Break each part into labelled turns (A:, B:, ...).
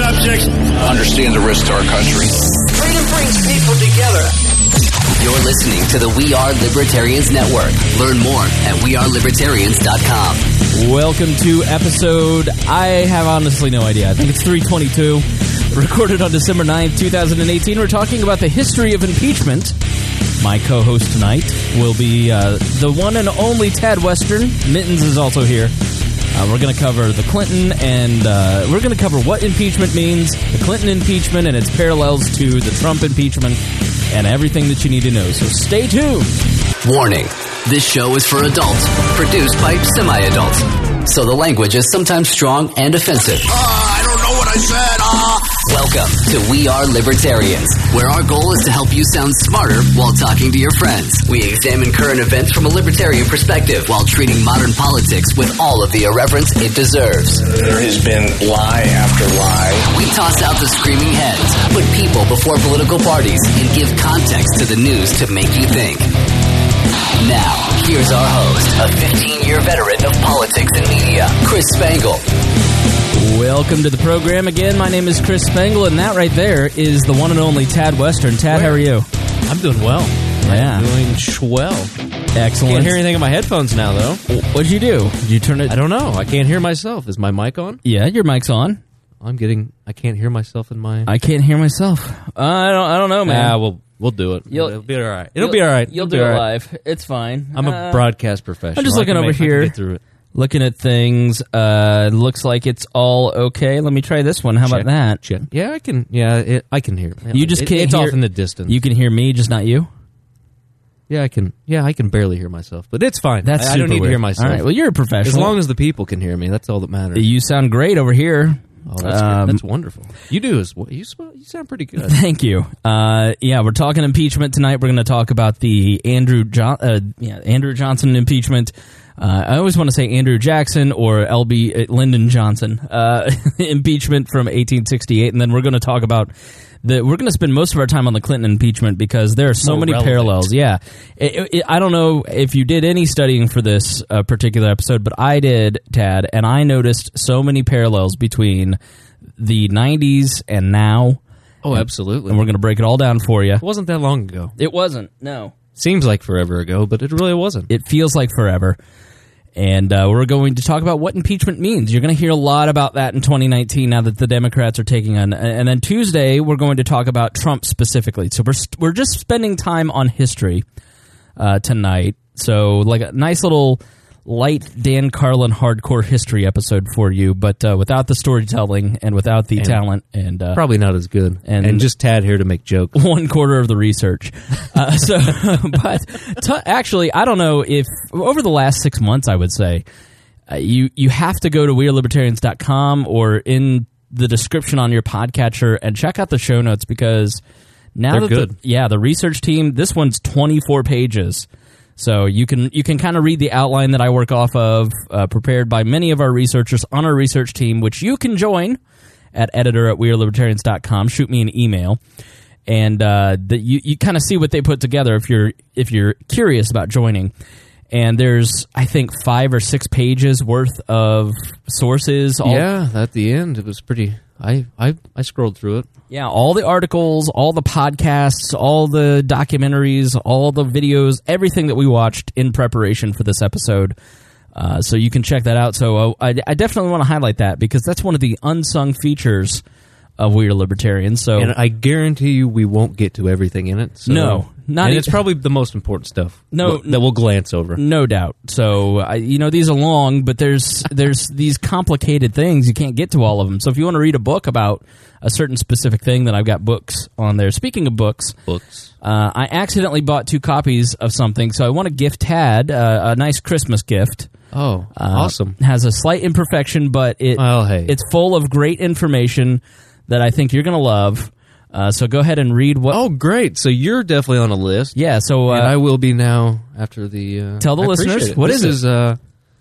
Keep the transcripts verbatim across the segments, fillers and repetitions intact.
A: subjects.
B: Understand the risk to our country.
C: Freedom brings people together.
D: You're listening to the We Are Libertarians Network. Learn more at we are libertarians dot com.
E: Welcome to episode, I have honestly no idea. I think it's three twenty-two. Recorded on December ninth, twenty eighteen. We're talking about the history of impeachment. My co-host tonight will be uh, the one and only Tad Western. Mittens is also here. Uh, we're going to cover the Clinton and uh, we're going to cover what impeachment means, the Clinton impeachment and its parallels to the Trump impeachment, and everything that you need to know. So stay tuned.
D: Warning, this show is for adults, produced by semi-adults. So the language is sometimes strong and offensive.
B: Uh, I don't know what I said. Uh.
D: Welcome to We Are Libertarians, where our goal is to help you sound smarter while talking to your friends. We examine current events from a libertarian perspective while treating modern politics with all of the irreverence it deserves.
B: There has been lie after lie.
D: We toss out the screaming heads, put people before political parties, and give context to the news to make you think. Now, here's our host, a fifteen-year veteran of politics and media, Chris Spangle.
E: Welcome to the program again. My name is Chris Spangle, and that right there is the one and only Tad Western. Tad, how are you?
F: I'm doing well.
E: Yeah.
F: I'm doing swell.
E: Excellent.
F: Can't hear anything in my headphones now, though.
E: What'd you do? Did you turn it?
F: I don't know. I can't hear myself. Is my mic on?
E: Yeah, your mic's on.
F: I'm getting. I can't hear myself in my.
E: I can't hear myself. Uh, I don't. I don't know, man.
F: Yeah, we'll we'll do it.
E: You'll,
F: It'll be all right. It'll be all right.
E: You'll
F: It'll
E: do
F: be
E: it
F: all right.
E: live. It's fine.
F: I'm a
E: uh,
F: broadcast professional.
E: I'm just looking
F: I can
E: over
F: make, I can
E: here.
F: get through it.
E: Looking at things, uh, looks like it's all okay. Let me try this one. How
F: Check,
E: about that?
F: Check. Yeah, I can. Yeah, it, I can hear.
E: You just
F: it,
E: can't
F: It's
E: hear,
F: off in the distance.
E: You can hear me, just not you.
F: Yeah, I can. Yeah, I can barely hear myself, but it's fine.
E: That's
F: I, I
E: super
F: don't need
E: weird.
F: to hear myself.
E: All right. Well, you're a professional.
F: As long as the people can hear me, that's all that matters.
E: You sound great over here.
F: Oh, that's,
E: Um,
F: good. That's wonderful. You do as well. You, you sound pretty good.
E: Thank you. Uh, yeah, we're talking impeachment tonight. We're going to talk about the Andrew John, uh, yeah, Andrew Johnson impeachment. Uh, I always want to say Andrew Jackson or L B uh, Lyndon Johnson uh, impeachment from eighteen sixty-eight, and then we're going to talk about the. We're going to spend most of our time on the Clinton impeachment because there are so
F: More
E: many
F: relevant.
E: parallels. Yeah, it, it, I don't know if you did any studying for this uh, particular episode, but I did, Tad, and I noticed so many parallels between the nineties and now.
F: Oh, absolutely.
E: And we're going to break it all down for you.
F: It wasn't that long ago.
E: It wasn't. No.
F: Seems like forever ago, but it really wasn't.
E: It feels like forever. And uh, we're going to talk about what impeachment means. You're going to hear a lot about that in twenty nineteen now that the Democrats are taking on. And then Tuesday, we're going to talk about Trump specifically. So we're we're just spending time on history uh, tonight. So like a nice little light Dan Carlin hardcore history episode for you, but uh, without the storytelling and without the
F: And
E: talent. and uh,
F: Probably not as good.
E: and-
F: And, just Tad here to make jokes.
E: one quarter of the research. Uh, so, but t- actually, I don't know if over the last six months, I would say uh, you you have to go to we are libertarians dot com or in the description on your podcatcher and check out the show notes because now
F: They're
E: that
F: good.
E: The, yeah, the research team. This one's twenty-four pages. So you can you can kind of read the outline that I work off of, uh, prepared by many of our researchers on our research team, which you can join at editor at we are libertarians dot com. Shoot me an email, and uh, the, you you kind of see what they put together if you're if you're curious about joining. And there's I think five or six pages worth of sources. All,
F: Yeah, at the end, it was pretty... I, I, I scrolled through it.
E: Yeah, all the articles, all the podcasts, all the documentaries, all the videos, everything that we watched in preparation for this episode. Uh, so you can check that out. So uh, I, I definitely want to highlight that because that's one of the unsung features of We Are Libertarians. So
F: And I guarantee you we won't get to everything in it. So,
E: No, not
F: And
E: e-
F: it's probably the most important stuff
E: No,
F: wh- that we'll glance over.
E: no doubt. So I, you know these are long, but there's there's these complicated things you can't get to all of them. So if you want to read a book about a certain specific thing, then I've got books on there. Speaking of books,
F: Books.
E: uh, I accidentally bought two copies of something, so I want to gift Tad uh, a nice Christmas gift.
F: Oh,
E: Uh,
F: awesome.
E: Has a slight imperfection, but it
F: Well, hey.
E: it's full of great information that I think you're going to love. Uh, so go ahead and read what.
F: Oh, great. So you're definitely on a list.
E: Yeah, so uh,
F: and I will be now after the... Uh,
E: Tell the
F: I appreciate
E: listeners,
F: it.
E: what
F: this
E: is it?
F: is uh,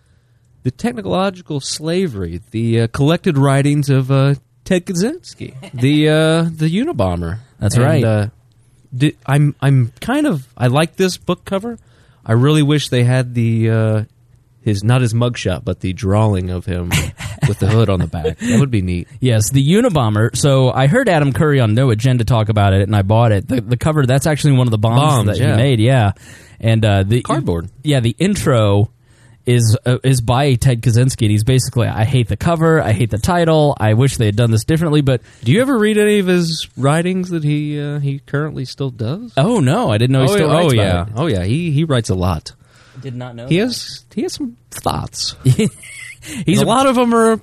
F: The Technological Slavery, the uh, collected writings of uh, Ted Kaczynski, the uh, the Unabomber.
E: That's
F: And,
E: right.
F: Uh, di- I'm I'm kind of I like this book cover. I really wish they had the uh, his not his mugshot, but the drawing of him with the hood on the back. That would be neat.
E: Yes, the Unabomber. So I heard Adam Curry on No Agenda talk about it, and I bought it. The, the cover, that's actually one of the bombs,
F: Bombs,
E: that
F: yeah.
E: he made, yeah. And uh, the
F: Cardboard.
E: Yeah, the intro is uh, is by Ted Kaczynski, and he's basically, I hate the cover, I hate the title, I wish they had done this differently, but...
F: Do you ever read any of his writings that he uh, he currently still does?
E: Oh, no, I didn't know he
F: oh,
E: still
F: yeah.
E: writes
F: Oh,
E: about
F: yeah.
E: it.
F: Oh, yeah, he, he writes a lot.
E: Did not know
F: He
E: that.
F: has he has some thoughts.
E: He's
F: a lot of them are...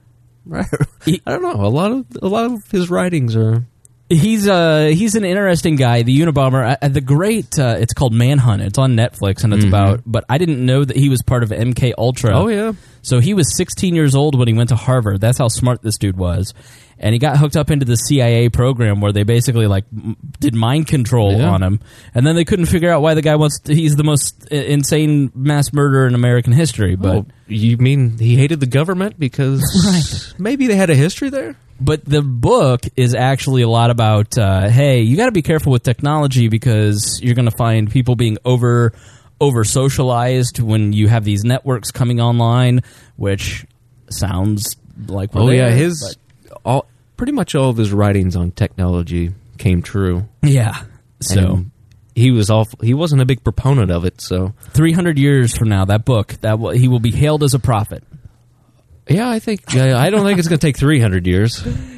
E: He-
F: I don't know. A lot of a lot of his writings are...
E: He's uh he's an interesting guy. The Unabomber, uh, the great. Uh, it's called Manhunt. It's on Netflix, and it's
F: Mm-hmm.
E: about. But I didn't know that he was part of M K Ultra.
F: Oh, yeah.
E: So he was sixteen years old when he went to Harvard. That's how smart this dude was, and he got hooked up into the C I A program where they basically like m- did mind control
F: Yeah.
E: on him, and then they couldn't figure out why the guy wants. To, he's the most uh, insane mass murderer in American history. But
F: Oh, you mean he hated the government because
E: Right.
F: maybe they had a history there?
E: But the book is actually a lot about, uh, hey, you got to be careful with technology because you're going to find people being over over socialized when you have these networks coming online, which sounds like we're
F: Oh,
E: there,
F: yeah. His all pretty much all of his writings on technology came true.
E: but- yeah. So
F: And he was all he wasn't a big proponent of it. So
E: three hundred years from now, that book that will, he will be hailed as a prophet.
F: yeah, I think yeah, I don't think it's going to take three hundred years,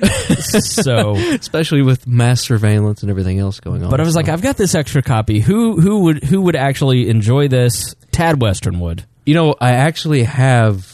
E: So.
F: especially with mass surveillance and everything else going on.
E: But I was
F: so.
E: like, I've got this extra copy. Who who would who would actually enjoy this? Tad Western would.
F: you know, I actually have,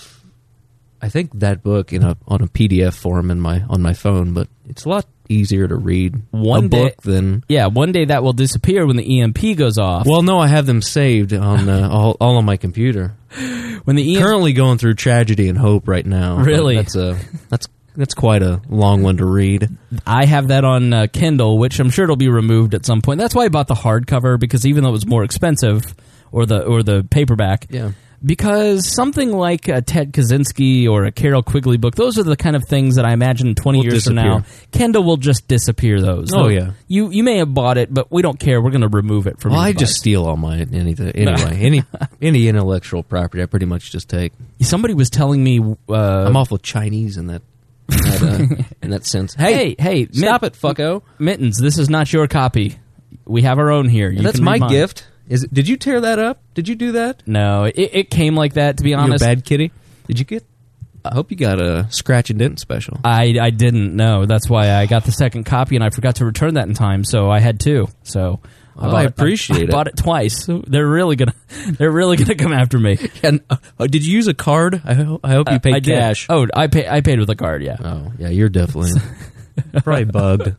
F: I think that book in a on a P D F form in my on my phone, but it's a lot easier to read
E: One
F: a
E: day-
F: book than.
E: Yeah, one day that will disappear when the E M P goes off.
F: Well, no, I have them saved on uh, all, all on my computer.
E: when the E M P
F: Currently going through Tragedy and Hope right now. but
E: Really?
F: That's a that's that's quite a long one to read.
E: I have that on uh, Kindle, which I'm sure it'll be removed at some point. That's why I bought the hardcover, because even though it was more expensive, or the or the paperback,
F: Yeah.
E: because something like a Ted Kaczynski or a Carol Quigley book, those are the kind of things that I imagine twenty
F: Will
E: years from
F: disappear.
E: now, Kindle will just disappear. Those.
F: Oh,
E: They'll-
F: yeah.
E: You you may have bought it, but we don't care. We're going to remove it from.
F: Well,
E: your
F: I just
E: device.
F: steal all my anything anyway. any any intellectual property, I pretty much just take.
E: Somebody was telling me. Uh,
F: I'm awful Chinese in that in that, uh, in that sense.
E: hey, hey,
F: stop
E: Mitt-
F: it, fucko!
E: Mittens, this is not your copy. We have our own here. You
F: That's
E: can
F: my
E: read mine.
F: gift. Is it, did you tear that up? Did you do that?
E: No, it, it came like that. To be
F: You a
E: honest,
F: bad kitty. Did you get? I hope you got a scratch and dent special.
E: I, I didn't know. That's why I got the second copy, and I forgot to return that in time, so I had two. So
F: Oh,
E: bought
F: I
E: it-
F: appreciate
E: I,
F: it.
E: I bought it twice. They're really gonna they're really gonna come after me.
F: And uh, did you use a card? I, ho- I hope you paid
E: I did.
F: cash.
E: Oh, I pay I paid with a card. Yeah.
F: Oh, yeah, you're definitely probably bugged.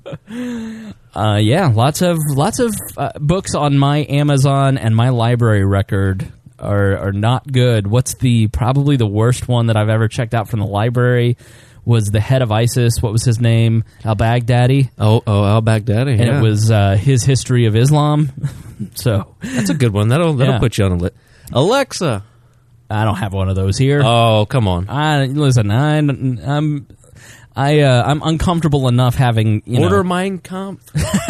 E: Uh, yeah. Lots of lots of uh, books on my Amazon and my library record are are not good. What's the probably the worst one that I've ever checked out from the library was the head of ISIS. What was his name? Al Baghdadi.
F: Oh, oh, Al Baghdadi,
E: And
F: yeah.
E: it was uh, his history of Islam. So
F: That's a good one. That'll that'll
E: Yeah.
F: put you on a lit. Alexa.
E: I don't have one of those here.
F: Oh, come on.
E: I listen. I, I'm I uh, I'm uncomfortable enough having you
F: Order
E: know.
F: Mein Kampf.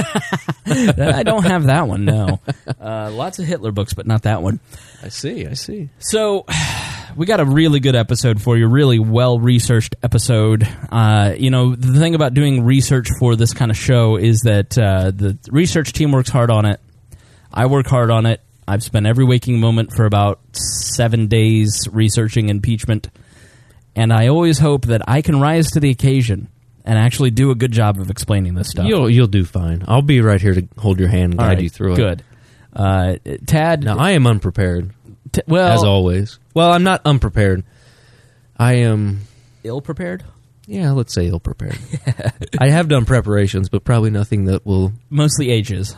E: I don't have that one. No, uh, lots of Hitler books, but not that one.
F: I see. I see.
E: So we got a really good episode for you. Really well researched episode. Uh, you know, the thing about doing research for this kind of show is that uh, the research team works hard on it. I work hard on it. I've spent every waking moment for about seven days researching impeachment. And I always hope that I can rise to the occasion and actually do a good job of explaining this stuff.
F: You'll you'll do fine. I'll be right here to hold your hand and
E: All
F: guide
E: right,
F: you through it.
E: Good. Uh, Tad,
F: Now I am unprepared,
E: t- well,
F: as always. Well, I'm not unprepared. I am,
E: ill-prepared?
F: yeah, let's say ill prepared. I have done preparations, but probably nothing that will.
E: Mostly ages.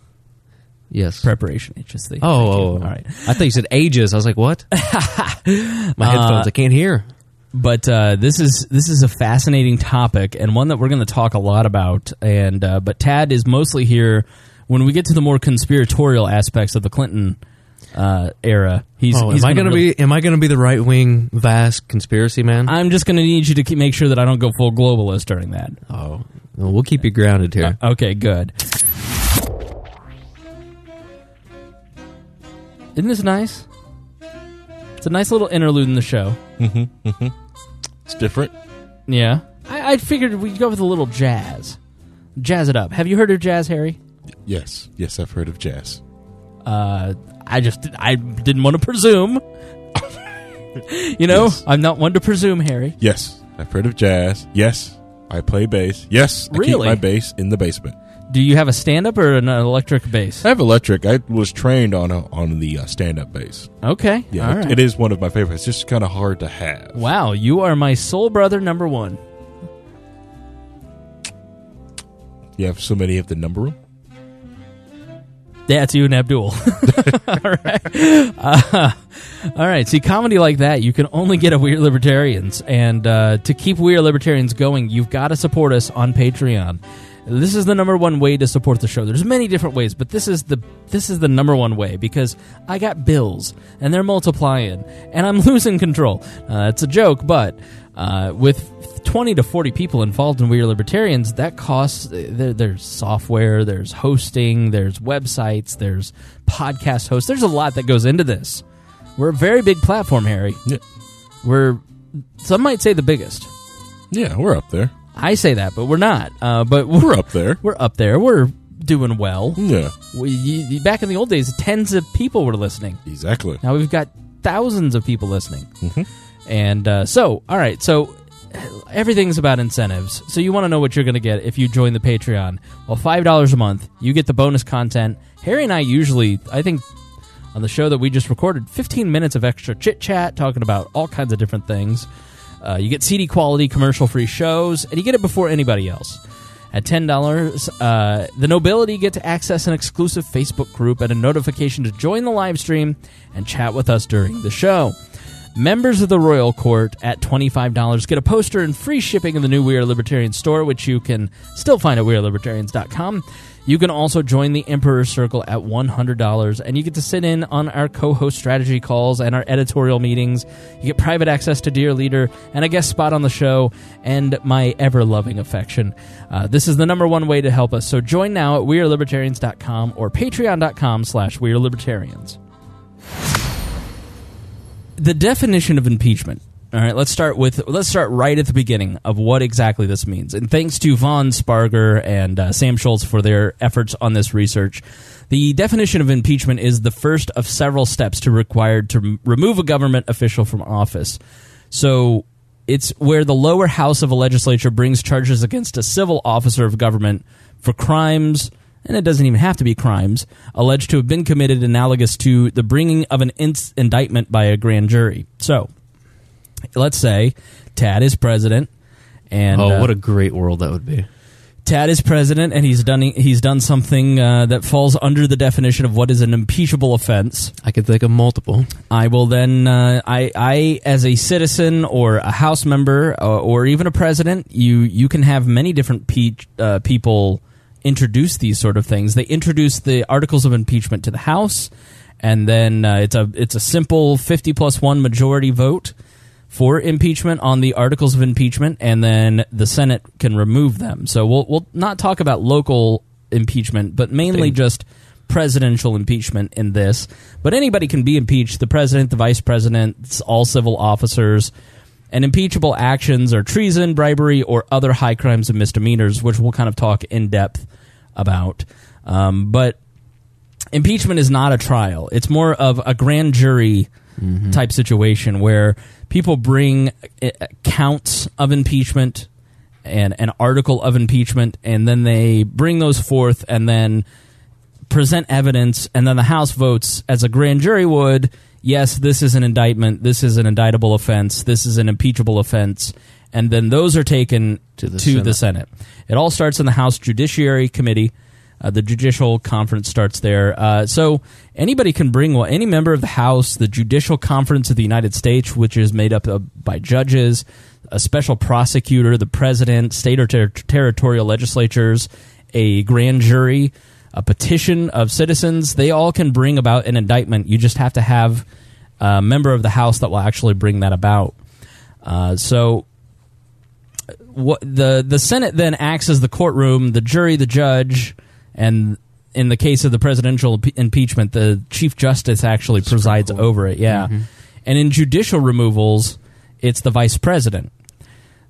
F: Yes.
E: Preparation ages. The,
F: Oh, oh,
E: all right.
F: I thought you said ages. I was like, what? My headphones. I can't hear.
E: But uh, this is this is a fascinating topic and one that we're going to talk a lot about. And uh, but Tad is mostly here when we get to the more conspiratorial aspects of the Clinton uh, era. He's,
F: Oh,
E: he's
F: am I going to
E: really-
F: be? Am I going to be the right wing vast conspiracy man?
E: I'm just going to need you to keep, make sure that I don't go full globalist during that.
F: oh, well, we'll keep you grounded here.
E: Okay, good. Isn't this nice? It's a nice little interlude in the show.
A: It's different.
E: Yeah. I, I figured we'd go with a little jazz. Jazz it up. Have you heard of jazz, Harry?
A: Yes. Yes, I've heard of jazz.
E: Uh, I just I didn't want to presume. You know,
A: Yes.
E: I'm not one to presume, Harry.
A: Yes, I've heard of jazz. Yes, I play bass. Yes, I keep
E: Really?
A: my bass in the basement.
E: Do you have a stand-up or an electric bass?
A: I have electric. I was trained on a, on the uh, stand-up bass.
E: Okay.
A: Yeah,
E: All
A: it-
E: right.
A: it is one of my favorites. It's just kind of hard to have.
E: Wow, you are my soul brother number one.
A: You have so many of the number them.
E: Yeah, it's you and Abdul. All right. Uh, all right. See, comedy like that, you can only get at We Are Libertarians. And uh, to keep We Are Libertarians going, you've got to support us on Patreon. This is the number one way to support the show. There's many different ways, but this is the this is the number one way because I got bills and they're multiplying and I'm losing control. Uh, it's a joke, but uh, with twenty to forty people involved in We Are Libertarians, that costs. There, there's software, there's hosting, there's websites, there's podcast hosts. There's a lot that goes into this. We're a very big platform, Harry.
A: Yeah.
E: We're some might say the biggest.
A: Yeah, we're up there.
E: I say that, but we're not. Uh, but we're,
A: We're up there.
E: We're up there. We're doing well.
A: Yeah,
E: We, you, back in the old days, tens of people were listening.
A: exactly.
E: Now we've got thousands of people listening.
A: Mhm.
E: And uh, so, all right. So everything's about incentives. So you want to know what you're going to get if you join the Patreon. Well, five dollars a month, you get the bonus content. Harry and I usually, I think, on the show that we just recorded, fifteen minutes of extra chit-chat, talking about all kinds of different things. Uh, you get C D quality, commercial-free shows, and you get it before anybody else. At ten dollars, uh, the nobility get to access an exclusive Facebook group and a notification to join the live stream and chat with us during the show. Members of the Royal Court at twenty-five dollars get a poster and free shipping in the new We Are Libertarian store, which you can still find at we are libertarians dot com. You can also join the Emperor's Circle at one hundred dollars, and you get to sit in on our co-host strategy calls and our editorial meetings. You get private access to Dear Leader and a guest spot on the show and my ever-loving affection. Uh, this is the number one way to help us, so join now at we are libertarians dot com or patreon dot com slash we are libertarians. The definition of impeachment. All right, let's start with let's start right at the beginning of what exactly this means. And thanks to Von Sparger and uh, Sam Schultz for their efforts on this research. The definition of impeachment is the first of several steps to required to m- remove a government official from office. So it's where the lower house of a legislature brings charges against a civil officer of government for crimes, and it doesn't even have to be crimes, alleged to have been committed analogous to the bringing of an in- indictment by a grand jury. So let's say Tad is president, and
F: Oh,
E: uh,
F: what a great world that would be.
E: Tad is president, and he's done he's done something uh, that falls under the definition of what is an impeachable offense.
F: I could think of multiple.
E: I will then, uh, I, I, as a citizen or a House member or, or even a president, you you can have many different pe- uh, people introduce these sort of things. They introduce the articles of impeachment to the House, and then uh, it's a it's a simple fifty plus one majority vote for impeachment on the articles of impeachment, and then the Senate can remove them. So we'll we'll not talk about local impeachment, but mainly just presidential impeachment in this. But anybody can be impeached: the president, the vice president, all civil officers. And impeachable actions are treason, bribery, or other high crimes and misdemeanors, which we'll kind of talk in depth about. Um, but impeachment is not a trial. It's more of a grand jury mm-hmm. type situation where people bring uh, counts of impeachment and an article of impeachment, and then they bring those forth and then present evidence, and then the House votes as a grand jury would. Yes, this is an indictment, this is an indictable offense, this is an impeachable offense, and then those are taken
F: To the
E: to
F: Senate.
E: the Senate. It all starts in the House Judiciary Committee. Uh, the judicial conference starts there. Uh, so anybody can bring, well, any member of the House, the Judicial Conference of the United States, which is made up of, by judges, a special prosecutor, the president, state or ter- territorial legislatures, a grand jury, a petition of citizens, they all can bring about an indictment. You just have to have a member of the House that will actually bring that about. Uh, so what the the Senate then acts as the courtroom, the jury, the judge, and in the case of the presidential impe- impeachment, the Chief Justice actually presides over it. Yeah, mm-hmm. And in judicial removals, it's the Vice President.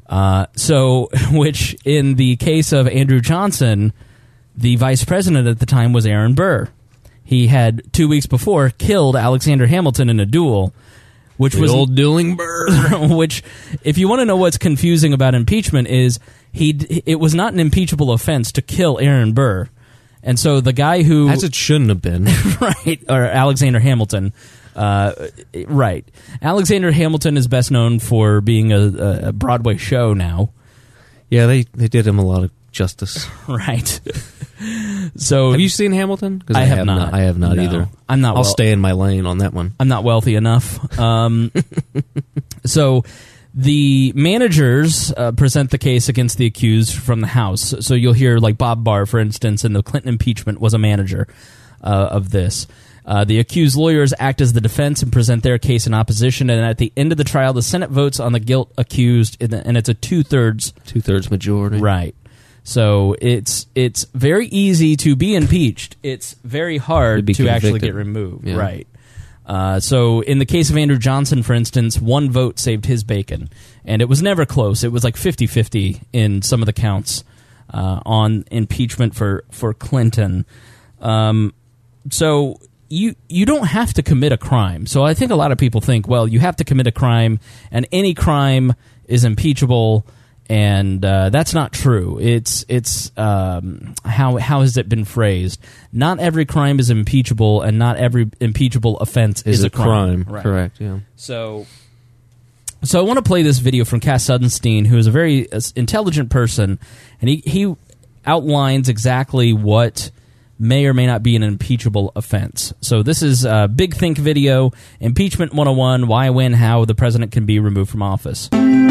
E: Uh, so, which in the case of Andrew Johnson, the vice president at the time was Aaron Burr. He had, two weeks before, killed Alexander Hamilton in a duel, which
F: the
E: was
F: old dueling Burr.
E: Which, if you want to know what's confusing about impeachment, is he it was not an impeachable offense to kill Aaron Burr, and so the guy who
F: as it shouldn't have been,
E: right, or Alexander Hamilton. Uh, right. Alexander Hamilton is best known for being a, a Broadway show now.
F: Yeah, they, they did him a lot of justice.
E: Right. So,
F: have you seen Hamilton? 'Cause
E: I, I have, have not.
F: not. I have not
E: no.
F: either.
E: I'm not.
F: I'll
E: well,
F: stay in my lane on that one.
E: I'm not wealthy enough. Um, so, the managers uh, present the case against the accused from the House. So you'll hear, like Bob Barr, for instance, in the Clinton impeachment, was a manager uh, of this. Uh, the accused lawyers act as the defense and present their case in opposition, and at the end of the trial, the Senate votes on the guilt accused, and it's a two-thirds...
F: Two-thirds majority.
E: Right. So it's it's very easy to be impeached. It's very hard to, to actually get removed. Yeah. Right. Uh, so in the case of Andrew Johnson, for instance, one vote saved his bacon, and it was never close. It was like fifty-fifty in some of the counts uh, on impeachment for, for Clinton. Um, so... You you don't have to commit a crime. So I think a lot of people think, well, you have to commit a crime, and any crime is impeachable, and uh, that's not true. It's it's um, how how has it been phrased? Not every crime is impeachable, and not every impeachable offense is,
F: is
E: a,
F: a
E: crime.
F: crime. Right. Correct. Yeah.
E: So. So I want to play this video from Cass Sunstein, who is a very uh, intelligent person, and he he outlines exactly what may or may not be an impeachable offense. So this is a Big Think video, Impeachment one oh one, why, when, how the president can be removed from office.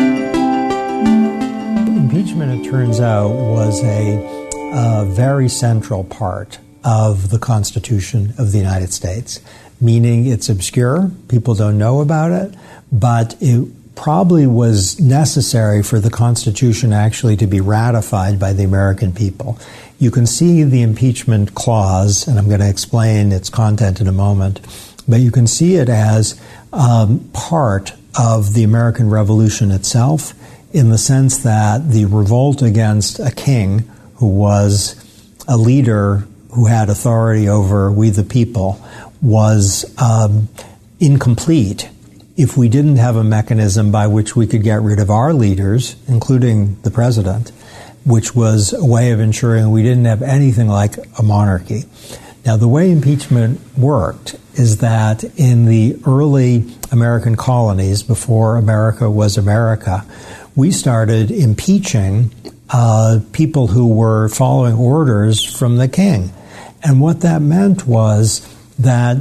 G: Impeachment, it turns out, was a uh, very central part of the Constitution of the United States, meaning it's obscure, people don't know about it, but it probably was necessary for the Constitution actually to be ratified by the American people. You can see the impeachment clause, and I'm going to explain its content in a moment, but you can see it as um, part of the American Revolution itself, in the sense that the revolt against a king who was a leader who had authority over we the people was um, incomplete if we didn't have a mechanism by which we could get rid of our leaders, including the president, which was a way of ensuring we didn't have anything like a monarchy. Now, the way impeachment worked is that in the early American colonies, before America was America, we started impeaching uh, people who were following orders from the king. And what that meant was that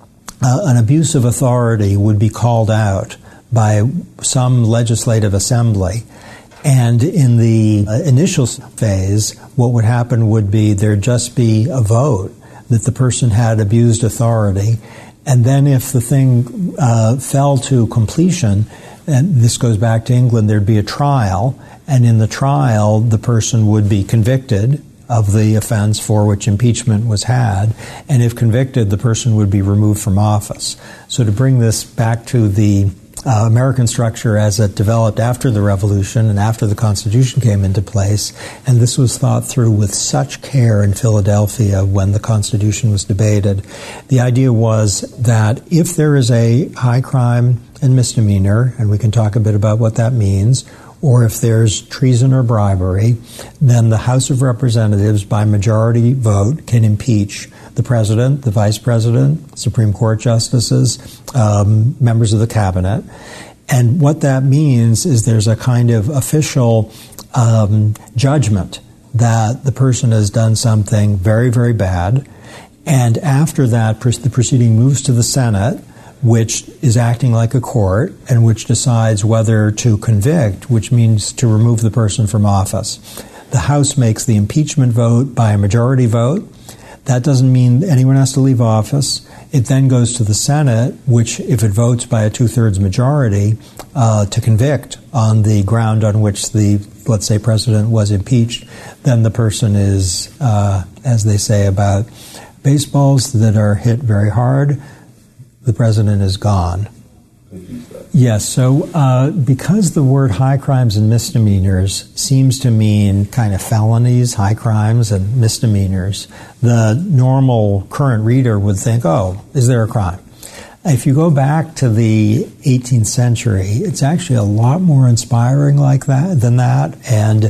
G: uh, an abuse of authority would be called out by some legislative assembly. And in the uh, initial phase, what would happen would be there'd just be a vote that the person had abused authority. And then if the thing uh, fell to completion, and this goes back to England, there'd be a trial. And in the trial, the person would be convicted of the offense for which impeachment was had. And if convicted, the person would be removed from office. So to bring this back to the Uh, American structure as it developed after the Revolution and after the Constitution came into place, and this was thought through with such care in Philadelphia when the Constitution was debated. The idea was that if there is a high crime and misdemeanor, and we can talk a bit about what that means, or if there's treason or bribery, then the House of Representatives, by majority vote, can impeach the president, the vice president, Supreme Court justices, um, members of the cabinet. And what that means is there's a kind of official um, judgment that the person has done something very, very bad. And after that, the proceeding moves to the Senate, which is acting like a court and which decides whether to convict, which means to remove the person from office. The House makes the impeachment vote by a majority vote. That doesn't mean anyone has to leave office. It then goes to the Senate, which, if it votes by a two-thirds majority, uh, to convict on the ground on which the, let's say, president was impeached, then the person is, uh, as they say about baseballs that are hit very hard, the president is gone. Yes, so uh, because the word high crimes and misdemeanors seems to mean kind of felonies, high crimes and misdemeanors, the normal current reader would think, oh, is there a crime? If you go back to the eighteenth century, it's actually a lot more inspiring like that than that, and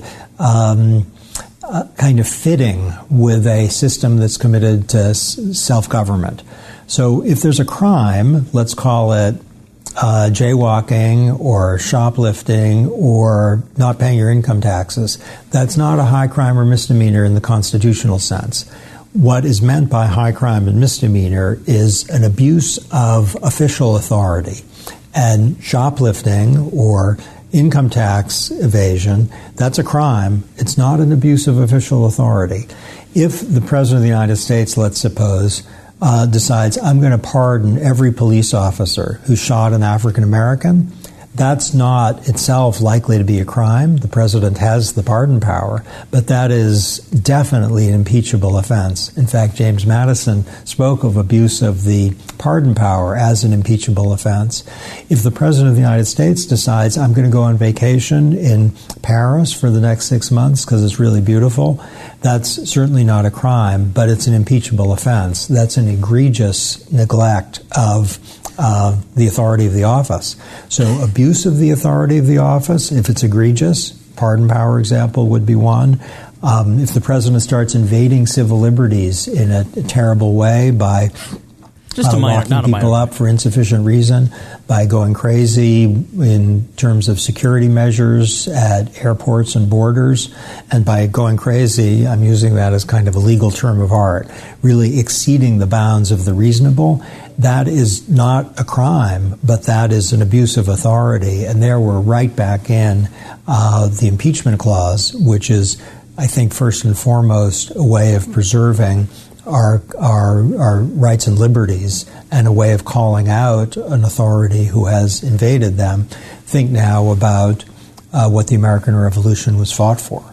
G: um, uh, kind of fitting with a system that's committed to s- self-government. So if there's a crime, let's call it uh, jaywalking or shoplifting or not paying your income taxes, that's not a high crime or misdemeanor in the constitutional sense. What is meant by high crime and misdemeanor is an abuse of official authority. And shoplifting or income tax evasion, that's a crime. It's not an abuse of official authority. If the President of the United States, let's suppose, uh, decides, I'm going to pardon every police officer who shot an African American, that's not itself likely to be a crime. The president has the pardon power, but that is definitely an impeachable offense. In fact, James Madison spoke of abuse of the pardon power as an impeachable offense. If the president of the United States decides, I'm going to go on vacation in Paris for the next six months because it's really beautiful, that's certainly not a crime, but it's an impeachable offense. That's an egregious neglect of Uh, the authority of the office. So abuse of the authority of the office, if it's egregious, pardon power example would be one. Um, if the president starts invading civil liberties in a, a terrible way by
E: Just
G: uh,
E: a minor,
G: locking
E: not a
G: people
E: minor.
G: up for insufficient reason, by going crazy in terms of security measures at airports and borders, and by going crazy, I'm using that as kind of a legal term of art, really exceeding the bounds of the reasonable. That is not a crime, but that is an abuse of authority. And there we're right back in uh, the impeachment clause, which is, I think, first and foremost, a way of preserving our, our, our rights and liberties and a way of calling out an authority who has invaded them. Think now about uh, what the American Revolution was fought for.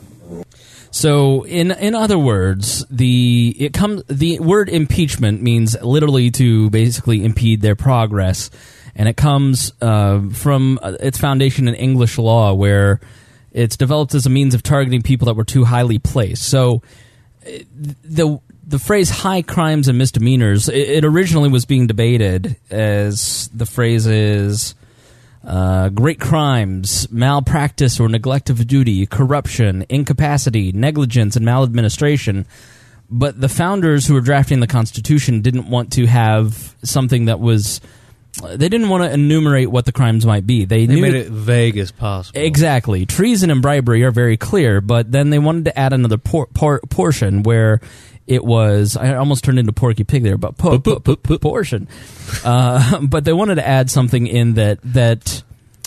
E: So, in in other words, the it comes the word impeachment means literally to basically impede their progress, and it comes uh, from its foundation in English law, where it's developed as a means of targeting people that were too highly placed. So, the the phrase "high crimes and misdemeanors" it, it originally was being debated as the phrase is. Uh, great crimes, malpractice or neglect of duty, corruption, incapacity, negligence, and maladministration. But the founders who were drafting the Constitution didn't want to have something that was... They didn't want to enumerate what the crimes might be. They,
F: They
E: knew
F: made it vague as possible.
E: Exactly. Treason and bribery are very clear, but then they wanted to add another por- por- portion where... It was, I almost turned into Porky Pig there, but po- po- po- po- portion. Uh, but they wanted to add something in that that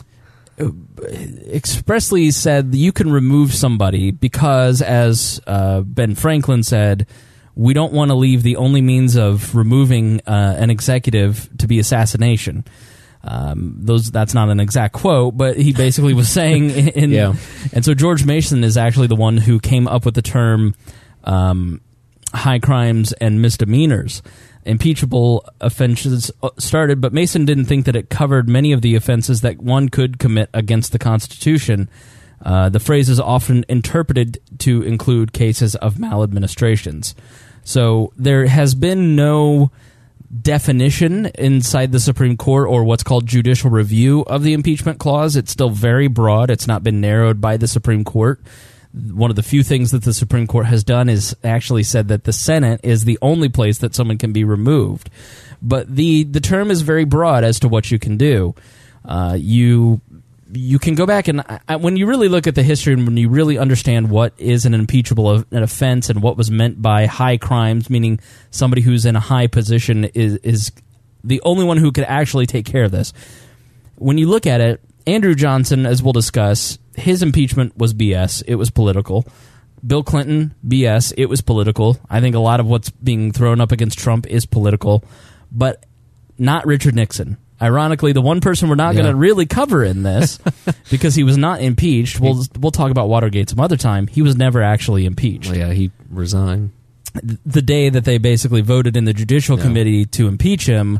E: expressly said that you can remove somebody because, as uh, Ben Franklin said, we don't want to leave the only means of removing uh, an executive to be assassination. Um, those that's not an exact quote, but he basically was saying in, in
F: yeah.
E: And so George Mason is actually the one who came up with the term um, high crimes and misdemeanors. Impeachable offenses started, but Mason didn't think that it covered many of the offenses that one could commit against the Constitution. Uh, the phrase is often interpreted to include cases of maladministrations. So there has been no definition inside the Supreme Court or what's called judicial review of the impeachment clause. It's still very broad. It's not been narrowed by the Supreme Court. One of the few things that the Supreme Court has done is actually said that the Senate is the only place that someone can be removed. But the, the term is very broad as to what you can do. Uh, you you can go back and I, when you really look at the history and when you really understand what is an impeachable of, an offense and what was meant by high crimes, meaning somebody who's in a high position is is the only one who could actually take care of this. When you look at it, Andrew Johnson, as we'll discuss, his impeachment was B S. It was political. Bill Clinton, B S. It was political. I think a lot of what's being thrown up against Trump is political, but not Richard Nixon. Ironically, the one person we're not
F: Yeah.
E: going to really cover in this, because he was not impeached, we'll, we'll talk about Watergate some other time, he was never actually impeached.
F: Well, yeah, he resigned.
E: The day that they basically voted in the Judicial
F: Yeah.
E: Committee to impeach him,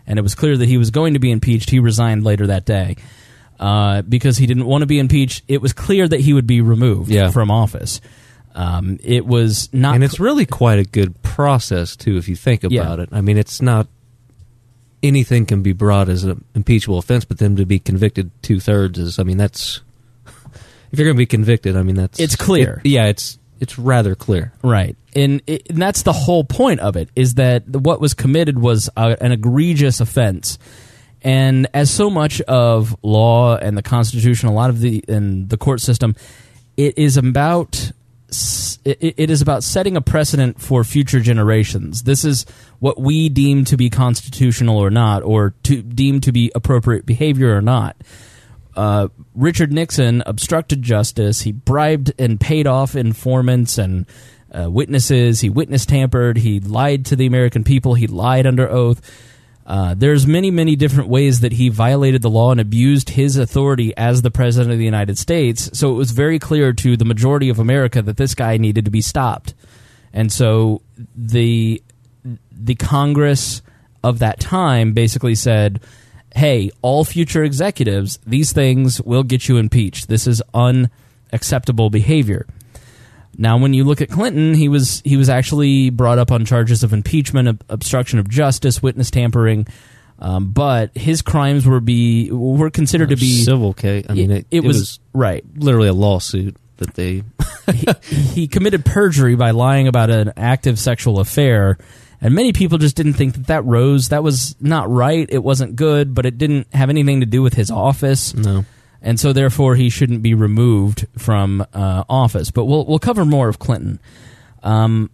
E: and it was clear that he was going to be impeached, he resigned later that day. Uh, because he didn't want to be impeached, it was clear that he would be removed
F: Yeah.
E: from office. Um, it was not...
F: And it's really quite a good process, too, if you think about
E: Yeah.
F: it. I mean, it's not... Anything can be brought as an impeachable offense, but then to be convicted two-thirds is... I mean, that's... If you're going to be convicted, I mean, that's...
E: It's clear.
F: It, yeah, it's it's rather clear.
E: Right. And, it, and that's the whole point of it, is that what was committed was a, an egregious offense. And as so much of law and the Constitution, a lot of the and the court system, it is about it, it is about setting a precedent for future generations. This is what we deem to be constitutional or not, or to deem to be appropriate behavior or not. Uh, Richard Nixon obstructed justice. He bribed and paid off informants and uh, witnesses. He witness tampered. He lied to the American people. He lied under oath. Uh, there's many, many different ways that he violated the law and abused his authority as the President of the United States. So it was very clear to the majority of America that this guy needed to be stopped. And so the the Congress of that time basically said, hey, all future executives, these things will get you impeached. This is unacceptable behavior. Now, when you look at Clinton, he was he was actually brought up on charges of impeachment, ob- obstruction of justice, witness tampering, um, but his crimes were be were considered to be
F: Civil case. I mean, it,
E: it,
F: it
E: was,
F: was
E: right.
F: literally a lawsuit that they...
E: he, he committed perjury by lying about an active sexual affair, and many people just didn't think that that rose. That was not right. It wasn't good, but it didn't have anything to do with his office.
F: No.
E: And so, therefore, he shouldn't be removed from uh, office. But we'll we'll cover more of Clinton. Um,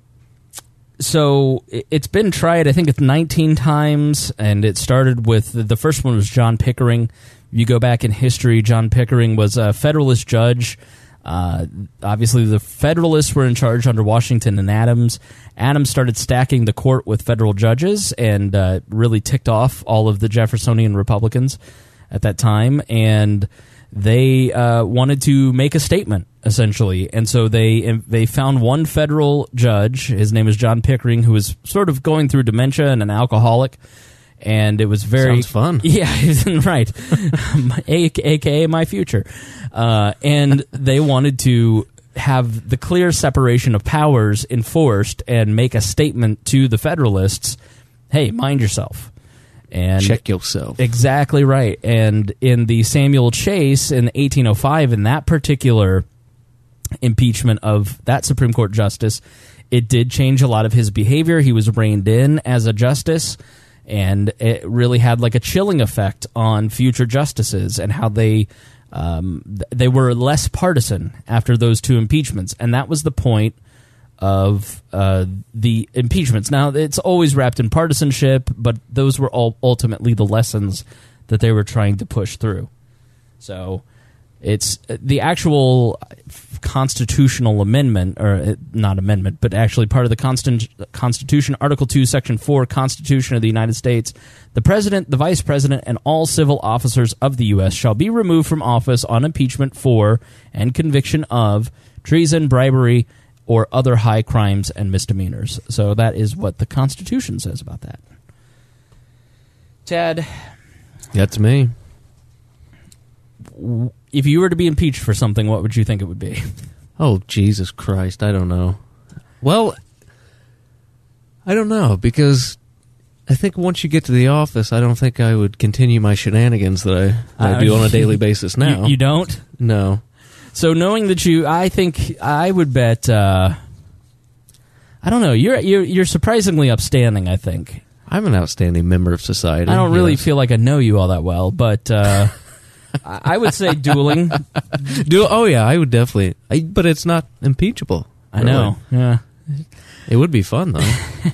E: so it, it's been tried, I think it's nineteen times, and it started with the first one was John Pickering. If you go back in history, John Pickering was a Federalist judge. Uh, obviously, the Federalists were in charge under Washington and Adams. Adams started stacking the court with federal judges and uh, really ticked off all of the Jeffersonian Republicans at that time, and they uh, wanted to make a statement, essentially. And so they they found one federal judge, his name is John Pickering, who was sort of going through dementia and an alcoholic, and it was very...
F: Sounds fun.
E: Yeah, right. A K A my future. Uh, and they wanted to have the clear separation of powers enforced and make a statement to the Federalists, hey, mind yourself. And
F: Check yourself.
E: Exactly right. And in the Samuel Chase in eighteen oh five, in that particular impeachment of that Supreme Court justice, it did change a lot of his behavior. He was reined in as a justice, and it really had like a chilling effect on future justices and how they um, they were less partisan after those two impeachments. And that was the point of uh, the impeachments. Now, it's always wrapped in partisanship, but those were all ultimately the lessons that they were trying to push through. So it's the actual constitutional amendment, or not amendment, but actually part of the Constant, Constitution, Article two, Section four, Constitution of the United States. The President, the Vice President, and all civil officers of the U S shall be removed from office on impeachment for and conviction of treason, bribery, or other high crimes and misdemeanors. So that is what the Constitution says about that. Ted,
F: That's me.
E: if you were to be impeached for something, what would you think it would be?
F: Oh, Jesus Christ, I don't know. Well, I don't know, because I think once you get to the office, I don't think I would continue my shenanigans that I, that I
E: Uh,
F: do on a daily basis now.
E: You, you don't?
F: No.
E: So knowing that you, I think I would bet. Uh, I don't know. You're you're you're surprisingly upstanding. I think.
F: I'm an outstanding member of society.
E: I don't really
F: yes.
E: feel like I know you all that well, but uh, I I would say dueling.
F: Do oh yeah, I would definitely. I, but it's not impeachable.
E: I
F: really.
E: know. Yeah.
F: It would be fun though.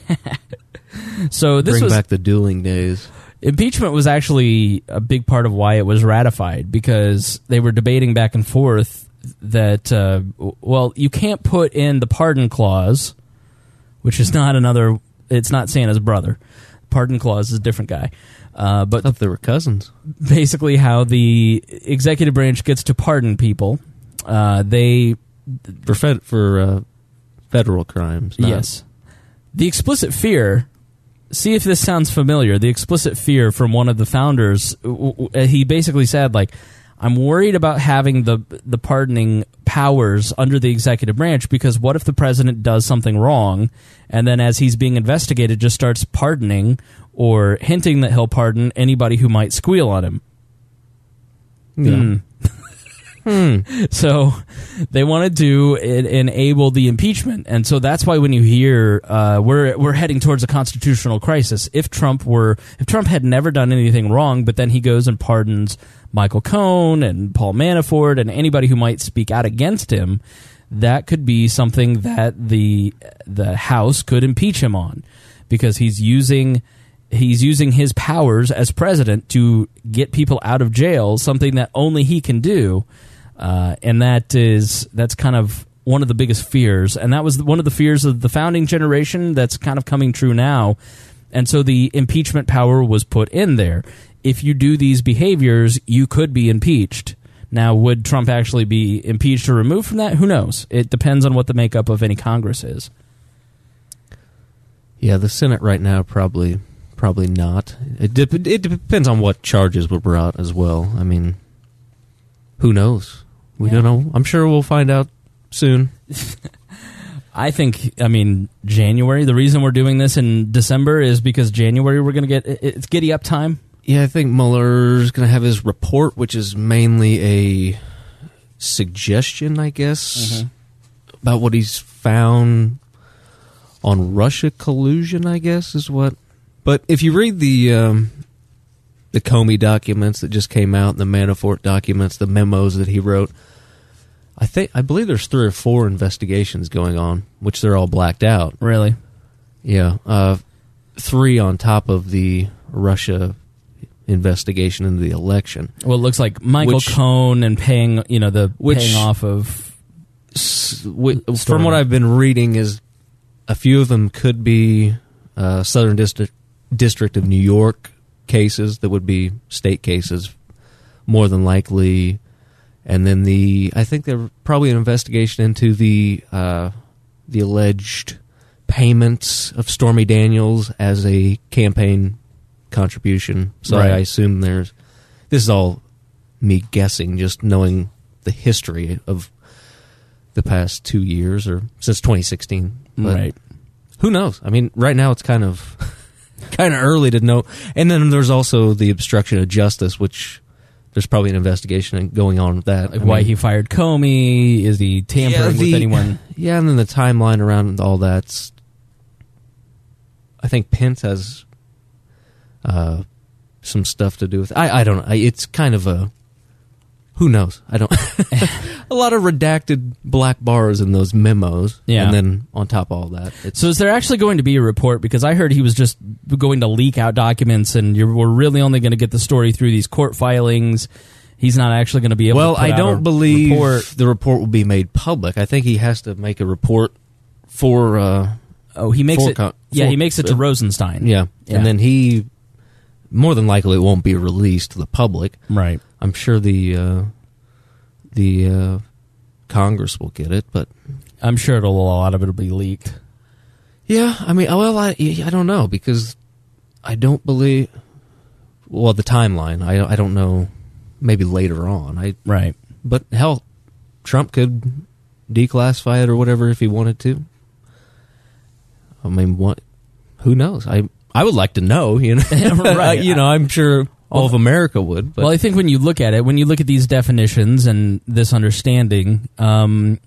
E: So this
F: Bring
E: was
F: back the dueling days.
E: impeachment was actually a big part of why it was ratified, because they were debating back and forth that uh, well, you can't put in the pardon clause, which is not another. It's not Santa's brother. Pardon clause is a different guy. Uh, but
F: I thought they were cousins.
E: Basically, how the executive branch gets to pardon people, uh, they
F: For fed, for uh, federal crimes. not-
E: yes, the explicit fear see if this sounds familiar. The explicit fear from one of the founders, he basically said, like, I'm worried about having the the pardoning powers under the executive branch, because what if the president does something wrong, and then as he's being investigated just starts pardoning or hinting that he'll pardon anybody who might squeal on him? Yeah. Mm. Hmm. So they wanted to en- enable the impeachment, and so that's why when you hear uh, we're we're heading towards a constitutional crisis, if Trump were if Trump had never done anything wrong, but then he goes and pardons Michael Cohen and Paul Manafort and anybody who might speak out against him, that could be something that the the House could impeach him on, because he's using. He's using his powers as president to get people out of jail, something that only he can do, uh, and that is that's kind of one of the biggest fears, and that was one of the fears of the founding generation that's kind of coming true now, and so the impeachment power was put in there. If you do these behaviors, you could be impeached. Now, would Trump actually be impeached or removed from that? Who knows? It depends on what the makeup of any Congress is.
F: Yeah, the Senate right now probably... Probably not. It, de- it depends on what charges were brought as well. I mean, who knows? We yeah. don't know. I'm sure we'll find out soon.
E: I think, I mean, January. The reason we're doing this in December is because January we're going to get, it's giddy up time.
F: Yeah, I think Mueller's going to have his report, which is mainly a suggestion, I guess, mm-hmm. about what he's found on Russia collusion, I guess, is what... But if you read the um, the Comey documents that just came out, the Manafort documents, the memos that he wrote, I think I believe there's three or four investigations going on, which they're all blacked out.
E: Really?
F: Yeah, uh, three on top of the Russia investigation into the election.
E: Well, it looks like Michael which, Cohen and paying, you know, the
F: which,
E: paying off of.
F: S- w- from what I've been reading, is a few of them could be uh, Southern District. District of New York cases that would be state cases, more than likely, and then the I think there's probably an investigation into the uh, the alleged payments of Stormy Daniels as a campaign contribution. So right. I assume there's this is all me guessing, just knowing the history of the past two years or since twenty sixteen. But
E: right?
F: Who knows? I mean, right now it's kind of. Kind of early to know. And then there's also the obstruction of justice, which there's probably an investigation going on with that.
E: Like why mean, he fired Comey? Is he tampering
F: yeah, the,
E: with anyone?
F: Yeah, and then the timeline around all that's... I think Pence has uh, some stuff to do with... I, I don't know. It's kind of a... Who knows? I don't... a lot of redacted black bars in those memos.
E: Yeah.
F: And then on top of all that... It's,
E: so is there actually going to be a report? Because I heard he was just going to leak out documents and you're, we're really only going to get the story through these court filings. He's not actually going to be able
F: well,
E: to put
F: I
E: out
F: don't
E: a
F: believe
E: report.
F: The report will be made public. I think he has to make a report for... Uh,
E: oh, he makes
F: for
E: it...
F: Con-
E: yeah,
F: for,
E: he makes it to Rosenstein.
F: Yeah. yeah. And then he... More than likely it won't be released to the public.
E: Right.
F: I'm sure the... Uh, The uh, Congress will get it, but
E: I'm sure it'll, a lot of it will be leaked.
F: Yeah, I mean, well, I, I don't know, because I don't believe. Well, the timeline, I I don't know. Maybe later on, I
E: right.
F: But hell, Trump could declassify it or whatever if he wanted to. I mean, what? Who knows? I I would like to know. You know,
E: right?
F: you know, I'm sure. All well, of America would. But.
E: Well, I think when you look at it, when you look at these definitions and this understanding, um,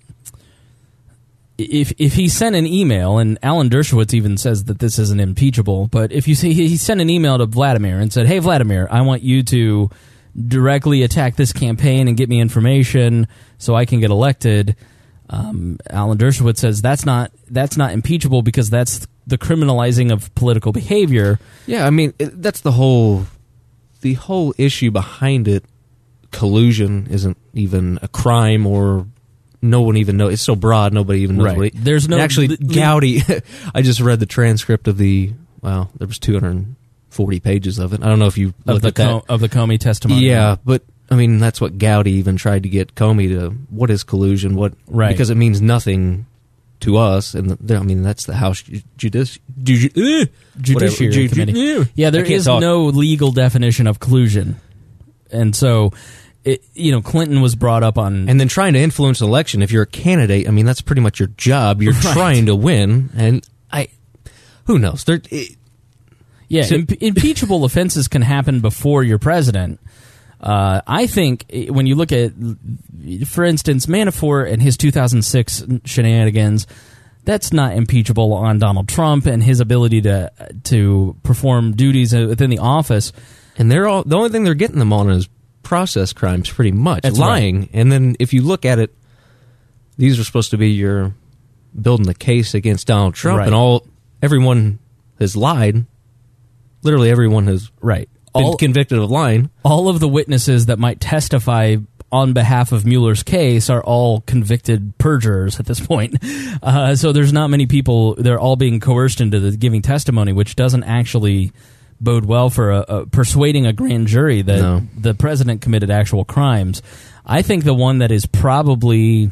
E: if if he sent an email, and Alan Dershowitz even says that this isn't impeachable, but if you see he sent an email to Vladimir and said, "Hey, Vladimir, I want you to directly attack this campaign and get me information so I can get elected," um, Alan Dershowitz says that's not that's not impeachable because that's the criminalizing of political behavior.
F: Yeah, I mean it, that's the whole. The whole issue behind it, collusion isn't even a crime, or no one even knows. It's so broad, nobody even knows.
E: Right.
F: What it,
E: There's no
F: and actually
E: the,
F: Gowdy. I just read the transcript of the. Wow, there was two hundred forty pages of it. I don't know if you
E: of
F: looked
E: the
F: at that.
E: of the Comey testimony.
F: Yeah, but I mean that's what Gowdy even tried to get Comey to. What is collusion? What
E: right?
F: Because it means nothing to us, and the, I mean that's the House Judici- Judici- uh,
E: Judiciary
F: Ju-
E: Committee.
F: Ju-
E: yeah, there
F: I can't
E: is
F: talk.
E: no legal definition of collusion, and so it, you know Clinton was brought up on,
F: And then trying to influence an election, if you're a candidate, I mean that's pretty much your job. You're
E: Right.
F: trying to win, and I, who knows? There, it,
E: yeah,
F: so-
E: imp- impeachable offenses can happen before you're president. Uh, I think eh, when you look at, for instance, Manafort and his two thousand six shenanigans, that's not impeachable on Donald Trump and his ability to to perform duties within the office.
F: and they're all the only thing they're getting them on is process crimes, pretty much
E: That's
F: lying.
E: right.
F: And then if you look at it, these are supposed to be your building the case against Donald Trump,
E: Right.
F: and all everyone has lied. Literally, everyone has
E: Right.
F: been
E: All,
F: convicted of lying.
E: all of the witnesses that might testify on behalf of Mueller's case are all convicted perjurers at this point. Uh, so there's not many people. They're all being coerced into the giving testimony, which doesn't actually bode well for a, a persuading a grand jury that
F: No.
E: the president committed actual crimes. I think the one that is probably,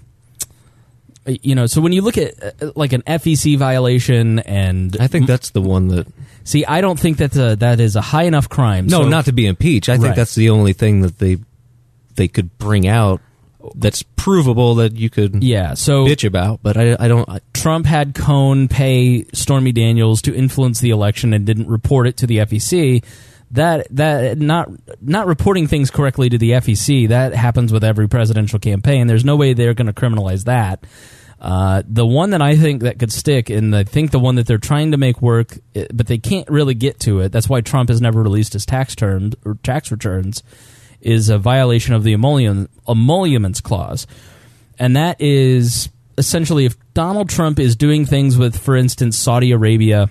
E: you know, so when you look at uh, like an F E C violation, and
F: I think that's the one that.
E: see, I don't think that the, that is a high enough crime.
F: No,
E: So-
F: not to be impeached. I think
E: Right.
F: that's the only thing that they they could bring out that's provable that you could
E: yeah. So
F: bitch about. But I, I don't. I,
E: Trump had Cohn pay Stormy Daniels to influence the election and didn't report it to the F E C. That that not not reporting things correctly to the F E C, that happens with every presidential campaign. There's no way they're going to criminalize that. Uh, the one that I think that could stick, and I think the one that they're trying to make work, eh, but they can't really get to it. That's why Trump has never released his tax terms or tax returns. Is a violation of the emolument, emoluments clause, and that is essentially if Donald Trump is doing things with, for instance, Saudi Arabia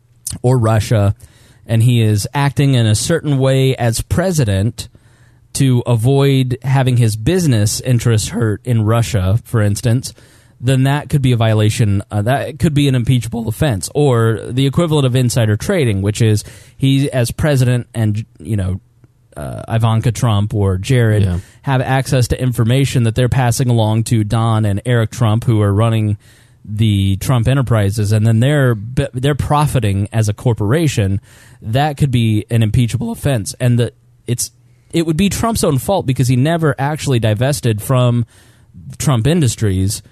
E: or Russia, and he is acting in a certain way as president to avoid having his business interests hurt in Russia, for instance, then that could be a violation. Uh, that could be an impeachable offense, or the equivalent of insider trading, which is he, as president, and you know. Uh, Ivanka Trump or Jared
F: Yeah.
E: have access to information that they're passing along to Don and Eric Trump, who are running the Trump enterprises, and then they're they're profiting as a corporation. That could be an impeachable offense, and the it's it would be Trump's own fault because he never actually divested from Trump Industries.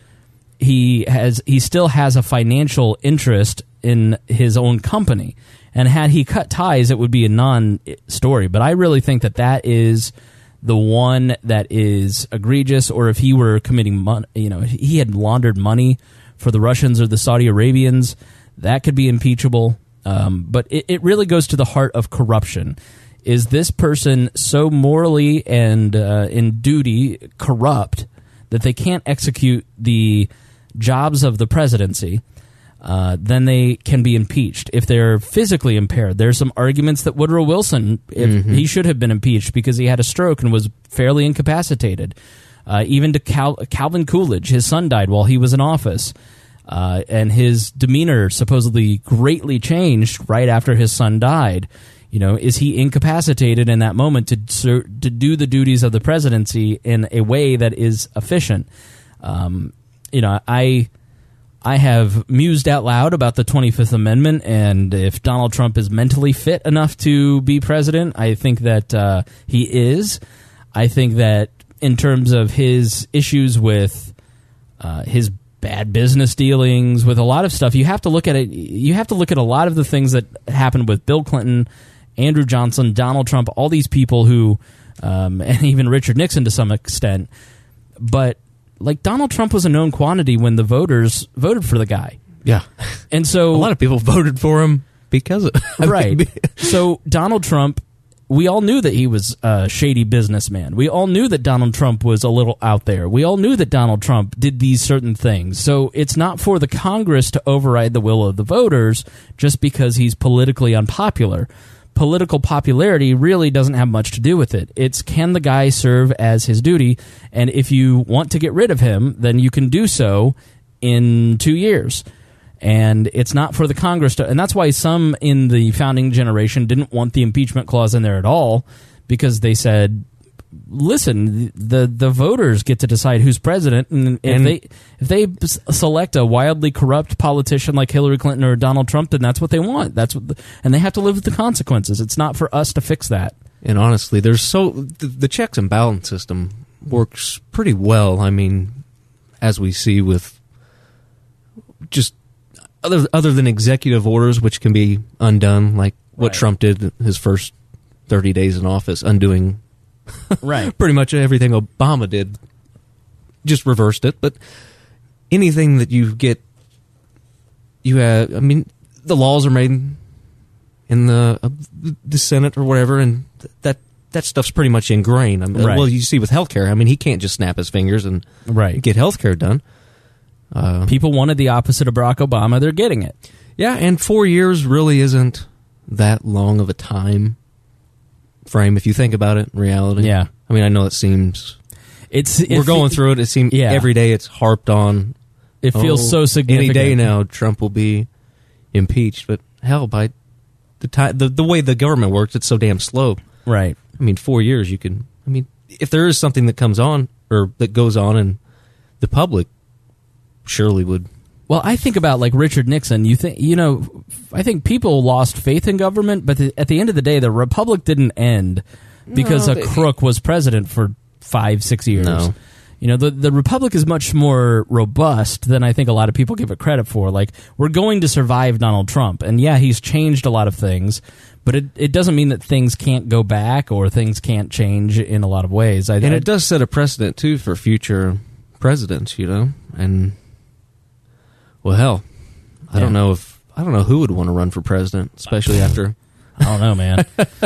E: He has he still has a financial interest in his own company. And had he cut ties, it would be a non-story. But I really think that that is the one that is egregious. Or if he were committing, mon- you know, he had laundered money for the Russians or the Saudi Arabians, that could be impeachable. Um, but it, it really goes to the heart of corruption. Is this person so morally and uh, in duty corrupt that they can't execute the jobs of the presidency? Uh, then they can be impeached. If they're physically impaired, there's some arguments that Woodrow Wilson, if
F: Mm-hmm.
E: he should have been impeached because he had a stroke and was fairly incapacitated. Uh, even to Cal- Calvin Coolidge, his son died while he was in office, uh, and his demeanor supposedly greatly changed right after his son died. You know, is he incapacitated in that moment to to do the duties of the presidency in a way that is efficient? Um, you know, I. I have mused out loud about the twenty-fifth Amendment, and if Donald Trump is mentally fit enough to be president, I think that uh, he is. I think that in terms of his issues with uh, his bad business dealings, with a lot of stuff, you have to look at it. You have to look at a lot of the things that happened with Bill Clinton, Andrew Johnson, Donald Trump, all these people who, um, and even Richard Nixon to some extent, but. Like, Donald Trump was a known quantity when the voters voted for the guy.
F: yeah,
E: And so...
F: a lot of people voted for him because of I
E: right.
F: mean,
E: So, Donald Trump, we all knew that he was a shady businessman. We all knew that Donald Trump was a little out there. We all knew that Donald Trump did these certain things. So, it's not for the Congress to override the will of the voters just because he's politically unpopular. Political popularity really doesn't have much to do with it. It's can the guy serve as his duty, and if you want to get rid of him, then you can do so in two years. And it's not for the Congress to, and that's why some in the founding generation didn't want the impeachment clause in there at all, because they said, listen, the the voters get to decide who's president, and if
F: And-
E: they if they s- select a wildly corrupt politician like Hillary Clinton or Donald Trump, then that's what they want. That's what, the, and they have to live with the consequences. It's not for us to fix that.
F: And honestly, there's so the, the checks and balance system works pretty well. I mean, as we see with just other other than executive orders, which can be undone, like what
E: Right.
F: Trump did his first thirty days in office, undoing
E: Right.
F: pretty much everything Obama did, just reversed it. But anything that you get, you have. I mean, the laws are made in the uh, the Senate or whatever, and th- that that stuff's pretty much ingrained. I mean,
E: Right.
F: Well, you see with healthcare. I mean, he can't just snap his fingers and
E: Right.
F: get healthcare done. Uh,
E: People wanted the opposite of Barack Obama. They're getting it.
F: yeah, and four years really isn't that long of a time frame if you think about it in reality.
E: Yeah.
F: I mean, I know it seems
E: It's
F: we're
E: it
F: going
E: fe-
F: through it. It seems
E: Yeah.
F: every day it's harped on.
E: It feels
F: oh,
E: so significant.
F: Any day now, Trump will be impeached. But hell, by the time the the way the government works, it's so damn slow.
E: Right.
F: I mean, four years you can. I mean, if there is something that comes on or that goes on, and the public surely would.
E: Well, I think about like Richard Nixon. You think you know? I think people lost faith in government, but the, at the end of the day, the republic didn't end because
F: No,
E: a
F: they-
E: crook was president for five, six years.
F: No.
E: You know, the the republic is much more robust than I think a lot of people give it credit for. Like, we're going to survive Donald Trump, and yeah, he's changed a lot of things, but it, it doesn't mean that things can't go back or things can't change in a lot of ways. I,
F: And
E: I-
F: it does set a precedent too for future presidents, you know. And well, hell, I
E: Yeah.
F: don't know if I don't know who would want to run for president, especially after.
E: I don't know, man.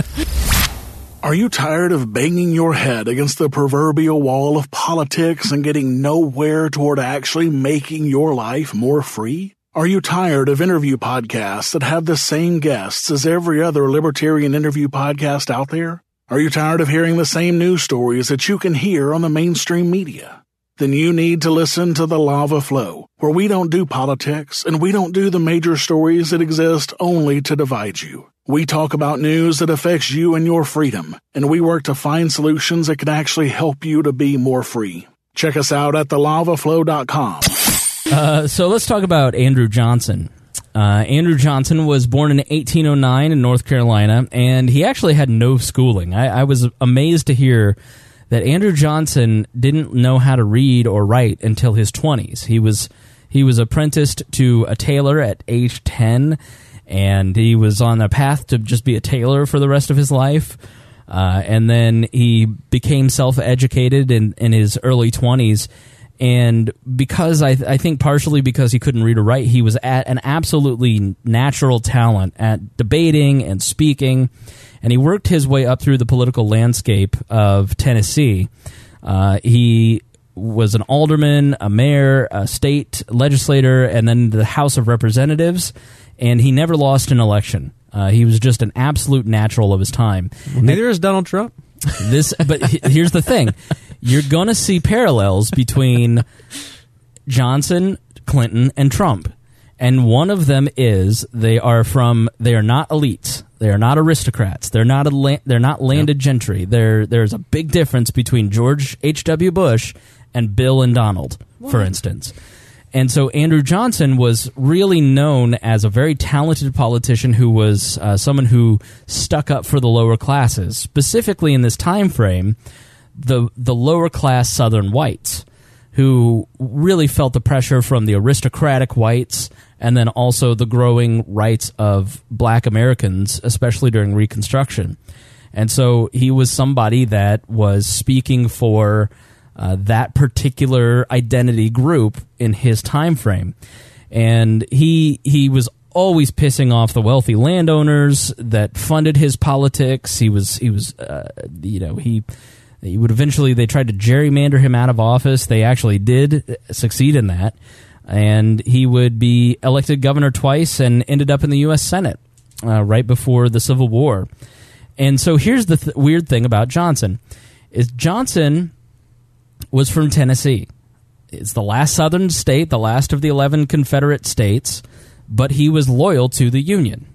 H: Are you tired of banging your head against the proverbial wall of politics and getting nowhere toward actually making your life more free? Are you tired of interview podcasts that have the same guests as every other libertarian interview podcast out there? Are you tired of hearing the same news stories that you can hear on the mainstream media? Then you need to listen to The Lava Flow, where we don't do politics and we don't do the major stories that exist only to divide you. We talk about news that affects you and your freedom, and we work to find solutions that can actually help you to be more free. Check us out at the lava flow dot com.
E: Uh, so let's talk about Andrew Johnson. Uh, Andrew Johnson was born in eighteen oh nine in North Carolina, and he actually had no schooling. I, I was amazed to hear that Andrew Johnson didn't know how to read or write until his twenties. He was he was apprenticed to a tailor at age ten, and he was on a path to just be a tailor for the rest of his life. Uh, and then he became self-educated in, in his early twenties. And because I, I think partially because he couldn't read or write, he was at an absolutely natural talent at debating and speaking. And he worked his way up through the political landscape of Tennessee. Uh, he was an alderman, a mayor, a state legislator, and then the House of Representatives. And he never lost an election. Uh, he was just an absolute natural of his time.
F: Neither is Donald Trump.
E: This, but he- here's the thing: you're going to see parallels between Johnson, Clinton, and Trump, and one of them is they are from they are not elites, they are not aristocrats, they're not a la- they're not landed gentry. There, there's a big difference between George H W. Bush and Bill and Donald, for instance. And so Andrew Johnson was really known as a very talented politician who was uh, someone who stuck up for the lower classes, specifically in this time frame, the the lower class Southern whites, who really felt the pressure from the aristocratic whites and then also the growing rights of black Americans, especially during Reconstruction. And so he was somebody that was speaking for Uh, that particular identity group in his time frame, and he he was always pissing off the wealthy landowners that funded his politics. He was he was uh, you know he he would eventually they tried to gerrymander him out of office. They actually did succeed in that, and he would be elected governor twice and ended up in the U S Senate uh, right before the Civil War. And so here's the th- weird thing about Johnson is Johnson was from Tennessee. It's the last southern state, the last of the eleven Confederate states, but he was loyal to the Union.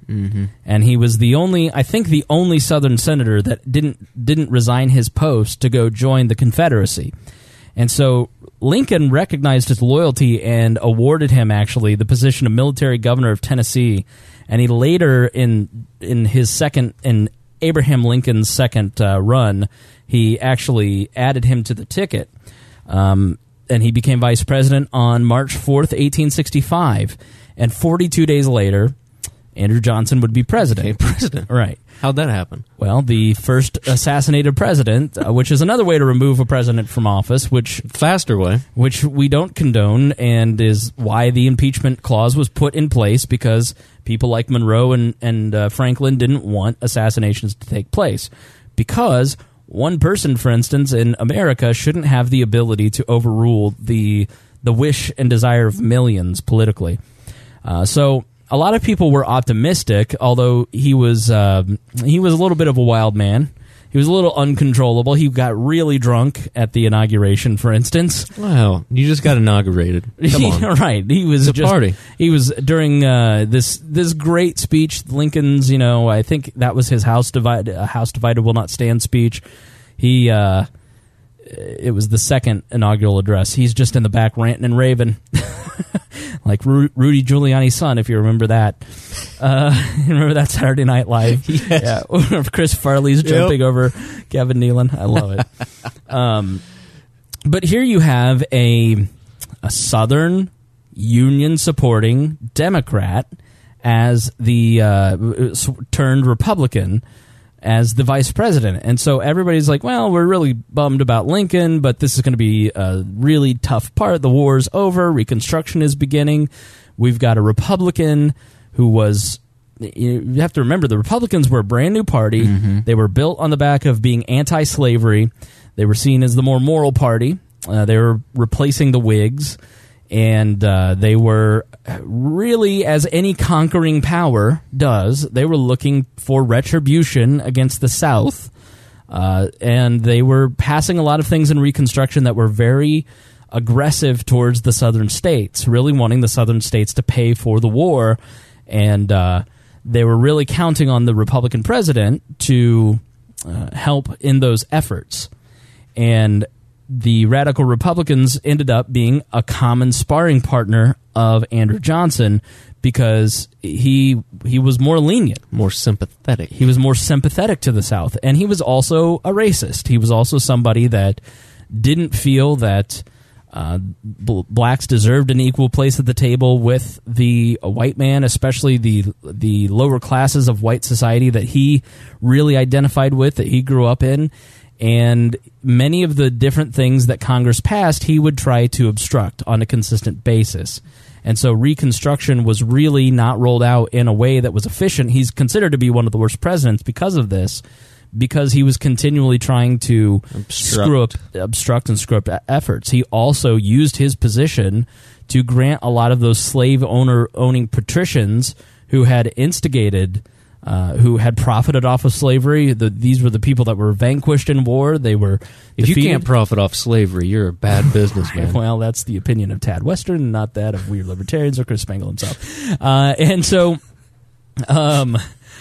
E: mm-hmm. and he was the only, I think, the only Southern senator that didn't didn't resign his post to go join the Confederacy. And so Lincoln recognized his loyalty and awarded him, actually, the position of military governor of Tennessee. And he later, in in his second, in Abraham Lincoln's second uh, run, he actually added him to the ticket. Um, and he became vice president on March fourth, eighteen sixty-five. And forty-two days later, Andrew Johnson would be president.
F: Okay, president.
E: Right.
F: How'd that happen?
E: Well, the first assassinated president, uh, which is another way to remove a president from office, which
F: faster way,
E: which we don't condone, and is why the impeachment clause was put in place, because people like Monroe and and uh, Franklin didn't want assassinations to take place, because one person, for instance, in America shouldn't have the ability to overrule the the wish and desire of millions politically. Uh, so. A lot of people were optimistic, although he was uh, he was a little bit of a wild man. He was a little uncontrollable. He got really drunk at the inauguration, for instance.
F: Wow, you just got inaugurated. Come on,
E: right? He was
F: it's a
E: just,
F: party. He
E: was during uh, this this great speech. Lincoln's, you know, I think that was his House divided uh, House divided will not stand speech. He uh, it was the second inaugural address. He's just in the back ranting and raving. Like Ru- Rudy Giuliani's son, if you remember that. Uh, remember that Saturday Night Live?
F: Yes.
E: Yeah, Chris Farley's jumping yep. over Kevin Nealon. I love it. um, but here you have a a Southern Union-supporting Democrat as the uh, turned Republican as the vice president. And so everybody's like, well, we're really bummed about Lincoln, but this is going to be a really tough part. The war's over. Reconstruction is beginning. We've got a Republican who was, you have to remember, the Republicans were a brand new party. Mm-hmm. They were built on the back of being anti-slavery. They were seen as the more moral party. Uh, they were replacing the Whigs. And uh, they were really, as any conquering power does, they were looking for retribution against the South. Uh, and they were passing a lot of things in Reconstruction that were very aggressive towards the Southern states, really wanting the Southern states to pay for the war. And uh, they were really counting on the Republican president to uh, help in those efforts. And the radical Republicans ended up being a common sparring partner of Andrew Johnson, because he he was more lenient,
F: more sympathetic.
E: He was more sympathetic to the South, and he was also a racist. He was also somebody that didn't feel that uh, bl- blacks deserved an equal place at the table with the uh, white man, especially the the lower classes of white society that he really identified with, that he grew up in. And many of the different things that Congress passed, he would try to obstruct on a consistent basis. And so Reconstruction was really not rolled out in a way that was efficient. He's considered to be one of the worst presidents because of this, because he was continually trying to obstruct. screw up, obstruct and screw up efforts. He also used his position to grant a lot of those slave owner owning patricians who had instigated Uh, who had profited off of slavery. The, these were the people that were vanquished in war. They were
F: If
E: defeated.
F: You can't profit off slavery, you're a bad businessman.
E: Well, that's the opinion of Tad Western, not that of Weird Libertarians or Chris Spangle himself. Uh, and so, um,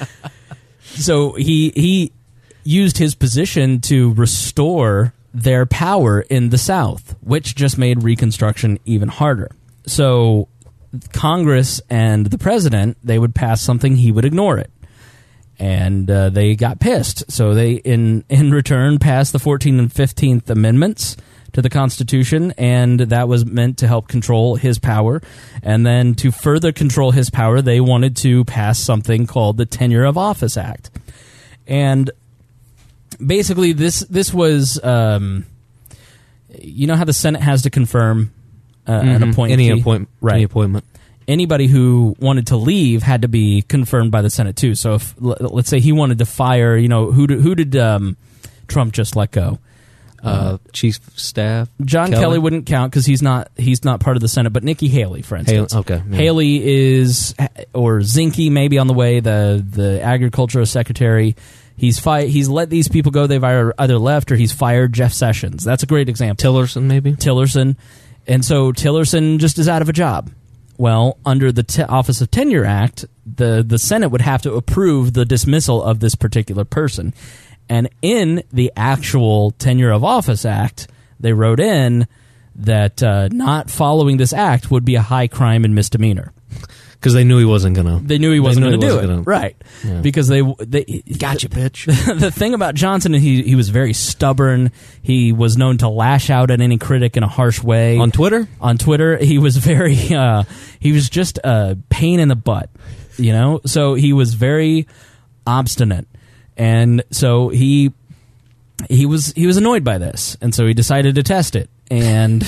E: so he he used his position to restore their power in the South, which just made Reconstruction even harder. So Congress and the president, they would pass something, he would ignore it. And uh, they got pissed. So they, in in return, passed the fourteenth and fifteenth Amendments to the Constitution, and that was meant to help control his power. And then to further control his power, they wanted to pass something called the Tenure of Office Act. And basically, this this was, um, you know how the Senate has to confirm uh, mm-hmm. an appointee?
F: Any, appoint-
E: right.
F: any appointment.
E: Anybody who wanted to leave had to be confirmed by the Senate too. So, if let's say he wanted to fire, you know, who did, who did um, Trump just let go?
F: Uh, Chief of Staff
E: John
F: Kelly,
E: Kelly wouldn't count because he's not he's not part of the Senate. But Nikki Haley, for instance,
F: Haley, okay, yeah.
E: Haley is, or Zinke maybe on the way, the the Agriculture Secretary. He's fi- He's let these people go. They've either left or he's fired Jeff Sessions. That's a great example.
F: Tillerson maybe
E: Tillerson, and so Tillerson just is out of a job. Well, under the te- Office of Tenure Act, the, the Senate would have to approve the dismissal of this particular person. And in the actual Tenure of Office Act, they wrote in that uh, not following this act would be a high crime and misdemeanor.
F: Because they knew he wasn't going to.
E: They knew he wasn't going to do it.
F: Gonna,
E: right.
F: Yeah.
E: Because they... they
F: gotcha, bitch.
E: The thing about Johnson, he, he was very stubborn. He was known to lash out at any critic in a harsh way.
F: On Twitter?
E: On Twitter. He was very... Uh, he was just a pain in the butt, you know? So he was very obstinate. And so he... He was he was annoyed by this, and so he decided to test it. And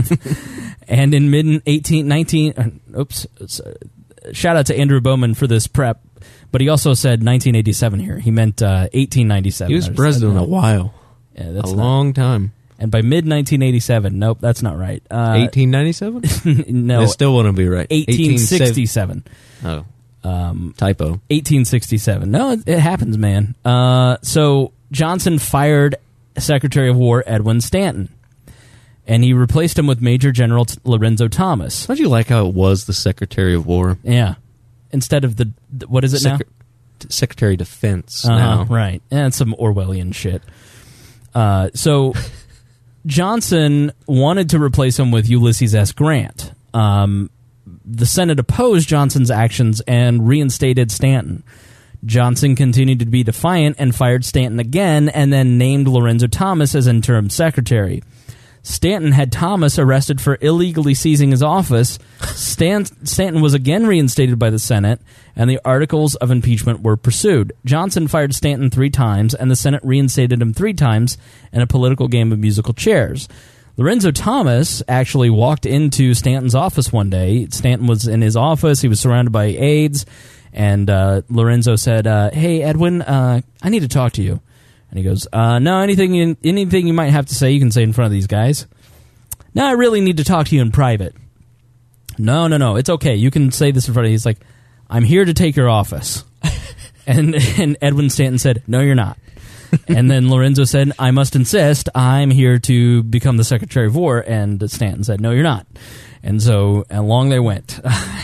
E: and in mid eighteen nineteen, uh, oops, shout out to Andrew Bowman for this prep, but he also said nineteen eighty-seven here. He meant uh, eighteen ninety-seven.
F: He was president a while,
E: yeah, that's
F: a
E: not,
F: long time.
E: And by mid nineteen eighty-seven, nope, that's not right. Uh,
F: eighteen ninety-seven?
E: No,
F: I still wouldn't be right.
E: eighteen sixty-seven.
F: Oh,
E: um,
F: typo.
E: eighteen sixty-seven. No, it, it happens, man. Uh, so. Johnson fired Secretary of War Edwin Stanton, and he replaced him with Major General T- Lorenzo Thomas.
F: Don't you like how it was the Secretary of War?
E: Yeah. Instead of the, the what is it Secre-
F: now? Secretary of Defense
E: uh-huh,
F: now.
E: Right. And some Orwellian shit. Uh, so Johnson wanted to replace him with Ulysses S. Grant. Um, the Senate opposed Johnson's actions and reinstated Stanton. Johnson continued to be defiant and fired Stanton again, and then named Lorenzo Thomas as interim secretary. Stanton had Thomas arrested for illegally seizing his office. Stan- Stanton was again reinstated by the Senate, and the articles of impeachment were pursued. Johnson fired Stanton three times, and the Senate reinstated him three times in a political game of musical chairs. Lorenzo Thomas actually walked into Stanton's office one day. Stanton was in his office. He was surrounded by aides. And uh, Lorenzo said, uh, "Hey, Edwin, uh, I need to talk to you." And he goes, uh, "No, anything you, anything you might have to say, you can say in front of these guys." "No, I really need to talk to you in private." "No, no, no, it's okay. You can say this in front of." He's like, "I'm here to take your office." and and Edwin Stanton said, "No, you're not." And then Lorenzo said, "I must insist. I'm here to become the Secretary of War." And Stanton said, "No, you're not." And so along they went.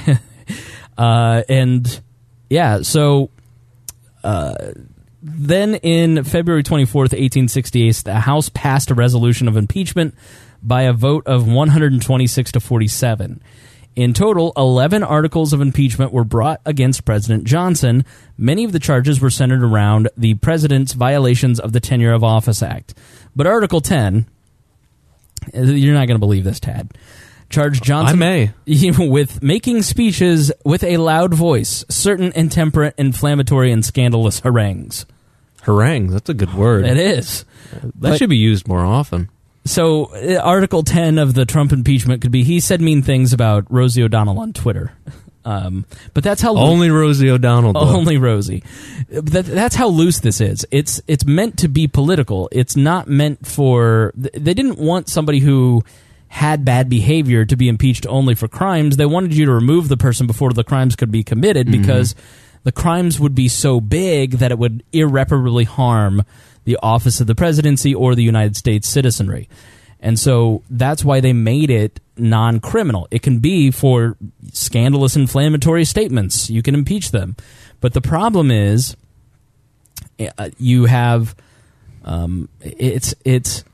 E: uh, and. Yeah, so uh, then in February twenty-fourth, eighteen sixty-eight, the House passed a resolution of impeachment by a vote of one hundred twenty-six to forty-seven. In total, eleven articles of impeachment were brought against President Johnson. Many of the charges were centered around the president's violations of the Tenure of Office Act. But Article ten, you're not going to believe this, Tad, charged Johnson
F: I may.
E: with making speeches with a loud voice, certain intemperate, inflammatory, and scandalous harangues.
F: Harangues, that's a good word.
E: It is.
F: That
E: But-
F: should be used more often.
E: So, uh, Article ten of the Trump impeachment could be, he said mean things about Rosie O'Donnell on Twitter. Um, but that's how...
F: Only Rosie O'Donnell, though.
E: Only Rosie. That, that's how loose this is. It's it's meant to be political. It's not meant for... They didn't want somebody who had bad behavior to be impeached only for crimes. They wanted you to remove the person before the crimes could be committed because mm-hmm. the crimes would be so big that it would irreparably harm the office of the presidency or the United States citizenry. And so that's why they made it non-criminal. It can be for scandalous, inflammatory statements. You can impeach them. But the problem is uh, you have um, it's it's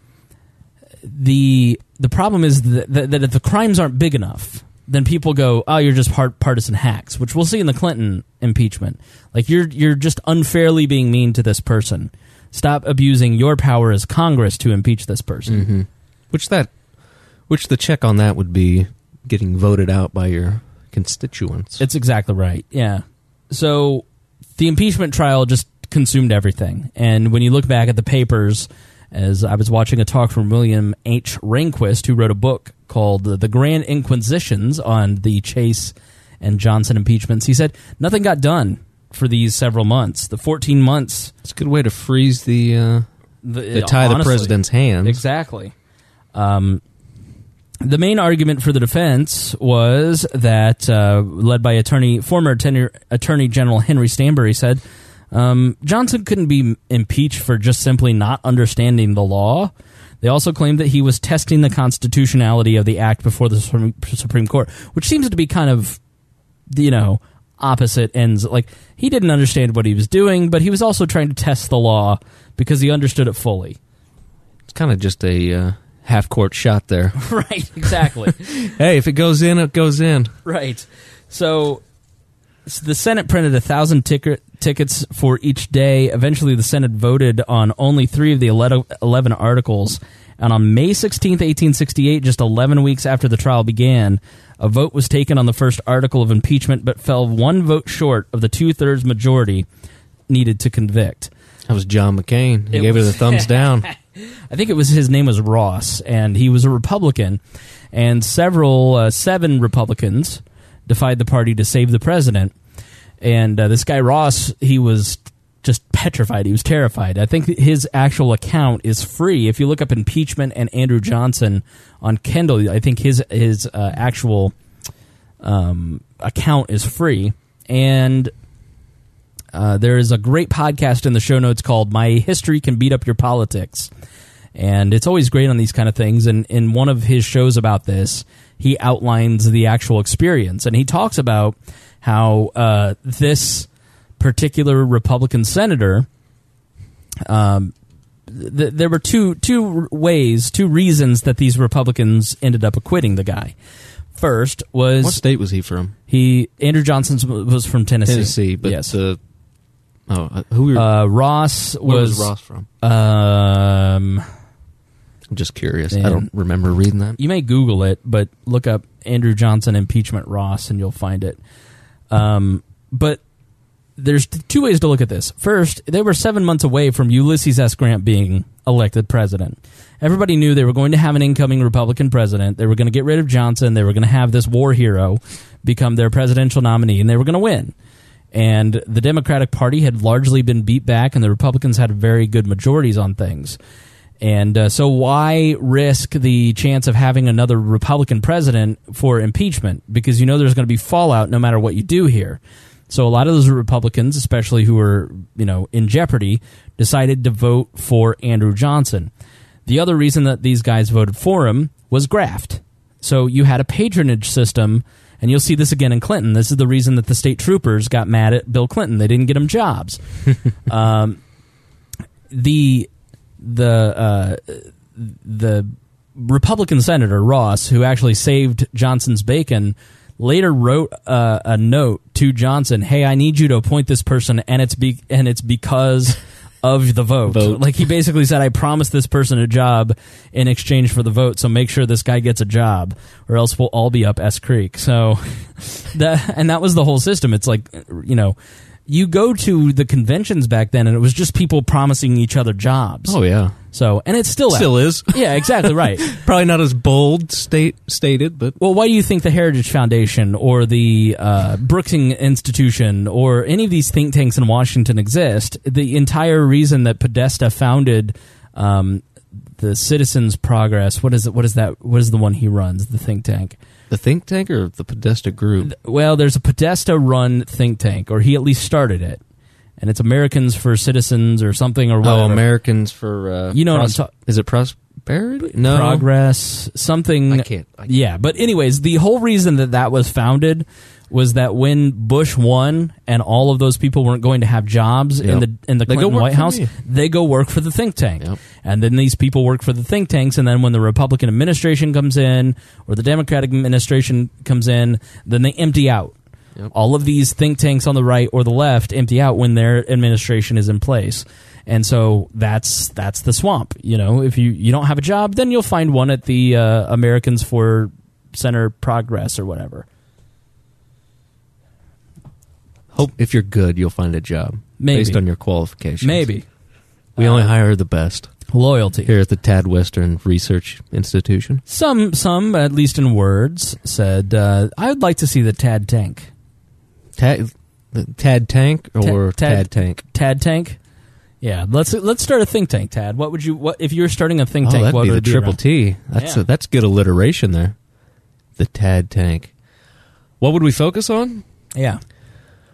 E: the the problem is that, that, that if the crimes aren't big enough, then people go, "Oh, you're just part partisan hacks," which we'll see in the Clinton impeachment. Like you're you're just unfairly being mean to this person. Stop abusing your power as Congress to impeach this person.
F: Mm-hmm. Which that, which the check on that would be getting voted out by your constituents.
E: It's exactly right. Yeah. So the impeachment trial just consumed everything. And when you look back at the papers, as I was watching a talk from William H. Rehnquist, who wrote a book called The Grand Inquisitions on the Chase and Johnson impeachments, he said nothing got done for these several months. The fourteen months.
F: It's a good way to freeze the, uh,
E: the,
F: the tie
E: honestly,
F: the president's hands.
E: Exactly. Um, the main argument for the defense was that, uh, led by attorney, former tenure, Attorney General Henry Stanbury, said um, Johnson couldn't be impeached for just simply not understanding the law. They also claimed that he was testing the constitutionality of the act before the Supreme Supreme Court, which seems to be kind of, you know, opposite ends. Like, he didn't understand what he was doing, but he was also trying to test the law because he understood it fully.
F: It's kind of just a uh, half-court shot there.
E: Right, exactly.
F: Hey, if it goes in, it goes in.
E: Right. So, so the Senate printed a thousand ticket, tickets for each day. Eventually, the Senate voted on only three of the eleven articles. And on May sixteenth, eighteen sixty-eight, just eleven weeks after the trial began, a vote was taken on the first article of impeachment, but fell one vote short of the two-thirds majority needed to convict.
F: That was John McCain. He
E: It
F: gave
E: was-
F: it a thumbs down.
E: I think it was his name was Ross, and he was a Republican, and several uh, seven Republicans defied the party to save the president. And uh, this guy Ross, he was just petrified. He was terrified. I think his actual account is free. If you look up impeachment and Andrew Johnson on Kindle, I think his his uh, actual um, account is free. And uh, there is a great podcast in the show notes called "My History Can Beat Up Your Politics," and it's always great on these kind of things. And in one of his shows about this, he outlines the actual experience, and he talks about how uh, this particular Republican senator, um, th- there were two two ways, two reasons that these Republicans ended up acquitting the guy. First was
F: What state was he from?
E: he Andrew Johnson was from Tennessee.
F: Tennessee, but
E: yes.
F: the oh, uh, who were,
E: uh, Ross
F: where
E: was,
F: was Ross from?
E: Um,
F: I'm just curious.
E: Man.
F: I don't remember reading that.
E: you may Google it, but look up Andrew Johnson impeachment Ross, and you'll find it. Um, but there's two ways to look at this. First, they were seven months away from Ulysses S. Grant being elected president. Everybody knew they were going to have an incoming Republican president. They were going to get rid of Johnson. They were going to have this war hero become their presidential nominee, and they were going to win. And the Democratic Party had largely been beat back, and the Republicans had very good majorities on things. And uh, so why risk the chance of having another Republican president for impeachment? Because you know there's going to be fallout no matter what you do here. So a lot of those Republicans, especially who were, you know, in jeopardy, decided to vote for Andrew Johnson. The other reason that these guys voted for him was graft. So you had a patronage system, and you'll see this again in Clinton. This is the reason that the state troopers got mad at Bill Clinton. They didn't get him jobs. um, the the uh, the Republican senator Ross, who actually saved Johnson's bacon, later wrote uh, a note to Johnson, "Hey, I need you to appoint this person, and it's be- and it's because of the vote.
F: Vote.
E: Like, he basically said, I promised this person a job in exchange for the vote, so make sure this guy gets a job, or else we'll all be up S Creek. So, that, and that was the whole system. It's like, you know, you go to the conventions back then, and it was just people promising each other jobs.
F: Oh, yeah.
E: So, and it's still
F: Still is.
E: Yeah, exactly right.
F: Probably not as bold state stated, but
E: Well, why do you think the Heritage Foundation or the uh, Brookings Institution or any of these think tanks in Washington exist? The entire reason that Podesta founded um, the Citizens Progress, what is it? What is that? What is the one he runs? The think tank.
F: the think tank or the Podesta group?
E: Well, there's a Podesta-run think tank, or he at least started it, and it's Americans for Citizens or something or whatever.
F: Oh, Americans for uh,
E: You know what I'm
F: pros-
E: ta-
F: Is it prosperity? No,
E: Progress, something.
F: I can't- I can't.
E: Yeah, but anyways, the whole reason that that was founded was that when Bush won and all of those people weren't going to have jobs in
F: Yep.
E: the in the
F: They go
E: Clinton
F: work
E: White
F: for
E: House,
F: me.
E: they go work for the think tank.
F: Yep.
E: And then these people work for the think tanks, and then when the Republican administration comes in or the Democratic administration comes in, then they empty out.
F: Yep.
E: All of these think tanks on the right or the left empty out when their administration is in place. And so that's that's the swamp. You know, if you, you don't have a job, then you'll find one at the uh, Americans for Center Progress or whatever.
F: Hope if you're good, you'll find a job
E: Maybe.
F: based on your qualifications.
E: Maybe.
F: We only hire the best
E: Loyalty.
F: here at the Tad Western Research Institution.
E: Some, some, at least in words, said, uh, I would like to see the Tad Tank.
F: Tad, the Tad Tank or
E: Ta-
F: Tad, Tank?
E: Tad Tank? Yeah, let's let's start a think tank, Tad. What would you, what if you were starting a think
F: Oh,
E: tank,
F: that'd
E: what
F: be
E: would
F: the
E: it be
F: Triple
E: around?
F: T. That's
E: Yeah.
F: a, that's good alliteration there. The Tad Tank. What would we focus on?
E: Yeah.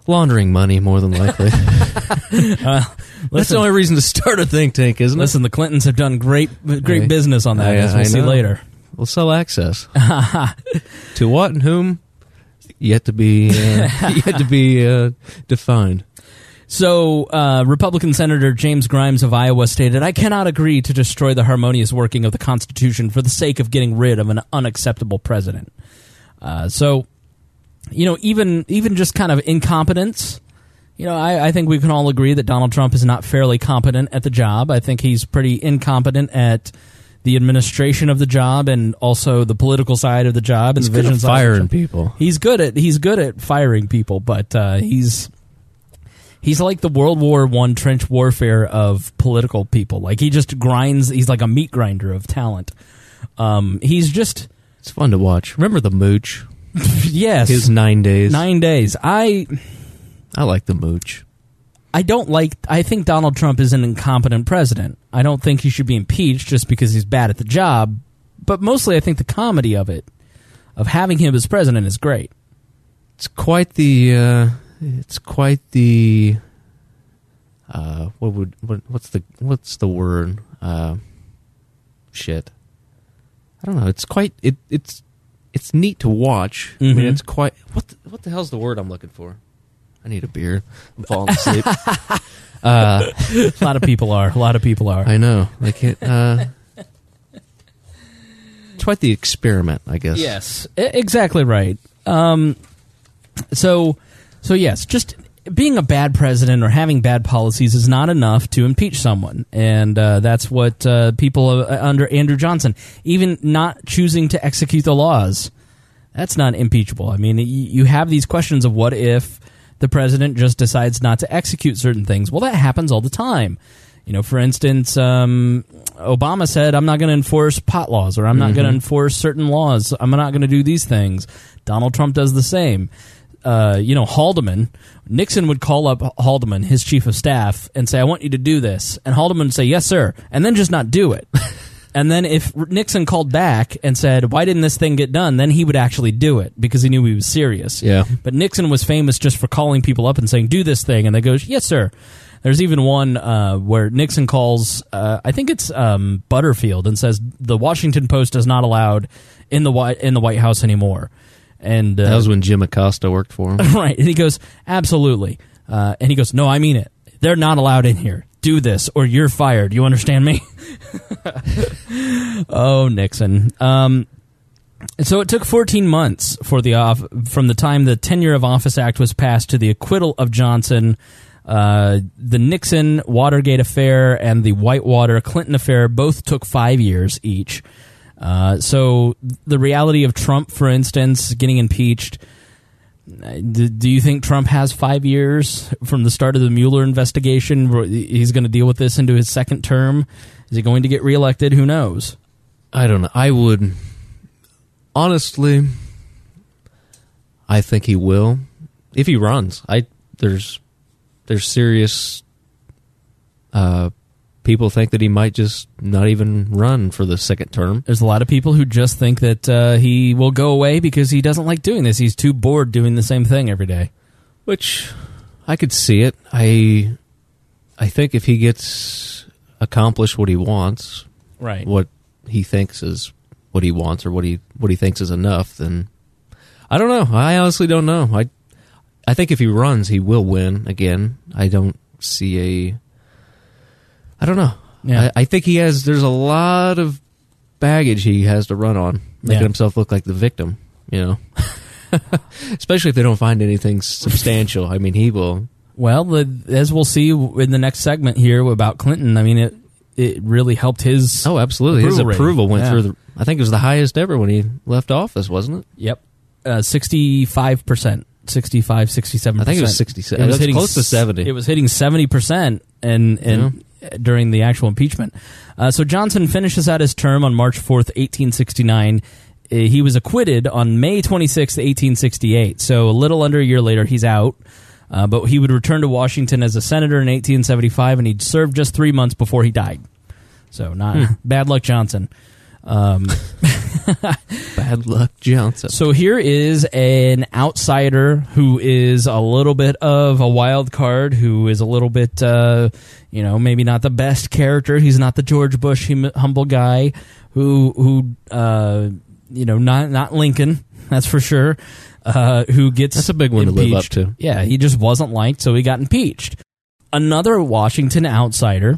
F: Laundering money, more than likely.
E: uh,
F: That's the only reason to start a think tank, isn't it?
E: Listen, the Clintons have done great great
F: I,
E: business on that,
F: I,
E: as we'll
F: I
E: see
F: know.
E: later.
F: We'll sell access. To what and whom? Yet to be uh, yet to be uh, defined.
E: So, uh, Republican Senator James Grimes of Iowa stated, I cannot agree to destroy the harmonious working of the Constitution for the sake of getting rid of an unacceptable president. Uh, so, you know, even even just kind of incompetence, you know, I, I think we can all agree that Donald Trump is not fairly competent at the job. I think he's pretty incompetent at the administration of the job and also the political side of the job. And
F: He's
E: the
F: good at
E: vision side of the
F: firing
E: job.
F: people.
E: He's good at he's good at firing people, but uh, he's he's like the World War One trench warfare of political people. Like he just grinds. He's like a meat grinder of talent. Um, he's just
F: It's fun to watch. Remember the Mooch?
E: yes,
F: His nine days.
E: nine days. I
F: I like the Mooch.
E: I don't like. I think Donald Trump is an incompetent president. I don't think he should be impeached just because he's bad at the job. But mostly, I think the comedy of it, of having him as president, is great.
F: It's quite the. Uh, it's quite the. Uh, what would what, what's the what's the word? Uh, shit. I don't know. It's quite it. It's it's neat to watch. I
E: Mhm.
F: mean, it's quite. What the, what the hell's the word I'm looking for? I need a beer. I'm falling asleep. uh,
E: A lot of people are. A lot of people are.
F: I know. Like it. Uh, it's quite the experiment, I guess.
E: Yes, e- exactly right. Um, so, so yes, just being a bad president or having bad policies is not enough to impeach someone, and uh, that's what uh, people uh, under Andrew Johnson, even not choosing to execute the laws, that's not impeachable. I mean, y- you have these questions of what if the president just decides not to execute certain things. Well, that happens all the time. You know, for instance, um, Obama said, I'm not going to enforce pot laws, or I'm not
F: Mm-hmm.
E: going to enforce certain laws. I'm not going to do these things. Donald Trump does the same. Uh, you know, Haldeman, Nixon would call up Haldeman, his chief of staff, and say, I want you to do this. And Haldeman would say, yes, sir, and then just not do it. And then if Nixon called back and said, why didn't this thing get done, then he would actually do it because he knew he was serious.
F: Yeah.
E: But Nixon was famous just for calling people up and saying, do this thing. And they go, yes, sir. There's even one uh, where Nixon calls, uh, I think it's um, Butterfield, and says the Washington Post is not allowed in the White, in the White House anymore. And uh,
F: That was when Jim Acosta worked for him.
E: right. And he goes, absolutely. Uh, and he goes, no, I mean it. They're not allowed in here. Do this or you're fired. You understand me? Oh, Nixon. Um, so it took fourteen months for the off from the time the Tenure of Office Act was passed to the acquittal of Johnson. Uh, the Nixon Watergate affair and the Whitewater Clinton affair both took five years each. Uh, so the reality of Trump, for instance, getting impeached. Do, do you think Trump has five years from the start of the Mueller investigation? He's going to deal with this into his second term. Is he going to get reelected? Who knows?
F: I don't know. I would honestly. I think he will if he runs. I there's there's serious. Uh, people think that he might just not even run for the second term.
E: There's a lot of people who just think that uh, he will go away because he doesn't like doing this. He's too bored doing the same thing every day.
F: Which I could see it. I I think if he gets accomplished what he wants,
E: Right.
F: what he thinks is what he wants, or what he what he thinks is enough, then I don't know. I honestly don't know. I I think if he runs, he will win again. I don't see a. I don't know.
E: Yeah.
F: I, I think he has. There's a lot of baggage he has to run on, making
E: Yeah.
F: himself look like the victim. You know, especially if they don't find anything substantial. I mean, he will.
E: Well, the, as we'll see in the next segment here about Clinton, I mean, it it really helped his.
F: Oh, absolutely. His
E: approval rating.
F: approval went
E: Yeah.
F: through the. I think it was the highest ever when he left office, wasn't it?
E: Yep. Uh, sixty-five percent. sixty-five, sixty-seven percent.
F: I think it was sixty-seven.
E: It was
F: That's
E: hitting
F: close to
E: s-
F: seventy.
E: It was hitting seventy percent and, and during the actual impeachment. Uh, so Johnson finishes out his term on March fourth, eighteen sixty-nine. Uh, he was acquitted on May twenty-sixth, eighteen sixty-eight. So a little under a year later, he's out. Uh, but he would return to Washington as a senator in eighteen seventy-five, and he'd served just three months before he died. So not
F: Hmm.
E: bad luck, Johnson. Um,
F: Bad luck Johnson.
E: So here is an outsider who is a little bit of a wild card, who is a little bit, uh, you know, maybe not the best character. He's not the George Bush hum- humble guy who, who uh, you know, not not Lincoln, that's for sure, uh, who gets
F: That's a big one
E: impeached.
F: to live up to.
E: Yeah, he just wasn't liked, so he got impeached. Another Washington outsider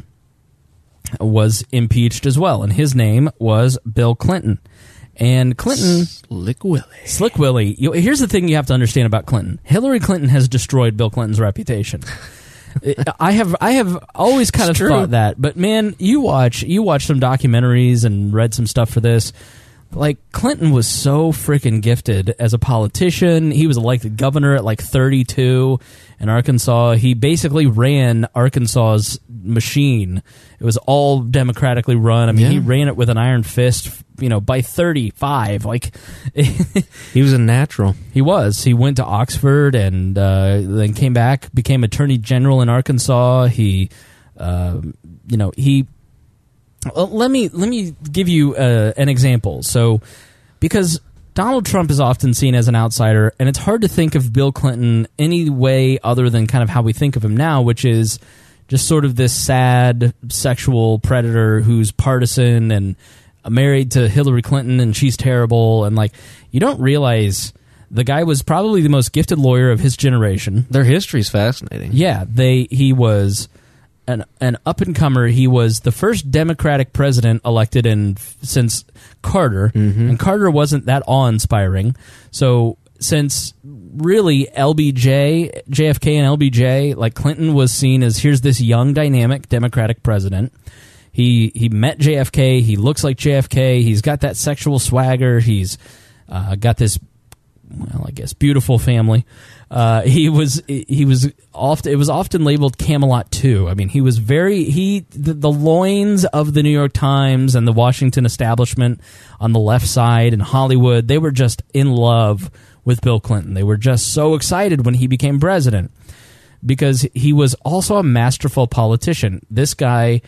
E: was impeached as well, and his name was Bill Clinton. And Clinton...
F: Slick Willie.
E: Slick Willie. You, here's the thing you have to understand about Clinton. Hillary Clinton has destroyed Bill Clinton's reputation. I have I have always kind
F: It's
E: of
F: true.
E: thought that, but man, you watch you watch some documentaries and read some stuff for this. Like, Clinton was so freaking gifted as a politician. He was elected governor at like thirty-two in Arkansas. He basically ran Arkansas's machine. It was all democratically run. I mean,
F: Yeah.
E: he ran it with an iron fist, you know, by thirty-five. Like,
F: He was a natural.
E: he was. He went to Oxford and uh, then came back, became attorney general in Arkansas. He, uh, you know, he... Well, let me let me give you uh, an example. So, because Donald Trump is often seen as an outsider, and it's hard to think of Bill Clinton any way other than kind of how we think of him now, which is just sort of this sad sexual predator who's partisan and married to Hillary Clinton, and she's terrible. And like, you don't realize the guy was probably the most gifted lawyer of his generation.
F: Their history's fascinating.
E: Yeah, they he was an an up and comer. He was the first Democratic president elected in since Carter,
F: Mm-hmm.
E: and Carter wasn't that awe inspiring. So since really L B J, J F K, and L B J, like, Clinton was seen as, here's this young, dynamic Democratic president. He he met J F K. He looks like J F K. He's got that sexual swagger. He's uh, got this, well, I guess, beautiful family. Uh, he was he was often it was often labeled Camelot two. I mean, he was very he the, the loins of the New York Times and the Washington establishment on the left side and Hollywood. They were just in love with Bill Clinton. They were just so excited when he became president because he was also a masterful politician. This guy.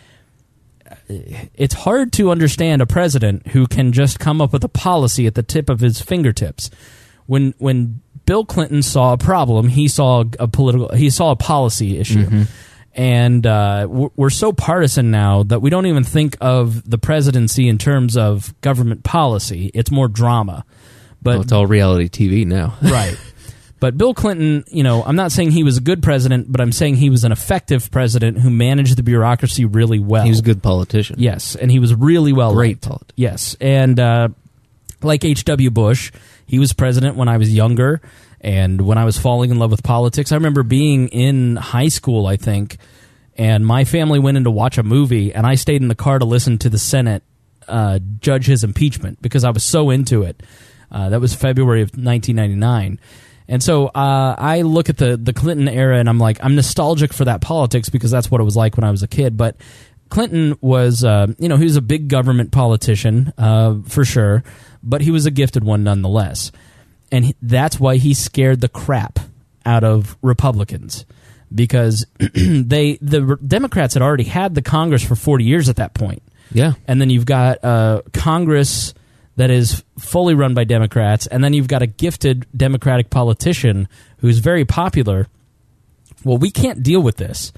E: It's hard to understand a president who can just come up with a policy at the tip of his fingertips. When when Bill Clinton saw a problem, he saw a political, he saw a policy issue,
F: Mm-hmm.
E: and uh, we're so partisan now that we don't even think of the presidency in terms of government policy. It's more drama. But
F: Oh, it's all reality T V now.
E: right. But Bill Clinton, you know, I'm not saying he was a good president, but I'm saying he was an effective president who managed the bureaucracy really well.
F: He was a good politician.
E: Yes, and he was really well
F: Great
E: liked.
F: politician.
E: Yes, and uh, like H W Bush, he was president when I was younger and when I was falling in love with politics. I remember being in high school, I think, and my family went in to watch a movie, and I stayed in the car to listen to the Senate uh, judge his impeachment because I was so into it. Uh, that was February of nineteen ninety-nine. And so uh, I look at the, the Clinton era, and I'm like, I'm nostalgic for that politics because that's what it was like when I was a kid. But Clinton was, uh, you know, he was a big government politician, uh, for sure, but he was a gifted one nonetheless. And he, that's why he scared the crap out of Republicans because they the Democrats had already had the Congress for forty years at that point.
F: Yeah.
E: And then you've got uh, Congress that is fully run by Democrats, and then you've got a gifted Democratic politician who's very popular. Well, we can't deal with this,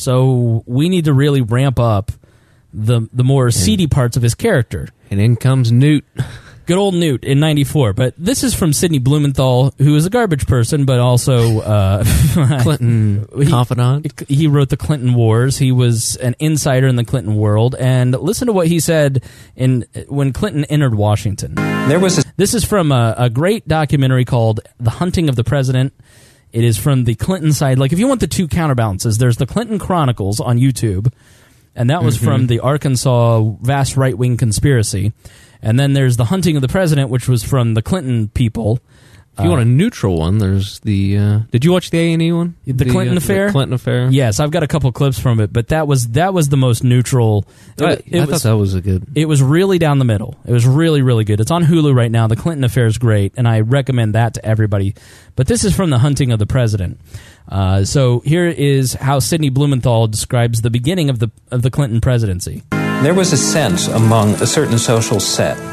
E: so we need to really ramp up the the more seedy parts of his character.
F: And in comes Newt.
E: Good old Newt in ninety-four. But this is from Sidney Blumenthal, who is a garbage person, but also uh,
F: Clinton
E: he-
F: confidant.
E: He wrote the Clinton Wars. He was an insider in the Clinton world. And listen to what he said in when Clinton entered Washington.
C: There was a
E: This is from a, a great documentary called The Hunting of the President. It is from the Clinton side. Like, if you want the two counterbalances, there's the Clinton Chronicles on YouTube, and that was
F: Mm-hmm.
E: from the Arkansas vast right-wing conspiracy. And then there's The Hunting of the President, which was from the Clinton people.
F: If you want a neutral one, there's the... Uh, did you watch the A and E one?
E: The Clinton
F: uh,
E: Affair?
F: The Clinton Affair?
E: Yes, I've got a couple clips from it, but that was that was the most neutral. It,
F: I,
E: it
F: I
E: was,
F: thought that was a good...
E: It was really down the middle. It was really, really good. It's on Hulu right now. The Clinton Affair is great, and I recommend that to everybody. But this is from The Hunting of the President. Uh, so here is how Sidney Blumenthal describes the beginning of the of the Clinton presidency.
C: There was a sense among a certain social set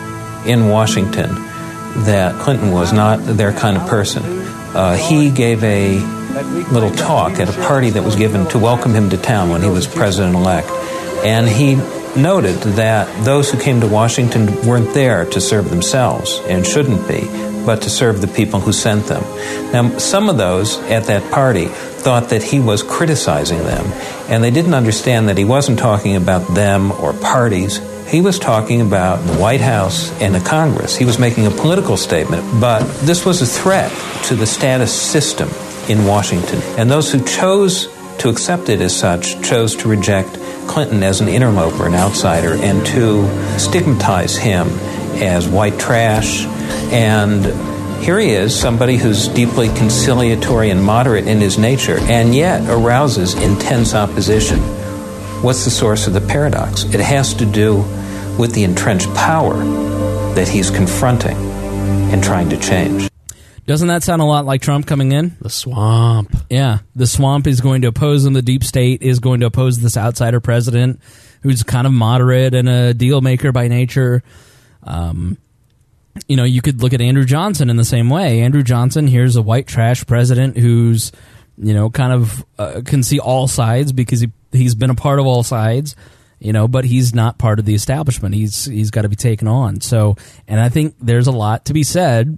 I: in Washington that Clinton was not their kind of person. Uh, he gave a little talk at a party that was given to welcome him to town when he was president-elect. And he noted that those who came to Washington weren't there to serve themselves, and shouldn't be, but to serve the people who sent them. Now, some of those at that party thought that he was criticizing them, and they didn't understand that he wasn't talking about them or parties. He was talking about the White House and the Congress. He was making a political statement, but this was a threat to the status system in Washington. And those who chose to accept it as such chose to reject Clinton as an interloper, an outsider, and to stigmatize him as white trash. And here he is, somebody who's deeply conciliatory and moderate in his nature, and yet arouses intense opposition. What's the source of the paradox? It has to do with the entrenched power that he's confronting and trying to change.
E: Doesn't that sound a lot like Trump coming in?
F: The swamp.
E: Yeah, the swamp is going to oppose him. The deep state is going to oppose this outsider president who's kind of moderate and a deal maker by nature. Um, you know, you could look at Andrew Johnson in the same way. Andrew Johnson, here's a white trash president who's, you know, kind of uh, can see all sides because he, he's been a part of all sides, you know, but he's not part of the establishment. He's he's got to be taken on. So, and I think there's a lot to be said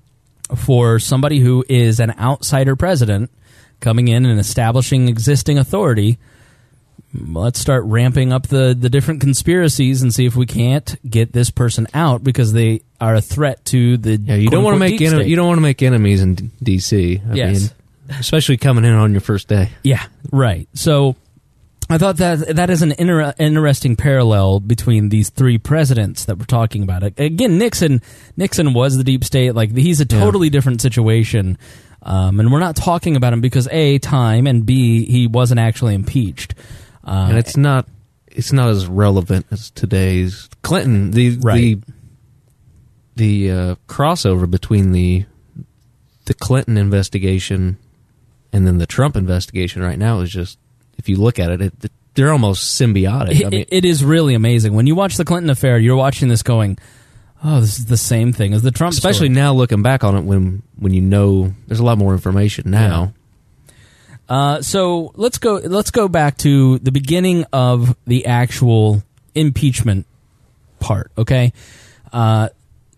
E: for somebody who is an outsider president coming in and establishing existing authority. Let's start ramping up the, the different conspiracies and see if we can't get this person out because they are a threat to the
F: yeah. You don't want to make en- you don't want to make enemies in D C. I
E: yes,
F: mean, especially coming in on your first day.
E: Yeah, right. So I thought that that is an inter- interesting parallel between these three presidents that we're talking about. Again, Nixon Nixon was the deep state. Like, he's a totally yeah. different situation. Um, and we're not talking about him because A, time, and B, he wasn't actually impeached. Uh,
F: and it's not it's not as relevant as today's Clinton. The
E: right.
F: the the uh, crossover between the the Clinton investigation and then the Trump investigation right now is just, if you look at it, it they're almost symbiotic.
E: It,
F: I mean,
E: it is really amazing. When you watch the Clinton affair, you're watching this going, oh, this is the same thing as the Trump
F: especially
E: story.
F: Now looking back on it when when you know there's a lot more information now.
E: Yeah. Uh, so let's go. Let's go back to the beginning of the actual impeachment part. Okay, uh,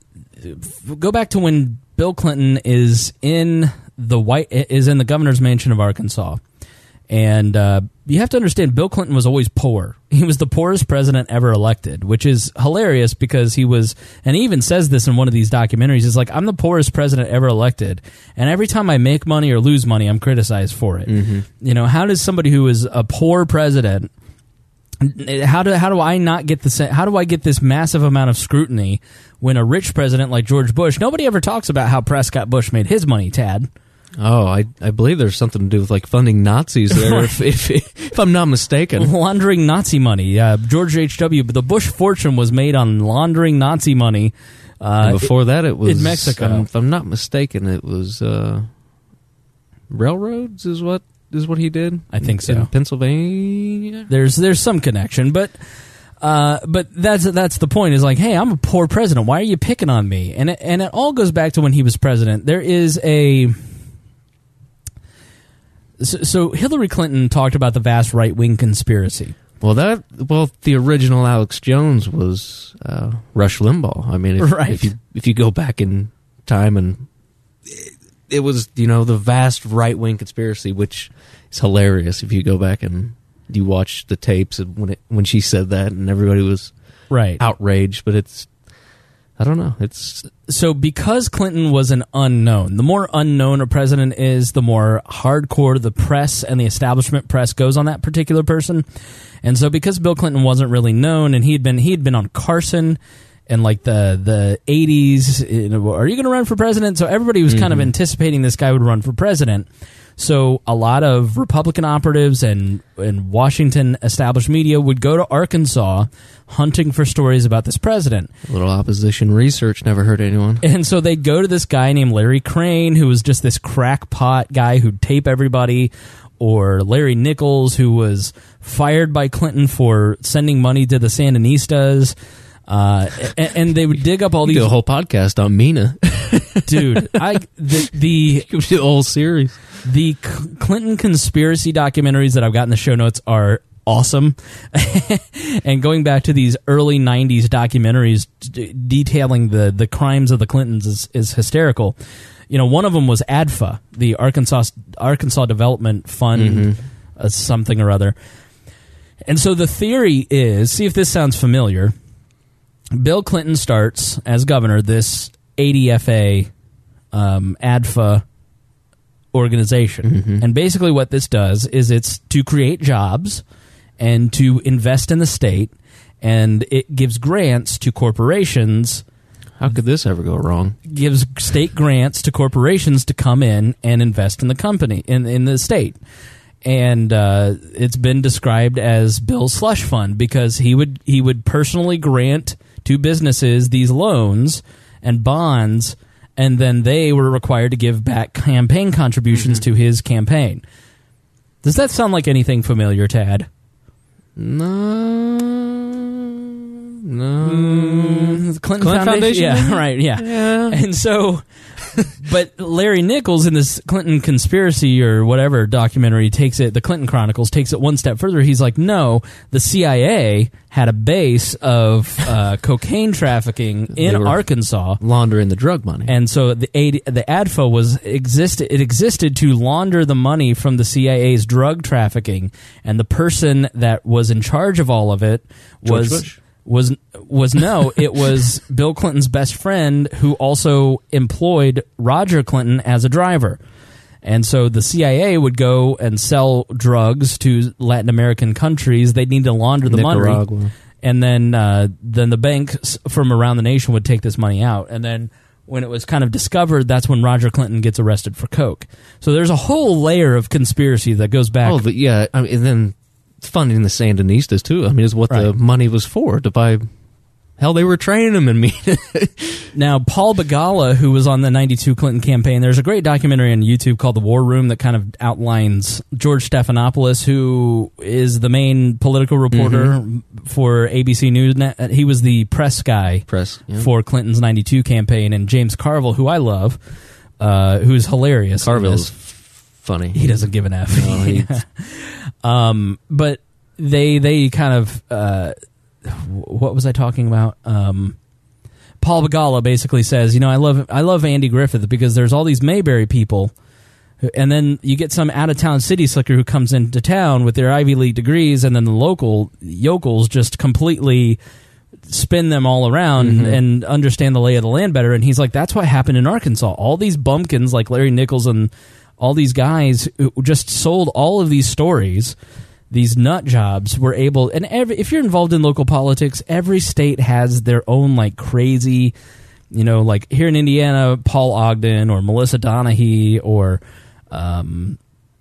E: go back to when Bill Clinton is in the White is in the governor's mansion of Arkansas, and uh, you have to understand Bill Clinton was always poor. He was the poorest president ever elected, which is hilarious because he was, and he even says this in one of these documentaries. He's like, I'm the poorest president ever elected, and every time I make money or lose money, I'm criticized for it. Mm-hmm. You know, how does somebody who is a poor president, how do how do I not get the how do I get this massive amount of scrutiny when a rich president like George Bush? Nobody ever talks about how Prescott Bush made his money, Tad.
F: Oh, I I believe there's something to do with like funding Nazis there, if, if if I'm not mistaken.
E: Laundering Nazi money. Uh, George H W. The Bush fortune was made on laundering Nazi money. Uh,
F: and before that, it was
E: in Mexico.
F: Um, if I'm not mistaken, it was uh, railroads. Is what is what he did.
E: I think so.
F: In Pennsylvania.
E: There's there's some connection, but. Uh, but that's that's the point. Is like, hey, I'm a poor president. Why are you picking on me? And it, and it all goes back to when he was president. There is a so, so Hillary Clinton talked about the vast right wing conspiracy.
F: Well, that well, the original Alex Jones was uh, Rush Limbaugh. I mean, if,
E: right.
F: if you if you go back in time, and it, it was you know the vast right wing conspiracy, which is hilarious if you go back and you watch the tapes and when it when she said that, and everybody was
E: right
F: outraged. But it's I don't know. It's
E: so because Clinton was an unknown. The more unknown a president is, the more hardcore the press and the establishment press goes on that particular person. And so because Bill Clinton wasn't really known, and he'd been he'd been on Carson in like the the eighties, you know, are you going to run for president? So everybody was mm-hmm. kind of anticipating this guy would run for president. So a lot of Republican operatives and, and Washington established media would go to Arkansas hunting for stories about this president.
F: A little opposition research never hurt anyone.
E: And so they'd go to this guy named Larry Crane, who was just this crackpot guy who'd tape everybody, or Larry Nichols, who was fired by Clinton for sending money to the Sandinistas. Uh, and, and they would dig up all
F: You
E: these.
F: do a whole podcast on Mina.
E: Dude, I the the
F: the whole series.
E: The C- Clinton conspiracy documentaries that I've got in the show notes are awesome. And going back to these early nineties documentaries d- detailing the, the crimes of the Clintons is, is hysterical. You know, one of them was A D F A, the Arkansas Arkansas Development Fund,
F: Mm-hmm.
E: uh, something or other. And so the theory is, see if this sounds familiar. Bill Clinton starts as governor this A D F A, um, A D F A organization.
F: Mm-hmm.
E: And basically what this does is it's to create jobs and to invest in the state, and it gives grants to corporations.
F: How could this ever go wrong?
E: Gives state grants to corporations to come in and invest in the company, in, in the state. And uh, it's been described as Bill's slush fund because he would he would personally grant to businesses these loans and bonds, and then they were required to give back campaign contributions
F: Mm-hmm.
E: to his campaign. Does that sound like anything familiar, Tad?
F: No, no.
E: Mm, the Clinton,
F: Clinton
E: Foundation?
F: Foundation,
E: Yeah,
F: maybe?
E: right, yeah.
F: Yeah.
E: And so, but Larry Nichols in this Clinton conspiracy or whatever documentary takes it, the Clinton Chronicles takes it one step further. He's like, no, the C I A had a base of uh, cocaine trafficking
F: They
E: in
F: were
E: Arkansas.
F: laundering the drug money.
E: And so the A D, the A D F A was existed. It existed to launder the money from the C I A's drug trafficking, and the person that was in charge of all of it was
F: George Bush?
E: was was no. It was Bill Clinton's best friend who also employed Roger Clinton as a driver. And so the C I A would go and sell drugs to Latin American countries. They'd need to launder the
F: Nicaragua.
E: money. And then uh, then the banks from around the nation would take this money out. And then when it was kind of discovered, that's when Roger Clinton gets arrested for coke. So there's a whole layer of conspiracy that goes back.
F: Oh, but yeah, I mean, and then funding the Sandinistas, too. I mean, is what the
E: Right.
F: money was for, to buy... Hell, they were training them in me.
E: Now, Paul Begala, who was on the ninety-two Clinton campaign, there's a great documentary on YouTube called The War Room that kind of outlines George Stephanopoulos, who is the main political reporter
F: Mm-hmm.
E: for A B C News. He was the press guy
F: Press, yeah.
E: for Clinton's ninety-two campaign, and James Carville, who I love, uh, who's hilarious. in
F: Carville's
E: this.
F: funny.
E: He doesn't give an F.
F: No, he-
E: um, but they they kind of uh, what was I talking about? Um, Paul Begala basically says, you know, I love I love Andy Griffith because there's all these Mayberry people, and then you get some out of town city slicker who comes into town with their Ivy League degrees, and then the local yokels just completely spin them all around
F: Mm-hmm.
E: and understand the lay of the land better. And he's like, that's what happened in Arkansas. All these bumpkins like Larry Nichols and all these guys who just sold all of these stories, these nut jobs, were able. And every, if you're involved in local politics, every state has their own like crazy, you know, like here in Indiana, Paul Ogden or Melissa Donahue or um,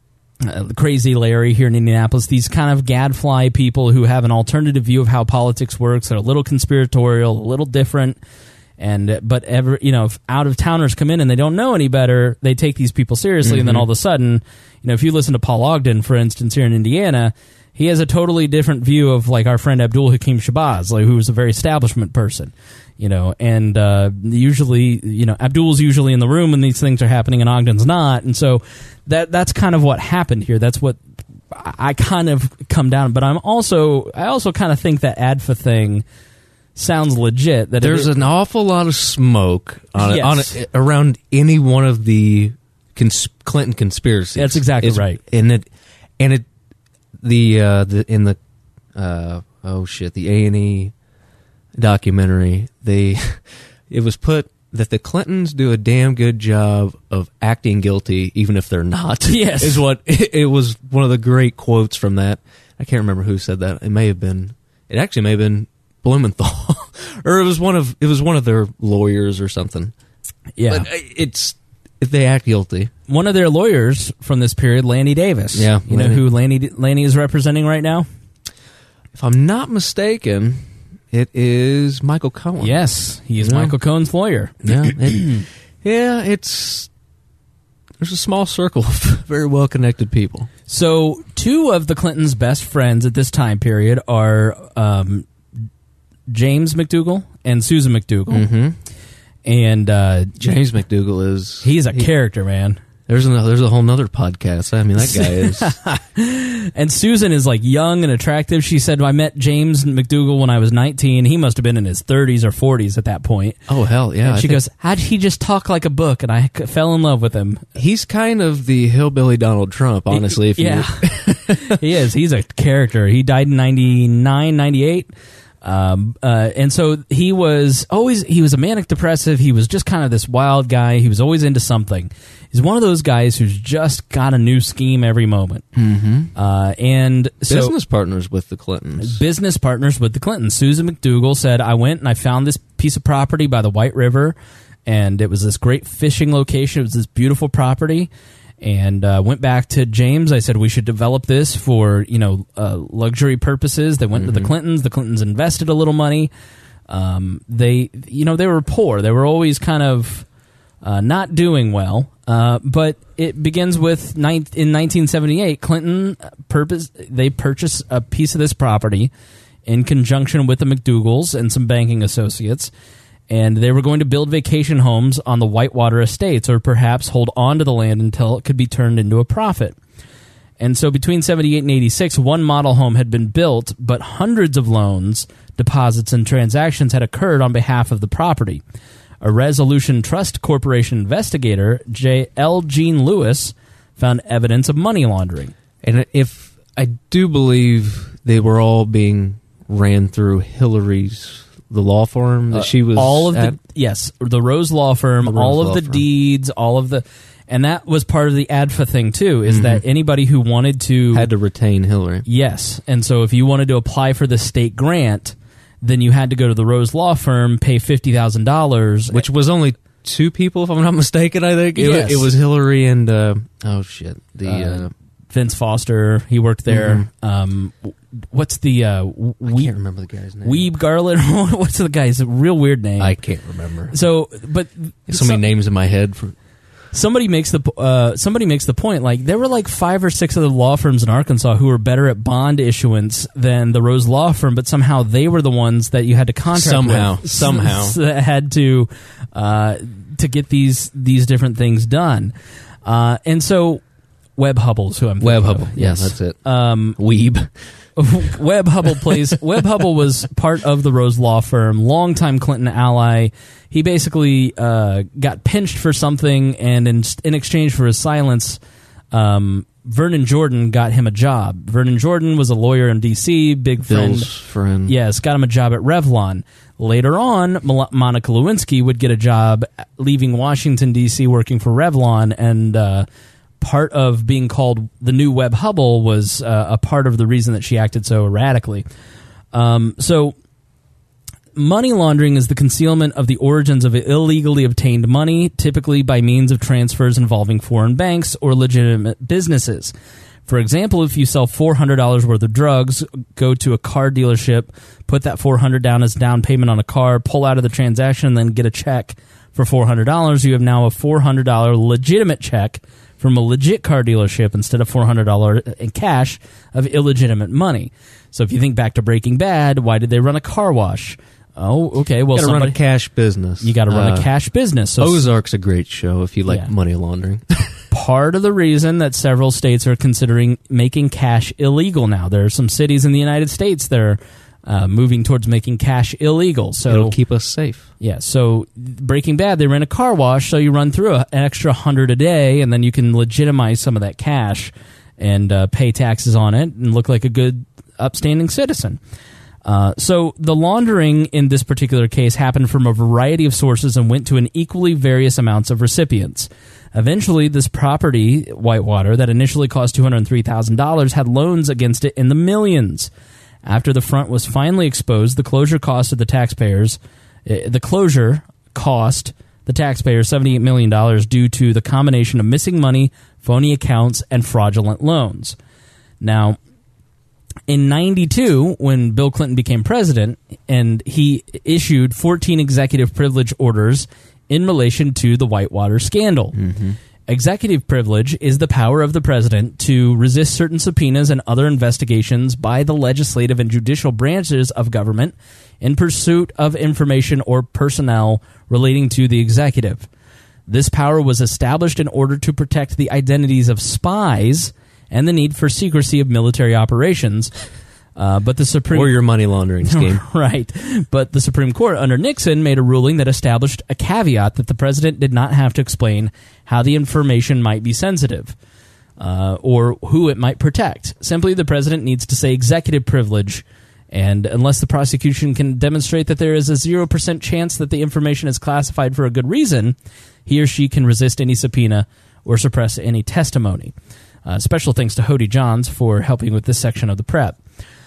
E: uh, Crazy Larry here in Indianapolis. These kind of gadfly people who have an alternative view of how politics works. They're a little conspiratorial, a little different. And but ever you know, if out of towners come in and they don't know any better, they take these people seriously,
F: Mm-hmm.
E: and then all of a sudden, you know, if you listen to Paul Ogden, for instance, here in Indiana, he has a totally different view of like our friend Abdul Hakim Shabazz, like who was a very establishment person, you know, and uh, usually, you know, Abdul's usually in the room when these things are happening, and Ogden's not, and so that that's kind of what happened here. That's what I, I kind of come down, but I'm also I also kind of think that A D F A thing sounds legit. That
F: There's
E: it,
F: an awful lot of smoke on, it, on
E: Yes.
F: it, around any one of the cons- Clinton conspiracies.
E: That's exactly
F: It's-
E: right.
F: And it, and it, the uh, the in the uh, oh shit, the A and E documentary, they it was put that the Clintons do a damn good job of acting guilty, even if they're not.
E: Yes.
F: is what it, it was. One of the great quotes from that. I can't remember who said that. It may have been. It actually may have been Blumenthal, or it was one of it was one of their lawyers or something.
E: yeah.
F: But it's if they act guilty.
E: One of their lawyers from this period, Lanny Davis.
F: Yeah,
E: you know
F: Lanny.
E: who Lanny Lanny is representing right now?
F: If I'm not mistaken, it is Michael Cohen.
E: Yes, he is
F: Yeah.
E: Michael Cohen's lawyer.
F: Yeah, it, yeah. It's there's a small circle of very well connected people.
E: So, two of the Clintons' best friends at this time period are um, James McDougal and Susan McDougal.
F: Mm-hmm.
E: And uh,
F: James McDougal is...
E: He's a
F: he,
E: character, man.
F: There's a, there's a whole nother podcast. I mean, that guy is...
E: And Susan is like young and attractive. She said, I met James McDougal when I was nineteen. He must have been in his thirties or forties at that point.
F: Oh, hell, yeah.
E: And she goes, how'd he just talk like a book? And I fell in love with him.
F: He's kind of the hillbilly Donald Trump, honestly. If
E: yeah.
F: you...
E: He is. He's a character. He died in ninety-nine, ninety-eight. Um, uh, and so he was always, he was a manic depressive. He was just kind of this wild guy. He was always into something. He's one of those guys who's just got a new scheme every moment.
F: Mm-hmm.
E: Uh, and so
F: business partners with the Clintons.
E: Business partners with the Clintons. Susan McDougal said, I went and I found this piece of property by the White River, and it was this great fishing location. It was this beautiful property. And uh, went back to James. I said we should develop this for, you know, uh, luxury purposes. They went mm-hmm. to the Clintons. The Clintons invested a little money. Um, they, you know, they were poor. They were always kind of uh, not doing well. Uh, but it begins with nine, in nineteen seventy-eight. Clinton purpose they purchased a piece of this property in conjunction with the McDougals and some banking associates. And they were going to build vacation homes on the Whitewater estates, or perhaps hold on to the land until it could be turned into a profit. And so between seventy-eight and eighty-six, one model home had been built, but hundreds of loans, deposits, and transactions had occurred on behalf of the property. A Resolution Trust Corporation investigator, J. L. Gene Lewis, found evidence of money laundering.
F: And if I do believe they were all being ran through Hillary's... the law firm that uh, she was
E: all of
F: at?
E: the yes the Rose Law Firm,
F: the Rose
E: all of
F: law
E: the
F: firm.
E: deeds, all of the, and that was part of the A D F A thing too, is mm-hmm. that anybody who wanted to
F: had to retain Hillary.
E: Yes, and so if you wanted to apply for the state grant, then you had to go to the Rose Law Firm, pay fifty thousand dollars,
F: which was only two people, if I'm not mistaken. I think it,
E: yes.
F: it was Hillary and uh, oh shit, the
E: uh,
F: uh,
E: Vince Foster. He worked there.
F: Mm-hmm.
E: Um, what's the uh, we-
F: I can't remember the guy's name.
E: Weeb Garland. What's the guy's real weird name?
F: I can't remember.
E: So, but
F: so many names in my head. For
E: somebody makes the uh, somebody makes the point, like there were like five or six other law firms in Arkansas who were better at bond issuance than the Rose Law Firm, but somehow they were the ones that you had to contract
F: somehow
E: with,
F: somehow
E: that had to uh, to get these these different things done, uh, and so. Webb Hubbell's who I'm thinking
F: Webb Hubbell.
E: of.
F: Yes, yeah, that's it.
E: Um,
F: Weeb.
E: Webb Hubbell plays. Webb Hubbell was part of the Rose Law Firm, longtime Clinton ally. He basically uh, got pinched for something, and in, in exchange for his silence, um, Vernon Jordan got him a job. Vernon Jordan was a lawyer in D C, big friend.
F: Bill's friend.
E: Yes, got him a job at Revlon. Later on, Mal- Monica Lewinsky would get a job leaving Washington, D C, working for Revlon, and uh, part of being called the new Webb Hubbell was uh, a part of the reason that she acted so erratically. Um, so, money laundering is the concealment of the origins of illegally obtained money, typically by means of transfers involving foreign banks or legitimate businesses. For example, if you sell four hundred dollars worth of drugs, go to a car dealership, put that four hundred dollars down as down payment on a car, pull out of the transaction, and then get a check for four hundred dollars, you have now a four hundred dollars legitimate check from a legit car dealership instead of four hundred dollars in cash of illegitimate money. So if you think back to Breaking Bad, why did they run a car wash? Oh, okay. Well,
F: you got to
E: run
F: run a cash business.
E: You got to run
F: uh,
E: a cash business. So
F: Ozark's a great show if you like
E: yeah.
F: money laundering.
E: Part of the reason that several states are considering making cash illegal now. There are some cities in the United States that are uh, moving towards making cash illegal. So
F: it'll keep us safe.
E: Yeah. So Breaking Bad, they ran a car wash, so you run through a, an extra hundred a day, and then you can legitimize some of that cash and uh, pay taxes on it and look like a good, upstanding citizen. Uh, so the laundering in this particular case happened from a variety of sources and went to an equally various amounts of recipients. Eventually, this property, Whitewater, that initially cost two hundred three thousand dollars, had loans against it in the millions. After the front was finally exposed, the closure cost of the taxpayers, uh, the closure cost the taxpayers seventy-eight million dollars due to the combination of missing money, phony accounts, and fraudulent loans. Now, in ninety-two, when Bill Clinton became president, and he issued fourteen executive privilege orders in relation to the Whitewater scandal.
F: Mm-hmm.
E: Executive privilege is the power of the president to resist certain subpoenas and other investigations by the legislative and judicial branches of government in pursuit of information or personnel relating to the executive. This power was established in order to protect the identities of spies and the need for secrecy of military operations. Uh, but the Supreme
F: or your money laundering scheme.
E: Right. But the Supreme Court under Nixon made a ruling that established a caveat that the president did not have to explain how the information might be sensitive uh, or who it might protect. Simply, the president needs to say executive privilege, and unless the prosecution can demonstrate that there is a zero percent chance that the information is classified for a good reason, he or she can resist any subpoena or suppress any testimony. Uh, special thanks to Hody Johns for helping with this section of the prep.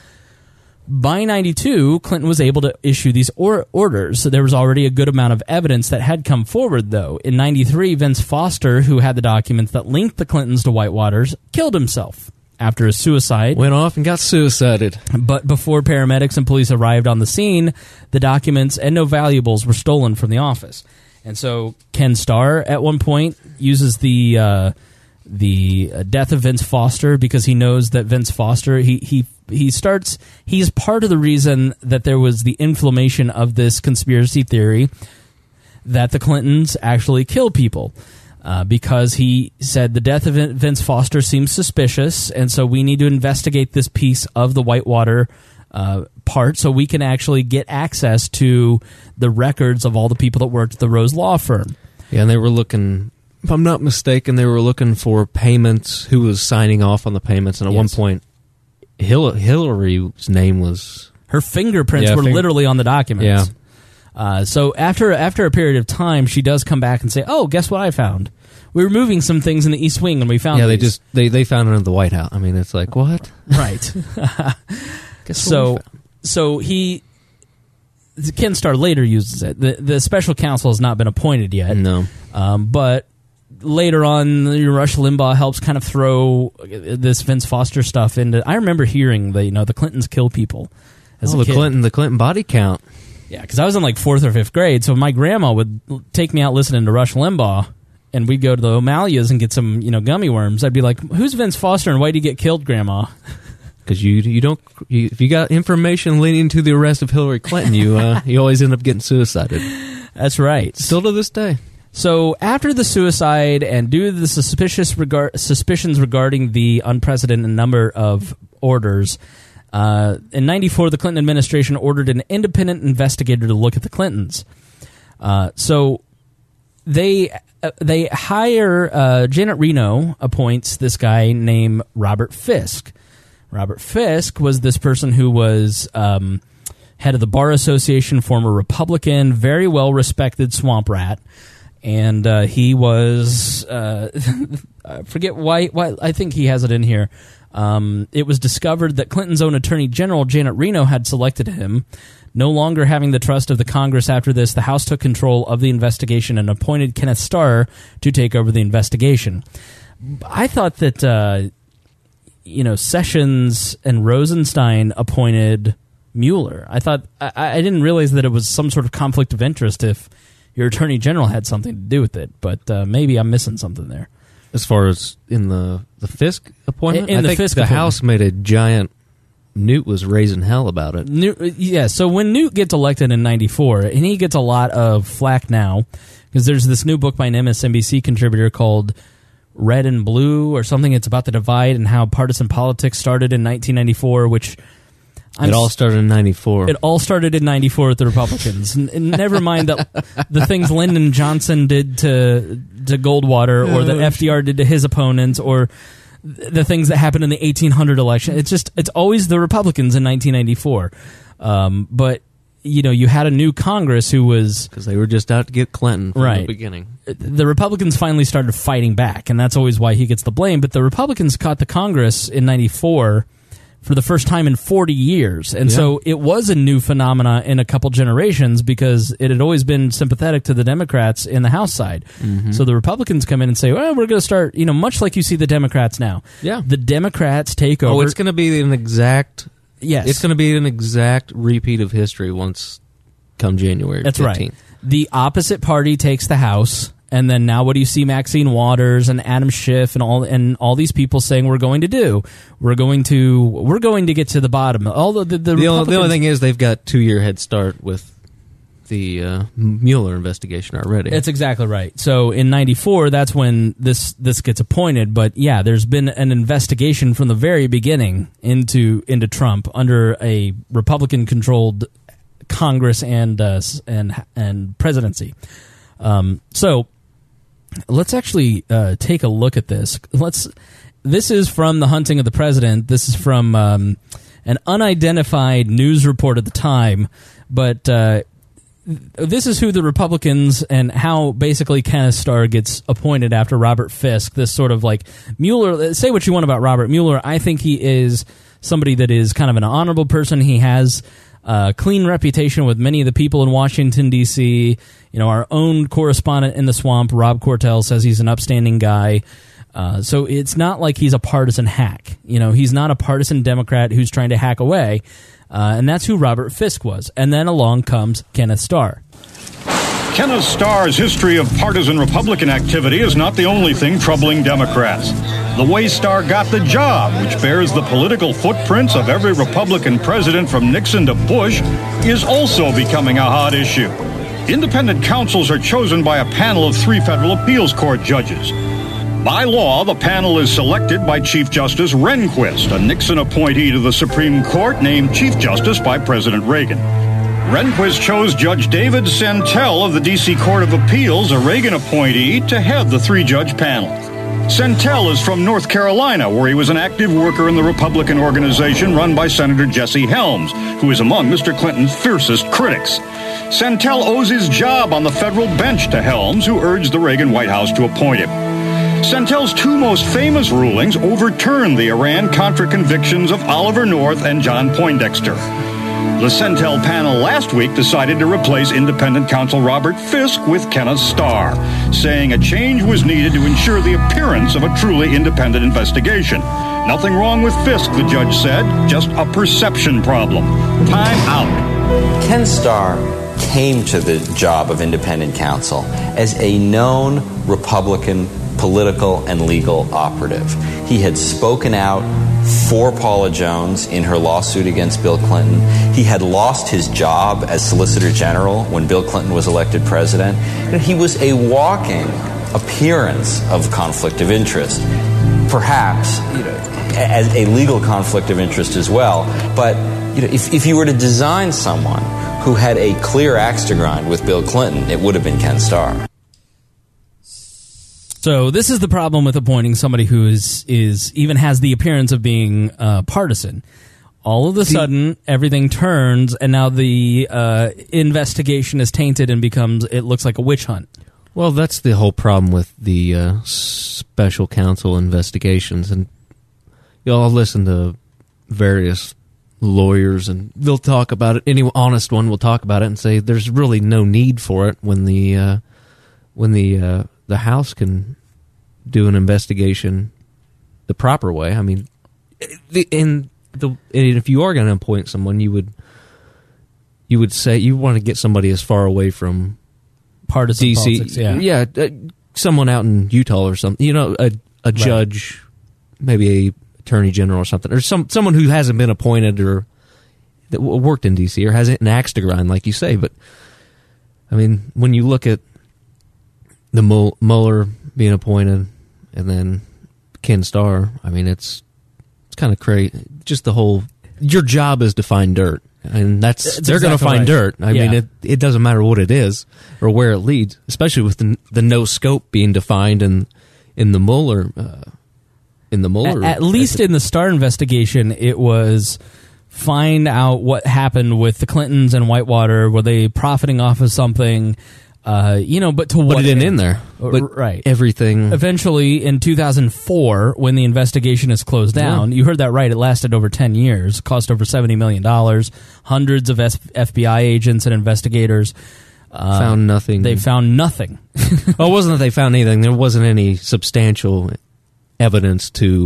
E: By ninety-two, Clinton was able to issue these or- orders. So there was already a good amount of evidence that had come forward, though. In ninety-three, Vince Foster, who had the documents that linked the Clintons to Whitewaters, killed himself after a suicide.
F: Went off and got suicided.
E: But before paramedics and police arrived on the scene, the documents and no valuables were stolen from the office. And so Ken Starr, at one point, uses the uh, the death of Vince Foster because he knows that Vince Foster, he he he starts, he's part of the reason that there was the inflammation of this conspiracy theory that the Clintons actually kill people. Uh, because he said the death of Vince Foster seems suspicious, and so we need to investigate this piece of the Whitewater uh, part so we can actually get access to the records of all the people that worked at the Rose Law Firm.
F: Yeah, and they were looking, if I'm not mistaken, they were looking for payments, who was signing off on the payments, and at
E: Yes.
F: one point, Hil- Hillary's name was...
E: Her fingerprints
F: Yeah,
E: were
F: fing-
E: literally on the documents.
F: Yeah.
E: Uh, so after after a period of time, she does come back and say, "Oh, guess what I found? We were moving some things in the East Wing, and we found
F: Yeah, they
E: these."
F: just they, they found it in the White House. I mean, it's like, what?
E: Right.
F: Guess what we
E: so
F: found?
E: so he Ken Starr later uses it. The the special counsel has not been appointed yet.
F: No.
E: Um, but later on, Rush Limbaugh helps kind of throw this Vince Foster stuff into. I remember hearing that, you know, the Clintons kill people. As
F: Oh,
E: a
F: the
E: kid.
F: Clinton, the Clinton body count.
E: Yeah, because I was in like fourth or fifth grade, so my grandma would take me out listening to Rush Limbaugh, and we'd go to the O'Malley's and get some, you know, gummy worms. I'd be like, "Who's Vince Foster, and why did he get killed, Grandma?"
F: Because you you don't you, if you got information leading to the arrest of Hillary Clinton, you uh, you always end up getting suicided.
E: That's right.
F: Still to this day.
E: So after the suicide, and due to the suspicious regard, suspicions regarding the unprecedented number of orders. Uh, in ninety-four, the Clinton administration ordered an independent investigator to look at the Clintons. Uh, so they uh, they hire uh, Janet Reno appoints this guy named Robert Fisk. Robert Fisk was this person who was um, head of the Bar Association, former Republican, very well respected swamp rat, and uh, he was uh, I forget why. Why I think he has it in here. Um, it was discovered that Clinton's own Attorney General, Janet Reno, had selected him. No longer having the trust of the Congress after this, the House took control of the investigation and appointed Kenneth Starr to take over the investigation. I thought that, uh, you know, Sessions and Rosenstein appointed Mueller. I thought I, I didn't realize that it was some sort of conflict of interest if your Attorney General had something to do with it, but uh, maybe I'm missing something there.
F: As far as in the, the Fisk appointment,
E: In- in
F: I
E: the
F: think
E: Fisk
F: the
E: appointment.
F: House made a giant. Newt was raising hell about it.
E: Newt, yeah, so when Newt gets elected in ninety-four, and he gets a lot of flack now, because there's this new book by an M S N B C contributor called Red and Blue or something. It's about the divide and how partisan politics started in nineteen ninety-four, which... I'm
F: it all started in ninety-four.
E: It all started in ninety-four with the Republicans. N- n- never mind the, the things Lyndon Johnson did to to Goldwater, or that F D R did to his opponents, or th- the things that happened in the eighteen hundred election. It's just it's always the Republicans in nineteen ninety-four. Um, but you know, you had a new Congress who was
F: because they were just out to get Clinton from
E: right.
F: the beginning.
E: The Republicans finally started fighting back, and that's always why he gets the blame. But the Republicans caught the Congress in ninety-four. For the first time in forty years. And
F: yeah.
E: so it was a new phenomena in a couple generations because it had always been sympathetic to the Democrats in the House side.
F: Mm-hmm.
E: So the Republicans come in and say, well, we're going to start, you know, much like you see the Democrats now.
F: Yeah.
E: The Democrats take over.
F: Oh, it's going to be an exact...
E: Yes.
F: It's going to be an exact repeat of history once come January
E: That's
F: fifteenth.
E: right. The opposite party takes the House, And then now what do you see Maxine Waters and Adam Schiff and all and all these people saying we're going to do? We're going to we're going to get to the bottom. All the the, the,
F: the, only, the only thing is they've got two year head start with the uh, Mueller investigation already.
E: That's exactly right. So in ninety-four, that's when this this gets appointed. But yeah, there's been an investigation from the very beginning into into Trump under a Republican-controlled Congress and uh, and and presidency. Um, so let's actually uh, take a look at this. Let's. This is from The Hunting of the President. This is from um, an unidentified news report at the time, but. Uh, This is who the Republicans and how basically Kenneth Starr gets appointed after Robert Fisk. This sort of like Mueller. Say what you want about Robert Mueller. I think he is somebody that is kind of an honorable person. He has a clean reputation with many of the people in Washington, D C. You know, our own correspondent in the swamp, Rob Cortell, says he's an upstanding guy. Uh, so it's not like he's a partisan hack. You know, he's not a partisan Democrat who's trying to hack away. Uh, and that's who Robert Fisk was. And then along comes Kenneth Starr.
J: Kenneth Starr's history of partisan Republican activity is not the only thing troubling Democrats. The way Starr got the job, which bears the political footprints of every Republican president from Nixon to Bush, is also becoming a hot issue. Independent counsels are chosen by a panel of three federal appeals court judges. By law, the panel is selected by Chief Justice Rehnquist, a Nixon appointee to the Supreme Court named Chief Justice by President Reagan. Rehnquist chose Judge David Sentell of the D C Court of Appeals, a Reagan appointee, to head the three-judge panel. Sentell is from North Carolina, where he was an active worker in the Republican organization run by Senator Jesse Helms, who is among Mister Clinton's fiercest critics. Sentell owes his job on the federal bench to Helms, who urged the Reagan White House to appoint him. Sentell's two most famous rulings overturned the Iran-Contra convictions of Oliver North and John Poindexter. The Sentell panel last week decided to replace independent counsel Robert Fisk with Kenneth Starr, saying a change was needed to ensure the appearance of a truly independent investigation. Nothing wrong with Fisk, the judge said, just a perception problem. Time out.
K: Ken Starr came to the job of independent counsel as a known Republican political and legal operative. He had spoken out for Paula Jones in her lawsuit against Bill Clinton. He had lost his job as Solicitor General when Bill Clinton was elected president. And he was a walking appearance of conflict of interest. Perhaps, you know, as a legal conflict of interest as well. But you know, if, if you were to design someone who had a clear axe to grind with Bill Clinton, it would have been Ken Starr.
E: So this is the problem with appointing somebody who is is even has the appearance of being uh, partisan. All of a sudden, everything turns, and now the uh, investigation is tainted and becomes, it looks like a witch hunt.
F: Well, that's the whole problem with the uh, special counsel investigations. And you know, I'll listen to various lawyers, and they'll talk about it. Any honest one will talk about it and say there's really no need for it when the uh, when the uh, the House can do an investigation the proper way. I mean, the, in the and if you are going to appoint someone, you would you would say you want to get somebody as far away from
E: partisan
F: D C,
E: politics. Yeah,
F: yeah, uh, someone out in Utah or something. You know, a a judge, right. Maybe a attorney general or something, or some someone who hasn't been appointed or that worked in D C or has an axe to grind, like you say. But I mean, when you look at the Mueller being appointed and then Ken Starr, I mean, it's it's kind of crazy. Just the whole, your job is to find dirt, and that's it's they're exactly going to find right. dirt. I yeah. mean, it it doesn't matter what it is or where it leads, especially with the, the no scope being defined in in the Mueller uh, in the Mueller.
E: At, at least in the Starr investigation, it was find out what happened with the Clintons and Whitewater. Were they profiting off of something? Uh, you know, but to what
F: it didn't in there, but
E: right?
F: Everything.
E: Eventually, in two thousand four, when the investigation is closed down, yeah. you heard that right. It lasted over ten years, cost over seventy million dollars. Hundreds of F B I agents and investigators
F: uh, found nothing.
E: They found nothing.
F: Well, it wasn't that they found anything. There wasn't any substantial evidence to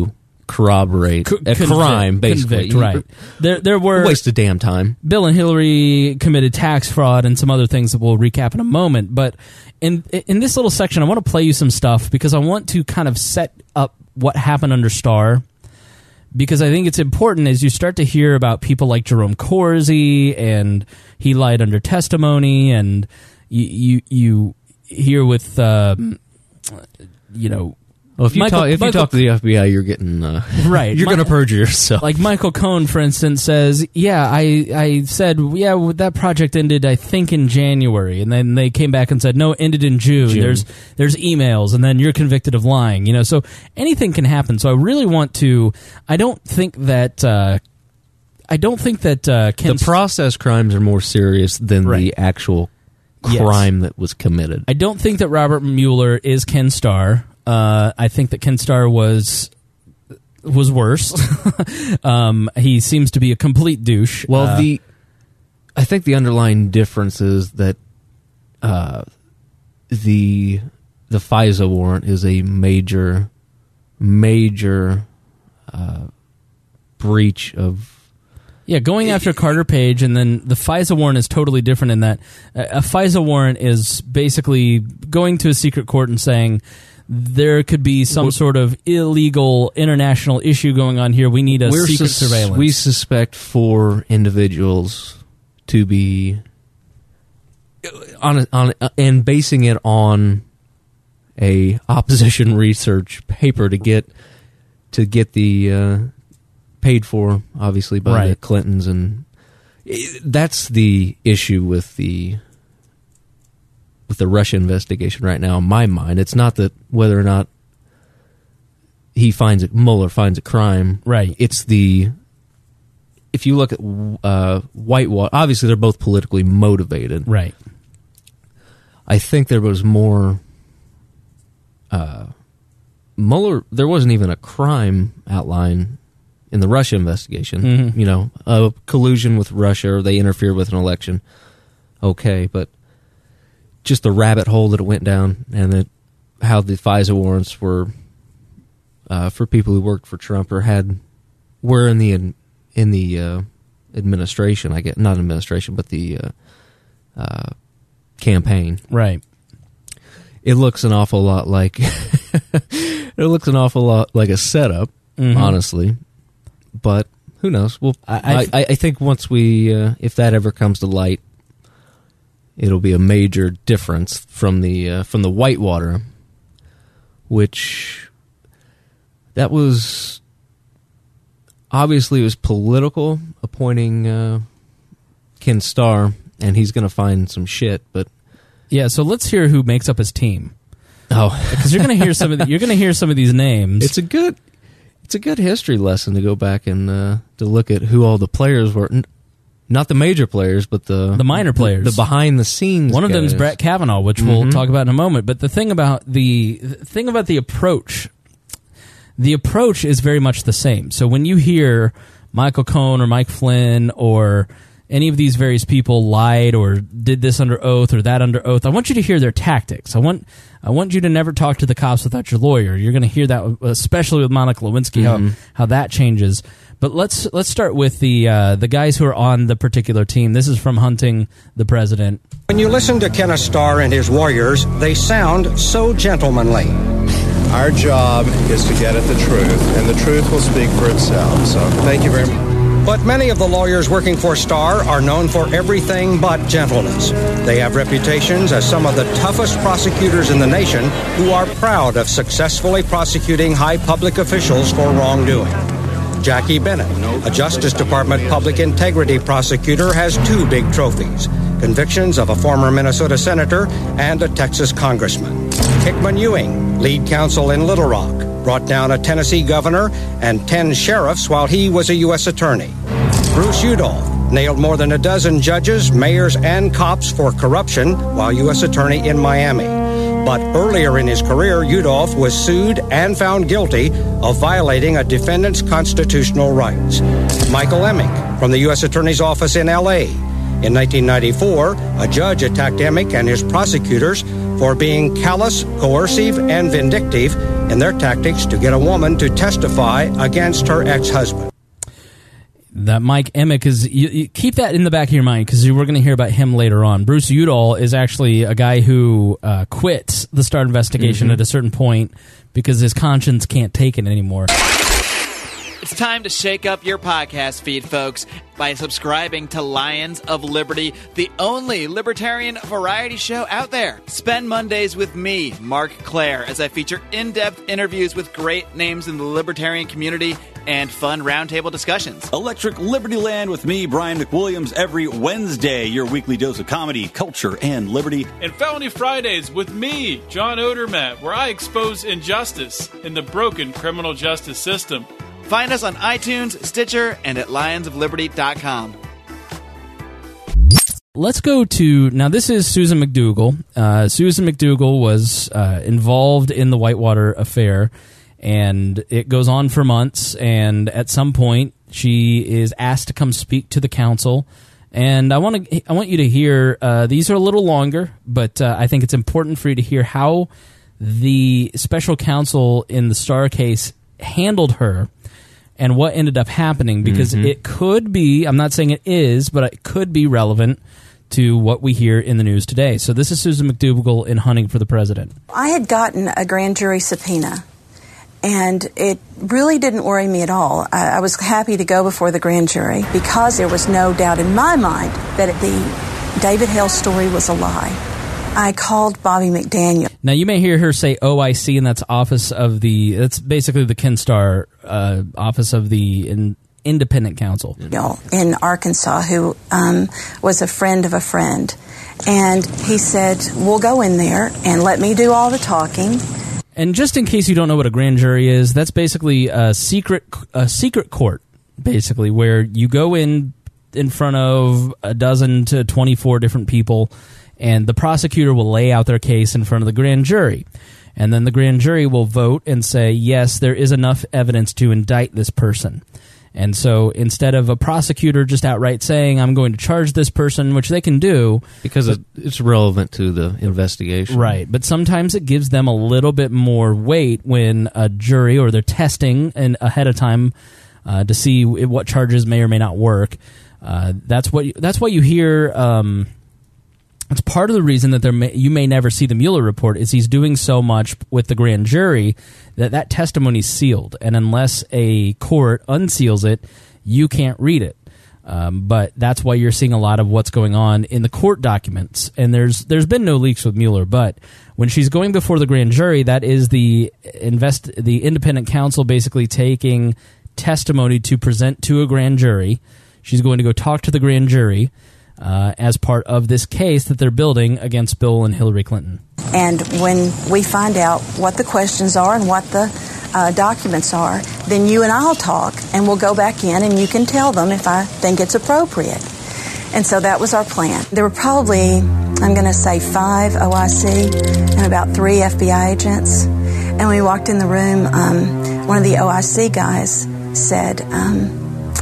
F: corroborate
E: Co-
F: a
E: convict-
F: crime, basically.
E: convict, right. There, there were
F: waste of damn time.
E: Bill and Hillary committed tax fraud and some other things that we'll recap in a moment. But in in this little section, I want to play you some stuff because I want to kind of set up what happened under Starr. Because I think it's important as you start to hear about people like Jerome Corsi and he lied under testimony, and you you, you hear with uh, you know.
F: Well, if you
E: Michael,
F: talk, if
E: Michael,
F: you talk to the F B I, you're getting uh,
E: right.
F: You're
E: My,
F: going to perjure yourself.
E: Like Michael Cohen, for instance, says, "Yeah, I I said yeah, well, that project ended, I think, in January, and then they came back and said no, it ended in June.
F: June.
E: There's there's emails, and then you're convicted of lying. You know, so anything can happen. So I really want to. I don't think that. Uh, I don't think that uh, Ken
F: the process crimes are more serious than
E: right.
F: the actual crime yes. that was committed.
E: I don't think that Robert Mueller is Ken Starr. Uh, I think that Ken Starr was was worse. um, he seems to be a complete douche.
F: Well,
E: uh,
F: the I think the underlying difference is that uh, the the FISA warrant is a major major uh, breach of.
E: Yeah, going after Carter Page, and then the FISA warrant is totally different in that a FISA warrant is basically going to a secret court and saying there could be some sort of illegal international issue going on here. We need a
F: We're
E: secret
F: sus-
E: surveillance.
F: We suspect four individuals to be on a, on a, and basing it on a opposition research paper to get to get the uh, paid for, obviously by
E: right.
F: the Clintons, and it, that's the issue with the. With the Russia investigation right now, in my mind, it's not that whether or not he finds it, Mueller finds a crime.
E: Right.
F: It's the if you look at uh, Whitewater, obviously they're both politically motivated.
E: Right.
F: I think there was more. Uh, Mueller, there wasn't even a crime outline in the Russia investigation.
E: Mm-hmm.
F: You know, a collusion with Russia, or they interfered with an election. Okay, but. Just the rabbit hole that it went down, and that how the FISA warrants were uh, for people who worked for Trump or had were in the in the uh, administration. I get not administration, but the uh, uh, campaign.
E: Right.
F: It looks an awful lot like it looks an awful lot like a setup,
E: mm-hmm.
F: honestly. But who knows? Well, I I, I think once we uh, if that ever comes to light. It'll be a major difference from the uh, from the Whitewater, which that was obviously it was political, appointing uh, Ken Starr, and he's going to find some shit. But
E: yeah, so let's hear who makes up his team.
F: Oh,
E: because you're going to hear some of the, you're going to hear some of these names.
F: It's a good it's a good history lesson to go back and uh, to look at who all the players were. Not the major players, but the
E: the minor players,
F: the, the behind the scenes.
E: One of
F: guys.
E: them is Brett Kavanaugh, which
F: mm-hmm.
E: we'll talk about in a moment. But the thing about the, the thing about the approach, the approach is very much the same. So when you hear Michael Cohen or Mike Flynn or any of these various people lied or did this under oath or that under oath, I want you to hear their tactics. I want I want you to never talk to the cops without your lawyer. You're going to hear that, especially with Monica Lewinsky,
F: mm-hmm.
E: how how that changes. But let's let's start with the uh, the guys who are on the particular team. This is from Hunting the President.
L: When you listen to Kenneth Starr and his warriors, they sound so gentlemanly.
M: Our job is to get at the truth, and the truth will speak for itself. So thank you very much.
L: But many of the lawyers working for Starr are known for everything but gentleness. They have reputations as some of the toughest prosecutors in the nation who are proud of successfully prosecuting high public officials for wrongdoing. Jackie Bennett, a Justice Department public integrity prosecutor, has two big trophies, convictions of a former Minnesota senator and a Texas congressman. Hickman Ewing, lead counsel in Little Rock, brought down a Tennessee governor and ten sheriffs while he was a U S attorney. Bruce Udolph nailed more than a dozen judges, mayors, and cops for corruption while U S attorney in Miami. But earlier in his career, Udolph was sued and found guilty of violating a defendant's constitutional rights. Michael Emmick from the U S Attorney's Office in L A In nineteen ninety-four, a judge attacked Emmick and his prosecutors for being callous, coercive, and vindictive in their tactics to get a woman to testify against her ex-husband.
E: That Mike Emick is, you, you keep that in the back of your mind because we're going to hear about him later on. Bruce Udall is actually a guy who uh, quit the Starr investigation mm-hmm. at a certain point because his conscience can't take it anymore.
N: It's time to shake up your podcast feed, folks, by subscribing to Lions of Liberty, the only libertarian variety show out there. Spend Mondays with me, Mark Claire, as I feature in-depth interviews with great names in the libertarian community and fun roundtable discussions.
O: Electric Liberty Land with me, Brian McWilliams, every Wednesday, your weekly dose of comedy, culture, and liberty.
P: And Felony Fridays with me, John Odermatt, where I expose injustice in the broken criminal justice system.
N: Find us on iTunes, Stitcher, and at lions of liberty dot com.
E: Let's go to, now this is Susan McDougal. Uh, Susan McDougal was uh, involved in the Whitewater affair, and it goes on for months, and at some point she is asked to come speak to the council. And I want to, I want you to hear, uh, these are a little longer, but uh, I think it's important for you to hear how the special counsel in the Starr case handled her and what ended up happening, because mm-hmm. it could be, I'm not saying it is, but it could be relevant to what we hear in the news today. So this is Susan McDougal in Hunting for the President.
Q: I had gotten a grand jury subpoena, and it really didn't worry me at all. I, I was happy to go before the grand jury because there was no doubt in my mind that the David Hale story was a lie. I called Bobby McDaniel.
E: Now, you may hear her say O I C, and that's Office of the, that's basically the Ken Starr uh, Office of the in, Independent Counsel.
Q: In Arkansas, who um, was a friend of a friend. And he said, we'll go in there and let me do all the talking.
E: And just in case you don't know what a grand jury is, that's basically a secret, a secret court, basically, where you go in in front of a dozen to twenty-four different people, and the prosecutor will lay out their case in front of the grand jury. And then the grand jury will vote and say, yes, there is enough evidence to indict this person. And so instead of a prosecutor just outright saying, I'm going to charge this person, which they can do.
F: Because but, it's relevant to the investigation.
E: Right. But sometimes it gives them a little bit more weight when a jury, or they're testing and ahead of time uh, to see what charges may or may not work. Uh, that's what. That's why you hear... Um, It's part of the reason that there may, you may never see the Mueller report is he's doing so much with the grand jury that that testimony is sealed, and unless a court unseals it, you can't read it. Um, but that's why you're seeing a lot of what's going on in the court documents. And there's there's been no leaks with Mueller, but when she's going before the grand jury, that is the invest the independent counsel basically taking testimony to present to a grand jury. She's going to go talk to the grand jury Uh, as part of this case that they're building against Bill and Hillary Clinton.
Q: And when we find out what the questions are and what the uh, documents are, then you and I'll talk, and we'll go back in, and you can tell them if I think it's appropriate. And so that was our plan. There were probably, I'm going to say, five O I C and about three F B I agents. And when we walked in the room, um, one of the O I C guys said, um,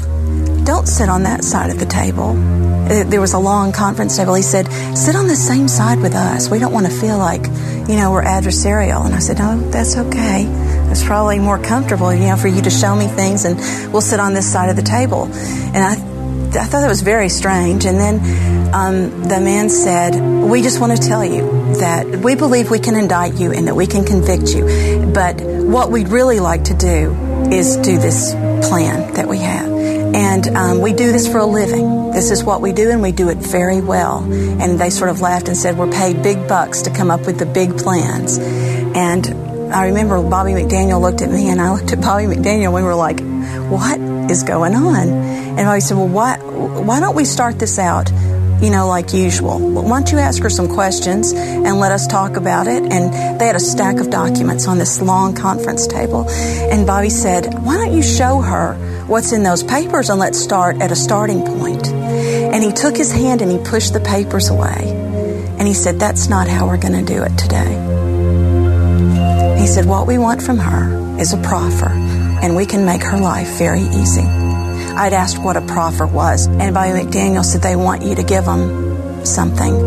Q: don't sit on that side of the table. There was a long conference table. He said, sit on the same side with us. We don't want to feel like, you know, we're adversarial. And I said, no, that's okay. It's probably more comfortable, you know, for you to show me things, and we'll sit on this side of the table. And I I thought that was very strange. And then um, the man said, we just want to tell you that we believe we can indict you and that we can convict you. But what we'd really like to do is do this plan that we have. And um, we do this for a living. This is what we do, and we do it very well. And they sort of laughed and said, we're paid big bucks to come up with the big plans. And I remember Bobby McDaniel looked at me, and I looked at Bobby McDaniel, and we were like, what is going on? And Bobby said, well, why, why don't we start this out, you know, like usual? Why don't you ask her some questions and let us talk about it? And they had a stack of documents on this long conference table. And Bobby said, why don't you show her what's in those papers, and let's start at a starting point. And he took his hand and he pushed the papers away. And he said, that's not how we're going to do it today. He said, what we want from her is a proffer, and we can make her life very easy. I'd asked what a proffer was, and Bobby McDaniel said, they want you to give them something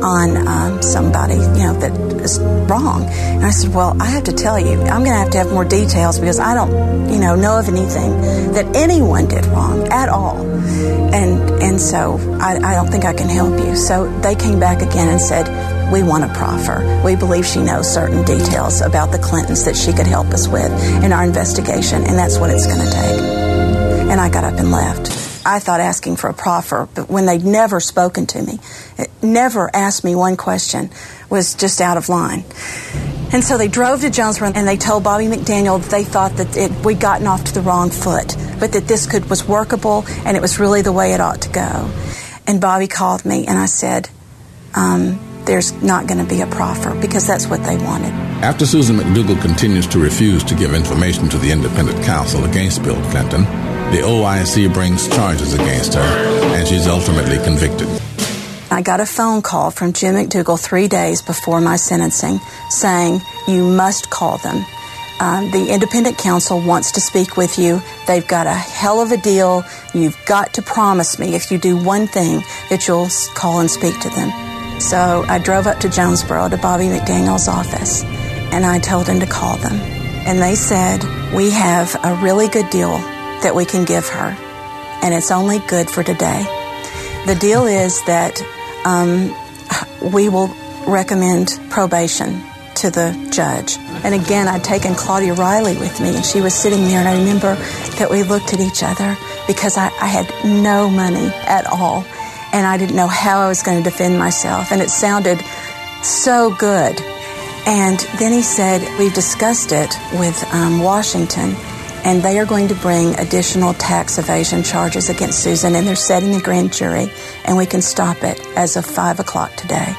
Q: on um, somebody, you know, that is wrong. And I said, well, I have to tell you, I'm going to have to have more details because I don't, you know, know of anything that anyone did wrong at all. And and so I, I don't think I can help you. So they came back again and said, we want to proffer. We believe she knows certain details about the Clintons that she could help us with in our investigation, and that's what it's going to take. And I got up and left. I thought asking for a proffer, but when they'd never spoken to me, never asked me one question, was just out of line. And so they drove to Jonesboro, and they told Bobby McDaniel that they thought that it, we'd gotten off to the wrong foot, but that this could was workable, and it was really the way it ought to go. And Bobby called me, and I said, um, there's not going to be a proffer, because that's what they wanted.
R: After Susan McDougal continues to refuse to give information to the independent counsel against Bill Clinton, the O I C brings charges against her, and she's ultimately convicted.
Q: I got a phone call from Jim McDougal three days before my sentencing saying, you must call them. Um, the independent counsel wants to speak with you. They've got a hell of a deal. You've got to promise me if you do one thing that you'll call and speak to them. So I drove up to Jonesboro to Bobby McDaniel's office, and I told him to call them. And they said, we have a really good deal that we can give her, and it's only good for today. The deal is that um, we will recommend probation to the judge. And again, I'd taken Claudia Riley with me, and she was sitting there, and I remember that we looked at each other because I, I had no money at all, and I didn't know how I was going to defend myself, and it sounded so good. And then he said, we've discussed it with um, Washington, and they are going to bring additional tax evasion charges against Susan, and they're setting a grand jury, and we can stop it as of five o'clock today.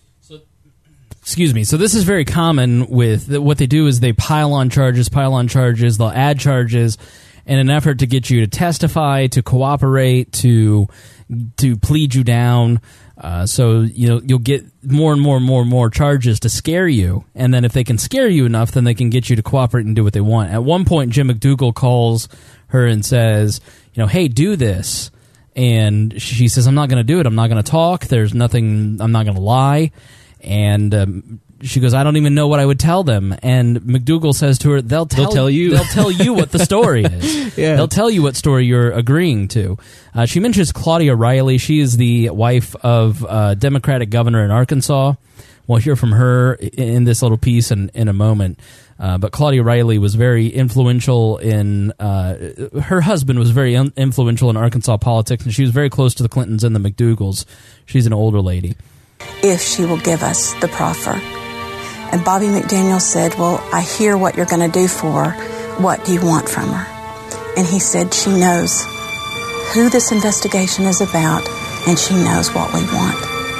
E: Excuse me. So this is very common with what they do is they pile on charges, pile on charges, they'll add charges in an effort to get you to testify, to cooperate, to to plead you down. Uh, so you know you'll get more and more and more and more charges to scare you, and then if they can scare you enough, then they can get you to cooperate and do what they want. At one point, Jim McDougal calls her and says, "You know, hey, do this," and she says, "I'm not going to do it. I'm not going to talk. There's nothing. I'm not going to lie." And um, she goes, "I don't even know what I would tell them." And McDougal says to her, "They'll tell,
F: They'll tell you.
E: They'll tell you what the story is.
F: Yeah.
E: They'll tell you what story you're agreeing to." Uh, she mentions Claudia Riley. She is the wife of uh, Democratic governor in Arkansas. We'll hear from her in this little piece in, in a moment. Uh, but Claudia Riley was very influential in, uh, her husband was very un- influential in Arkansas politics, and she was very close to the Clintons and the McDougals. She's an older lady.
Q: If she will give us the proffer. And Bobby McDaniel said, well, I hear what you're going to do for her. What do you want from her? And he said, she knows who this investigation is about, and she knows what we want.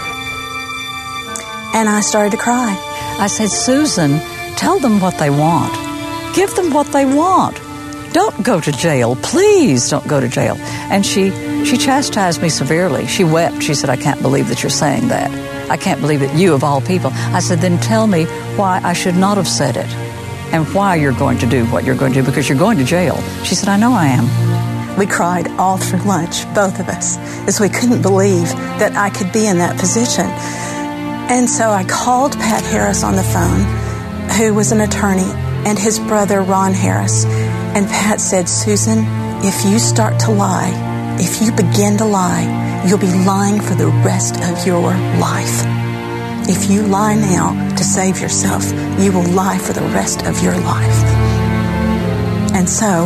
Q: And I started to cry.
S: I said, Susan, tell them what they want. Give them what they want. Don't go to jail. Please don't go to jail. And she, she chastised me severely. She wept. She said, I can't believe that you're saying that. I can't believe that you, of all people. I said, then tell me why I should not have said it and why you're going to do what you're going to do, because you're going to jail. She said, I know I am.
Q: We cried all through lunch, both of us, as we couldn't believe that I could be in that position. And so I called Pat Harris on the phone, who was an attorney, and his brother, Ron Harris. And Pat said, Susan, if you start to lie, if you begin to lie, you'll be lying for the rest of your life. If you lie now to save yourself, you will lie for the rest of your life. And so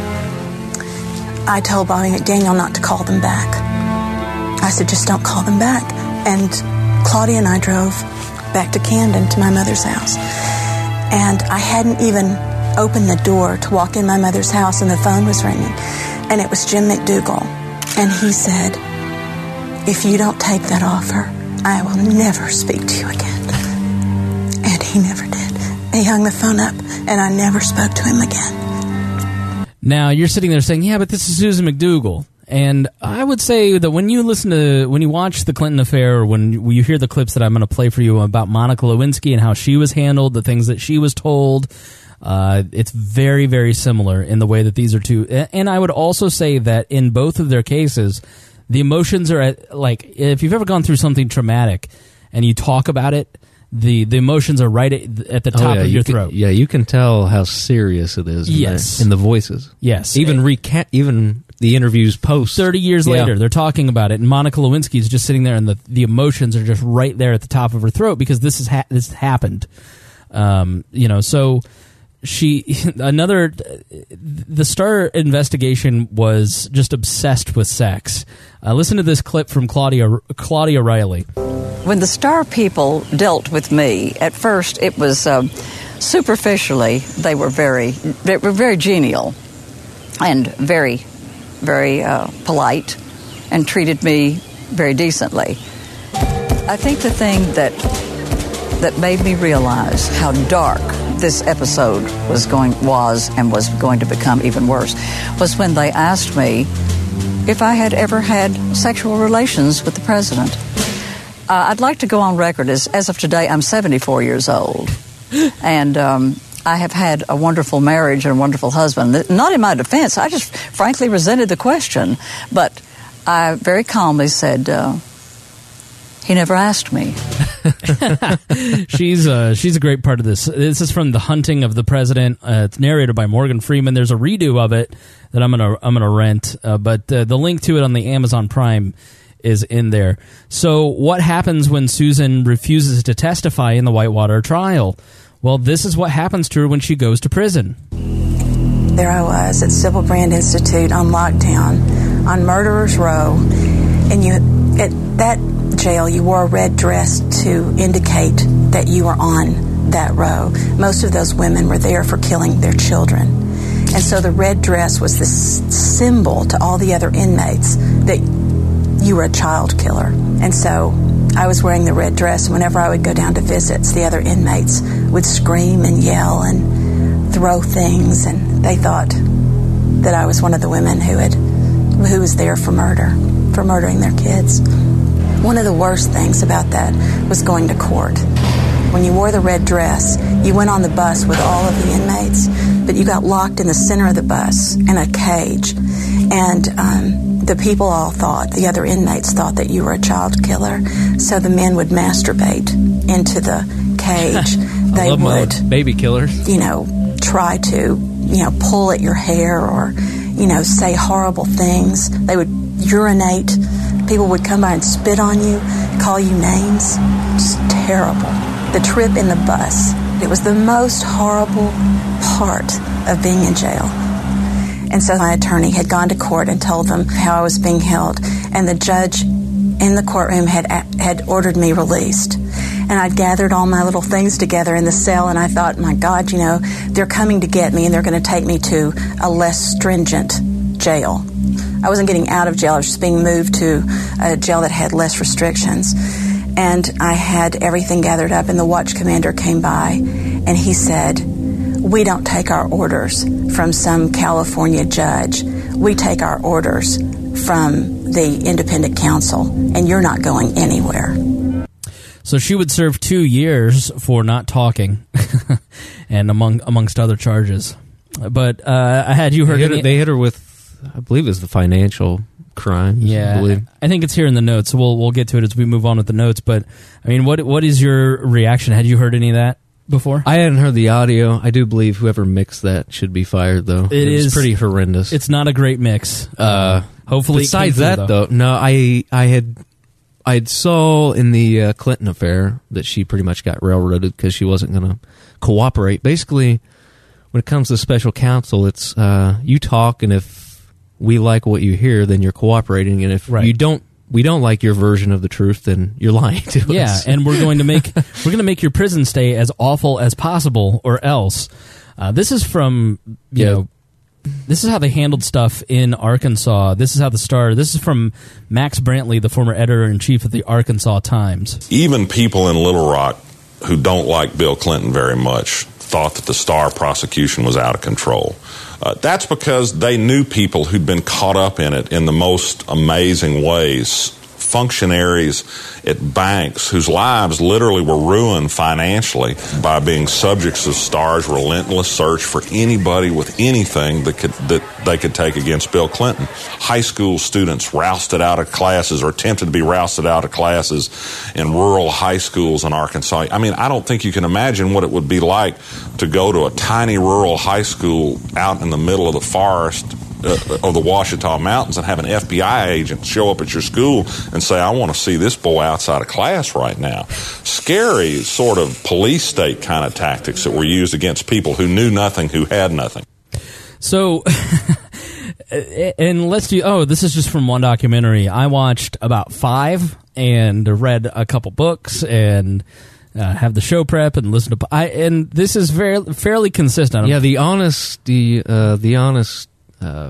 Q: I told Bobby McDaniel not to call them back. I said, just don't call them back. And Claudia and I drove back to Camden to my mother's house. And I hadn't even opened the door to walk in my mother's house, and the phone was ringing. And it was Jim McDougal. And he said, if you don't take that offer, I will never speak to you again. And he never did. He hung the phone up, and I never spoke to him again.
E: Now, you're sitting there saying, yeah, but this is Susan McDougal. And I would say that when you listen to, when you watch the Clinton affair, or when you hear the clips that I'm going to play for you about Monica Lewinsky and how she was handled, the things that she was told, uh, it's very, very similar in the way that these are two. And I would also say that in both of their cases, the emotions are at, like, if you've ever gone through something traumatic and you talk about it, the, the emotions are right at, at the top
F: oh, yeah,
E: of
F: you
E: your
F: can,
E: throat.
F: Yeah, you can tell how serious it is. In
E: Yes.
F: the, in the voices.
E: Yes,
F: even reca- even the interviews post
E: thirty years
F: yeah.
E: later, they're talking about it, and Monica Lewinsky is just sitting there, and the the emotions are just right there at the top of her throat because this is ha- this happened. Um, you know, so. She another the Starr investigation was just obsessed with sex. Uh, listen to this clip from Claudia Claudia Riley.
S: When the Starr people dealt with me, at first it was um, superficially they were very they were very genial and very very uh, polite and treated me very decently. I think the thing that that made me realize how dark this episode was going was and was going to become even worse was when they asked me if I had ever had sexual relations with the president. Uh, I'd like to go on record as as of today, I'm seventy-four years old, and um, I have had a wonderful marriage and a wonderful husband. Not in my defense, I just frankly resented the question, but I very calmly said, uh, he never asked me.
E: she's uh, she's a great part of this. This is from The Hunting of the President. Uh, it's narrated by Morgan Freeman. There's a redo of it that I'm gonna I'm gonna rent, uh, but uh, the link to it on the Amazon Prime is in there. So, what happens when Susan refuses to testify in the Whitewater trial? Well, this is what happens to her when she goes to prison.
Q: There I was at Sybil Brand Institute on lockdown on Murderers Row, and you at that jail you wore a red dress to indicate that you were on that row. Most of those women were there for killing their children, and so the red dress was this symbol to all the other inmates that you were a child killer. And so I was wearing the red dress, and whenever I would go down to visits, the other inmates would scream and yell and throw things, and they thought that I was one of the women who had who was there for murder, for murdering their kids. One of the worst things about that was going to court. When you wore the red dress, you went on the bus with all of the inmates, but you got locked in the center of the bus in a cage, and um, the people all thought, the other inmates thought that you were a child killer, so the men would masturbate into the cage.
F: They
E: I
F: love
E: would,
F: my baby killers.
Q: You know, try to, you know, pull at your hair or, you know, say horrible things. They would urinate. People would come by and spit on you, call you names. Just terrible. The trip in the bus, it was the most horrible part of being in jail. And so my attorney had gone to court and told them how I was being held, and the judge in the courtroom had had ordered me released. And I'd gathered all my little things together in the cell, and I thought, my God, you know, they're coming to get me, and they're going to take me to a less stringent jail. I wasn't getting out of jail. I was just being moved to a jail that had less restrictions. And I had everything gathered up, and the watch commander came by, and he said, we don't take our orders from some California judge. We take our orders from the independent counsel, and you're not going anywhere.
E: So she would serve two years for not talking, and among amongst other charges. But uh, I had you heard
F: they hit, her,
E: any-
F: they hit her with, I believe, it's the financial crime.
E: Yeah,
F: I believe.
E: I think it's here in the notes. So we'll we'll get to it as we move on with the notes. But I mean, what what is your reaction? Had you heard any of that before?
F: I hadn't heard the audio. I do believe whoever mixed that should be fired, though.
E: It
F: It
E: is
F: was pretty horrendous.
E: It's not a great mix.
F: Uh,
E: Hopefully, it
F: besides
E: came
F: that,
E: through,
F: though, no, I I had I had saw in the uh, Clinton affair that she pretty much got railroaded because she wasn't going to cooperate. Basically, when it comes to special counsel, it's uh, you talk, and if we like what you hear, then you're cooperating, and if
E: Right.
F: you don't, we don't like your version of the truth, then you're lying to
E: Yeah,
F: us.
E: and we're going to make we're going to make your prison stay as awful as possible, or else. Uh, this is from you
F: Yeah.
E: know. This is how they handled stuff in Arkansas. This is how the Star. This is from Max Brantley, the former editor-in-chief of the Arkansas Times.
T: Even people in Little Rock who don't like Bill Clinton very much thought that the Star prosecution was out of control. Uh, that's because they knew people who'd been caught up in it in the most amazing ways functionaries at banks whose lives literally were ruined financially by being subjects of Starr's relentless search for anybody with anything that could that they could take against Bill Clinton. High school students rousted out of classes or attempted to be rousted out of classes in rural high schools in Arkansas. I mean, I don't think you can imagine what it would be like to go to a tiny rural high school out in the middle of the forest uh, of the Ouachita Mountains and have an F B I agent show up at your school and say, I want to see this boy outside of class right now. Scary sort of police state kind of tactics that were used against people who knew nothing, who had nothing.
E: So, and let's do, oh, this is just from one documentary. I watched about five and read a couple books and uh, have the show prep and listen to, I, and this is very, fairly consistent.
F: Yeah, the honest, the, uh, the honest, uh,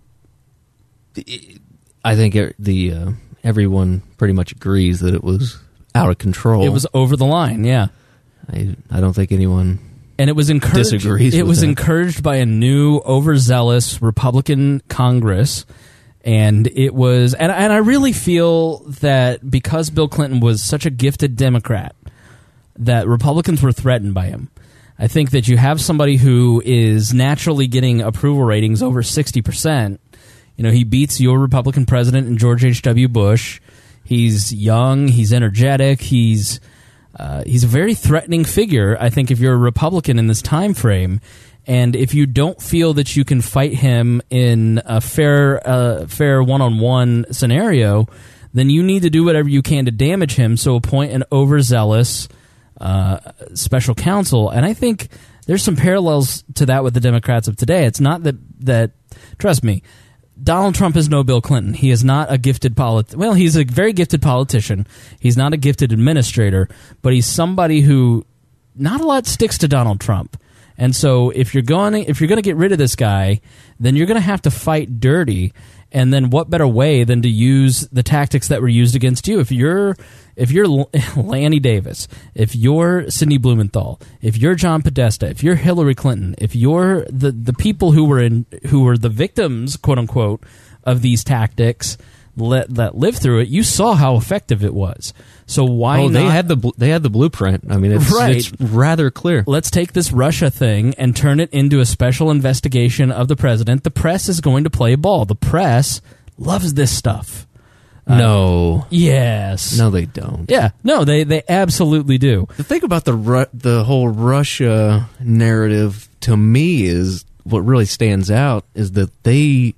F: I think the, uh, everyone pretty much agrees that it was out of control.
E: It was over the line, yeah.
F: I, I don't think anyone...
E: And it was encouraged.
F: Disagrees
E: it
F: with
E: was
F: that.
E: encouraged by a new, overzealous Republican Congress, and it was. And, and I really feel that because Bill Clinton was such a gifted Democrat, that Republicans were threatened by him. I think that you have somebody who is naturally getting approval ratings over sixty percent. You know, he beats your Republican president in George H W. Bush. He's young. He's energetic. He's Uh, he's a very threatening figure, I think, if you're a Republican in this time frame. And if you don't feel that you can fight him in a fair, uh, fair one-on-one scenario, then you need to do whatever you can to damage him. So appoint an overzealous uh, special counsel. And I think there's some parallels to that with the Democrats of today. It's not that, that trust me, Donald Trump is no Bill Clinton. He is not a gifted polit- well, he's a very gifted politician. He's not a gifted administrator, but he's somebody who not a lot sticks to Donald Trump. And so if you're going if you're going to get rid of this guy, then you're going to have to fight dirty. And then what better way than to use the tactics that were used against you? If you're if you're Lanny Davis, if you're Sidney Blumenthal, if you're John Podesta, if you're Hillary Clinton, if you're the, the people who were in who were the victims, quote unquote, of these tactics let, that lived through it, you saw how effective it was. So why
F: oh,
E: not?
F: they had the bl- they had the blueprint. I mean, it's,
E: right.
F: it's rather clear.
E: Let's take this Russia thing and turn it into a special investigation of the president. The press is going to play ball. The press loves this stuff. Uh,
F: no.
E: Yes.
F: No, they don't.
E: Yeah. No, they, they absolutely do.
F: The thing about the Ru- the whole Russia narrative to me is what really stands out is that they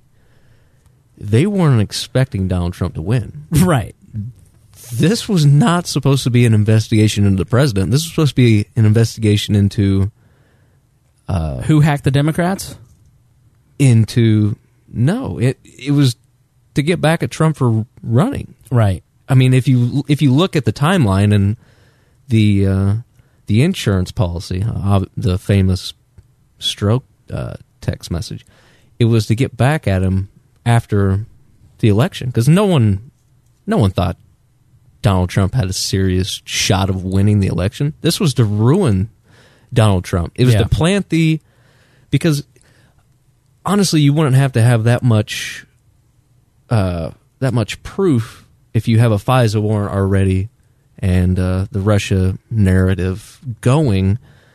F: they weren't expecting Donald Trump to win.
E: Right.
F: This was not supposed to be an investigation into the president. This was supposed to be an investigation into uh,
E: who hacked the Democrats.
F: Into no, it it was to get back at Trump for running.
E: Right.
F: I mean, if you if you look at the timeline and the uh, the insurance policy, uh, the famous stroke uh, text message, it was to get back at him after the election because no one no one thought Donald Trump had a serious shot of winning the election. This was to ruin Donald Trump. It was
E: yeah.
F: to plant the because honestly, you wouldn't have to have that much. Uh, that much proof if you have a FISA warrant already and uh, the Russia narrative going,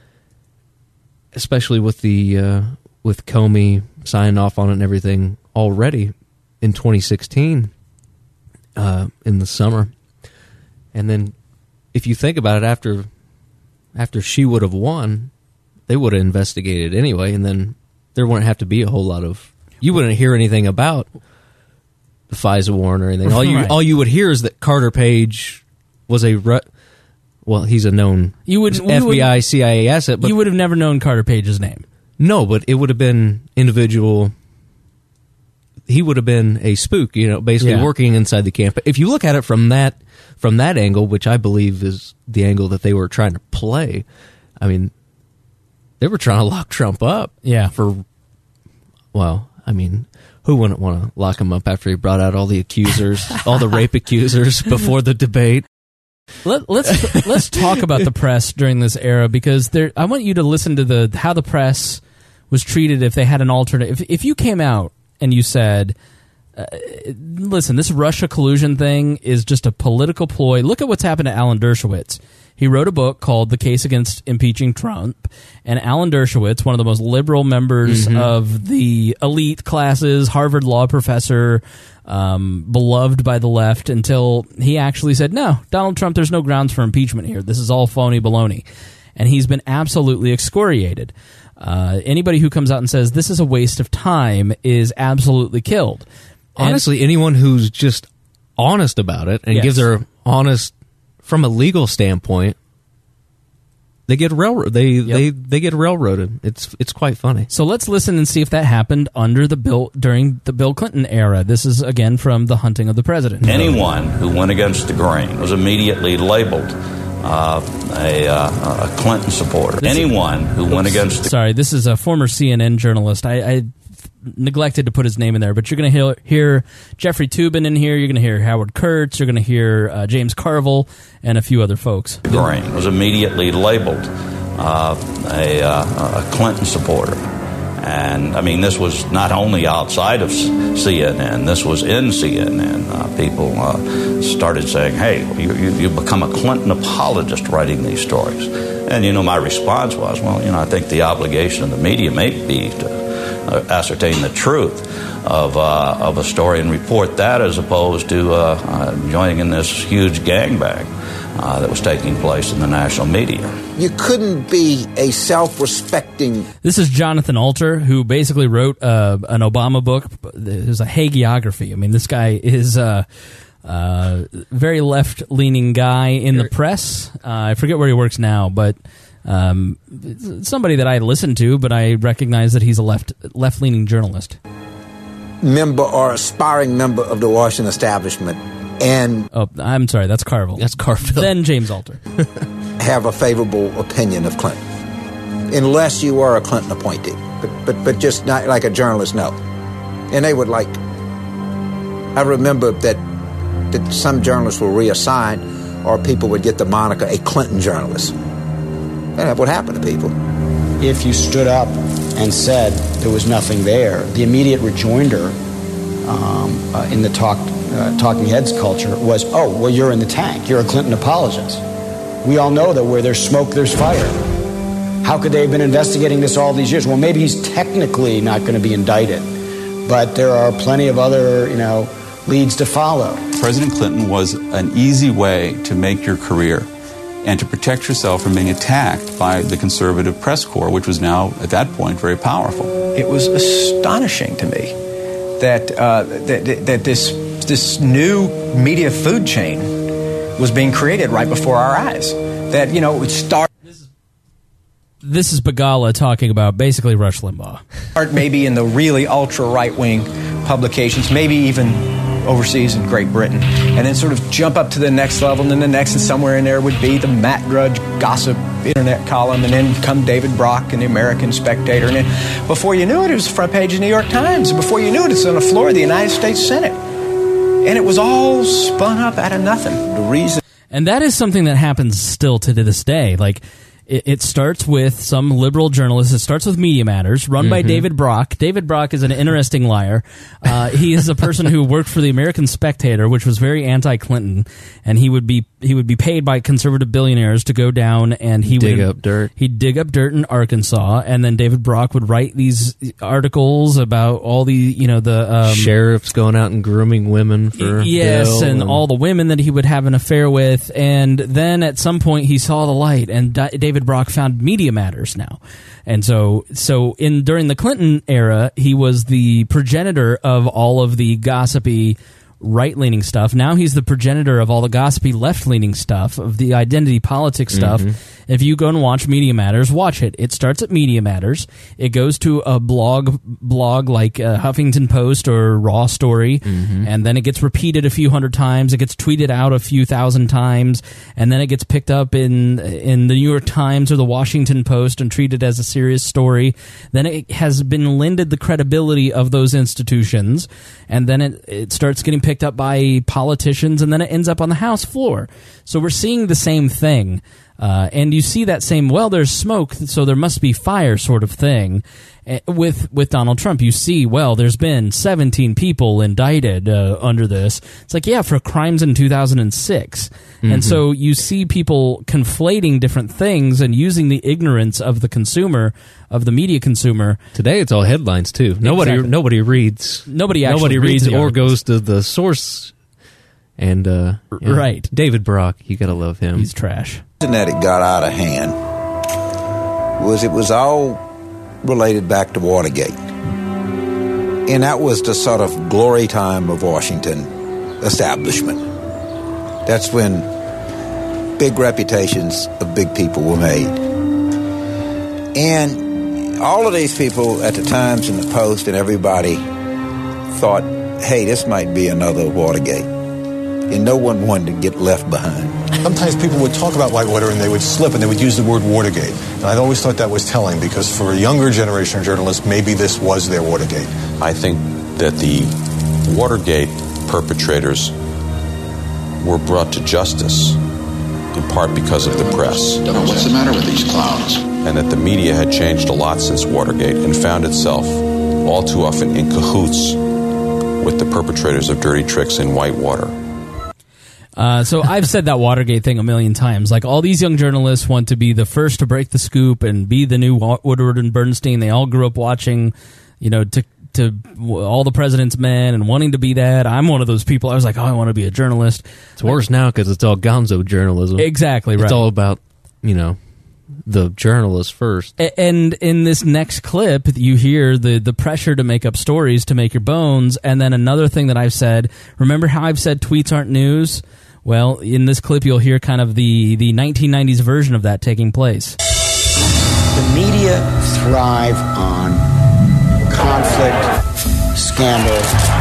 F: especially with the uh, with Comey signing off on it and everything already in twenty sixteen uh, in the summer. And then if you think about it, after after she would have won, they would have investigated anyway, and then there wouldn't have to be a whole lot of... You wouldn't hear anything about the FISA warrant or anything. All you
E: Right.
F: all you would hear is that Carter Page was a Ru- well, he's a known
E: You would
F: F B I, C I A asset. But
E: you would have never known Carter Page's name.
F: no, but it would have been individual. He would have been a spook, you know, basically
E: Yeah.
F: working inside the camp. If you look at it from that from that angle, which I believe is the angle that they were trying to play, I mean, they were trying to lock Trump up.
E: Yeah.
F: For well, I mean. Who wouldn't want to lock him up after he brought out all the accusers, all the rape accusers before the debate?
E: Let, let's let's talk about the press during this era because there. I want you to listen to the how the press was treated if they had an alternate. If if you came out and you said Uh, listen, this Russia collusion thing is just a political ploy. Look at what's happened to Alan Dershowitz. He wrote a book called The Case Against Impeaching Trump, and Alan Dershowitz, one of the most liberal members
F: Mhm.
E: of the elite classes, Harvard law professor, um, beloved by the left, until he actually said, no, Donald Trump, there's no grounds for impeachment here. This is all phony baloney. And he's been absolutely excoriated. Uh, anybody who comes out and says this is a waste of time is absolutely killed. And
F: Honestly, anyone who's just honest about it and
E: Yes.
F: gives their honest, from a legal standpoint, they get railroad. They they they get railroaded. It's it's quite funny.
E: So let's listen and see if that happened under the Bill during the Bill Clinton era. This is again from The Hunting of the President.
U: Anyone who went against the grain was immediately labeled uh, a, uh, a Clinton supporter.
E: This is-
U: Anyone who went against the
E: Sorry, this is a former C N N journalist. I, I neglected to put his name in there, but you're going to hear, hear Jeffrey Toobin in here. You're going to hear Howard Kurtz. You're going to hear uh, James Carville and a few other folks.
U: grain was immediately labeled uh, a, uh, a Clinton supporter. And, I mean, this was not only outside of C N N, this was in C N N. Uh, people uh, started saying, hey, you, you, you become a Clinton apologist writing these stories. And, you know, my response was, well, you know, I think the obligation of the media may be to uh, ascertain the truth of, uh, of a story and report that as opposed to uh, uh, joining in this huge gangbang uh, that was taking place in the national media.
V: You couldn't be a self-respecting...
E: This is Jonathan Alter, who basically wrote uh, an Obama book. It was a hagiography. I mean, this guy is a uh, uh, very left-leaning guy in the press. Uh, I forget where he works now, but um, somebody that I listen to, but I recognize that he's a left, left-leaning journalist.
V: member or aspiring member of the Washington establishment and
E: oh, I'm sorry, that's Carville.
F: That's Carville.
E: Then James Alter.
V: have a favorable opinion of Clinton, unless you are a Clinton appointee, but but but just not like a journalist, no. And they would like. I remember that that some journalists were reassigned, or people would get the moniker a Clinton journalist. And that would happen to people.
W: If you stood up and said there was nothing there, the immediate rejoinder um, uh, in the talk, uh, talking heads culture was, oh, well, you're in the tank. You're a Clinton apologist. We all know that where there's smoke, there's fire. How could they have been investigating this all these years? Well, maybe he's technically not going to be indicted, but there are plenty of other, you know, leads to follow.
X: President Clinton was an easy way to make your career and to protect yourself from being attacked by the conservative press corps, which was now, at that point, very powerful.
Y: It was astonishing to me that uh, that, that this this new media food chain was being created right before our eyes. That, you know, it would start...
E: This is Begala talking about basically Rush Limbaugh.
Y: Start maybe in the really ultra-right-wing publications, maybe even overseas in Great Britain, and then sort of jump up to the next level, and then the next, and somewhere in there would be the Matt Drudge gossip internet column, and then come David Brock and the American Spectator, and then before you knew it, it was the front page of the New York Times, and before you knew it, it's on the floor of the United States Senate. And it was all spun up out of nothing. The reason...
E: And that is something that happens still to this day. Like, it, it starts with some liberal journalist. It starts with Media Matters, run mm-hmm. by David Brock. David Brock is an interesting liar. Uh, he is a person who worked for the American Spectator, which was very anti-Clinton, and he would be he would be paid by conservative billionaires to go down and he
F: dig
E: would
F: up dirt.
E: He'd dig up dirt in Arkansas, and then David Brock would write these articles about all the you know the um,
F: sheriffs going out and grooming women for
E: yes,
F: Bill
E: and, and all the women that he would have an affair with, and then at some point he saw the light, and D- David Brock found Media Matters now, and so so in during the Clinton era, he was the progenitor of all of the gossipy right-leaning stuff. Now he's the progenitor of all the gossipy left-leaning stuff, of the identity politics stuff. Mm-hmm. If you go and watch Media Matters, watch it. It starts at Media Matters. It goes to a blog blog like uh, Huffington Post or Raw Story, mm-hmm. and then it gets repeated a few hundred times. It gets tweeted out a few thousand times, and then it gets picked up in in the New York Times or the Washington Post and treated as a serious story. Then it has been lended the credibility of those institutions, and then it, it starts getting picked up by politicians, and then it ends up on the House floor. So we're seeing the same thing. Uh, and you see that same, well, there's smoke, so there must be fire sort of thing. Uh, with with Donald Trump, you see, well, there's been seventeen people indicted uh, under this. It's like, yeah, for crimes in two thousand six. Mm-hmm. And so you see people conflating different things and using the ignorance of the consumer, of the media consumer.
F: Today it's all headlines, too. Nobody
E: Exactly.
F: nobody reads.
E: Nobody actually
F: Nobody
E: reads
F: reads
E: the
F: or
E: articles.
F: goes to the source. And, uh, yeah.
E: Right.
F: David Brock, you gotta love him.
E: He's trash.
V: The reason that it got out of hand was it was all related back to Watergate. And that was the sort of glory time of Washington establishment. That's when big reputations of big people were made. And all of these people at the Times and the Post and everybody thought, hey, this might be another Watergate. And no one wanted to get left behind.
A: Sometimes people would talk about Whitewater and they would slip and they would use the word Watergate. And I always thought that was telling because for a younger generation of journalists, maybe this was their Watergate.
B: I think that the Watergate perpetrators were brought to justice in part because of the press.
D: What's the matter with these clowns?
B: And that the media had changed a lot since Watergate and found itself all too often in cahoots with the perpetrators of dirty tricks in Whitewater.
E: Uh, so I've said that Watergate thing a million times. Like, all these young journalists want to be the first to break the scoop and be the new Woodward and Bernstein. They all grew up watching, you know, to to All the President's Men and wanting to be that. I'm one of those people. I was like, oh, I want to be a journalist.
F: It's worse now because it's all gonzo journalism.
E: Exactly right.
F: It's all about, you know, the journalist first.
E: A- And in this next clip, you hear the, the pressure to make up stories to make your bones. And then another thing that I've said, remember how I've said tweets aren't news? Well, in this clip, you'll hear kind of the, the nineteen nineties version of that taking place.
W: The media thrive on conflict, scandal,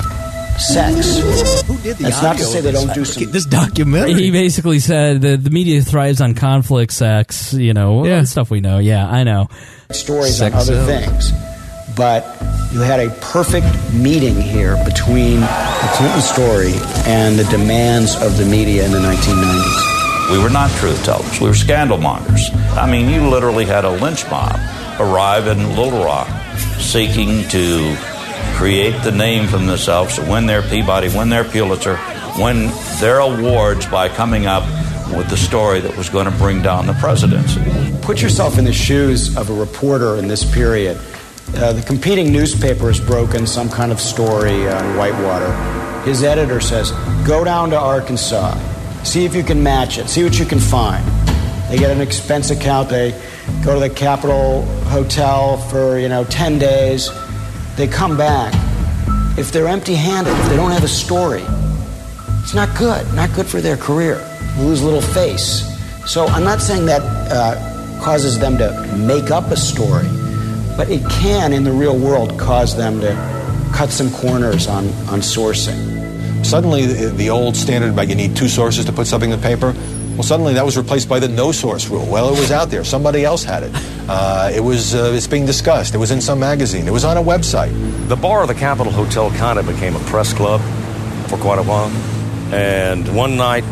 W: sex.
V: Who did the
W: That's not to say they don't do some...
F: This documentary.
E: He basically said that the media thrives on conflict, sex, you know,
F: Yeah.
E: stuff we know. Yeah, I know.
W: stories
F: Sex
W: on other
F: sells.
W: things. But you had a perfect meeting here between the Clinton story and the demands of the media in the nineteen nineties.
U: We were not truth tellers. We were scandal mongers. I mean, you literally had a lynch mob arrive in Little Rock seeking to create the name for themselves, to win their Peabody, win their Pulitzer, win their awards by coming up with the story that was going to bring down the presidency.
W: Put yourself in the shoes of a reporter in this period. Uh, the competing newspaper has broken some kind of story on Whitewater. His editor says, go down to Arkansas, see if you can match it, see what you can find. They get an expense account, they go to the Capitol Hotel for, you know, ten days. They come back. If they're empty-handed, if they don't have a story, it's not good, not good for their career. They lose a little face. So I'm not saying that uh, causes them to make up a story, but it can, in the real world, cause them to cut some corners on, on sourcing.
A: Suddenly, the, the old standard about you need two sources to put something in the paper, well, suddenly that was replaced by the no-source rule. Well, it was out there. Somebody else had it. Uh, it was uh, it's being discussed. It was in some magazine. It was on a website.
G: The bar of the Capitol Hotel kind of became a press club for quite a while. And one night,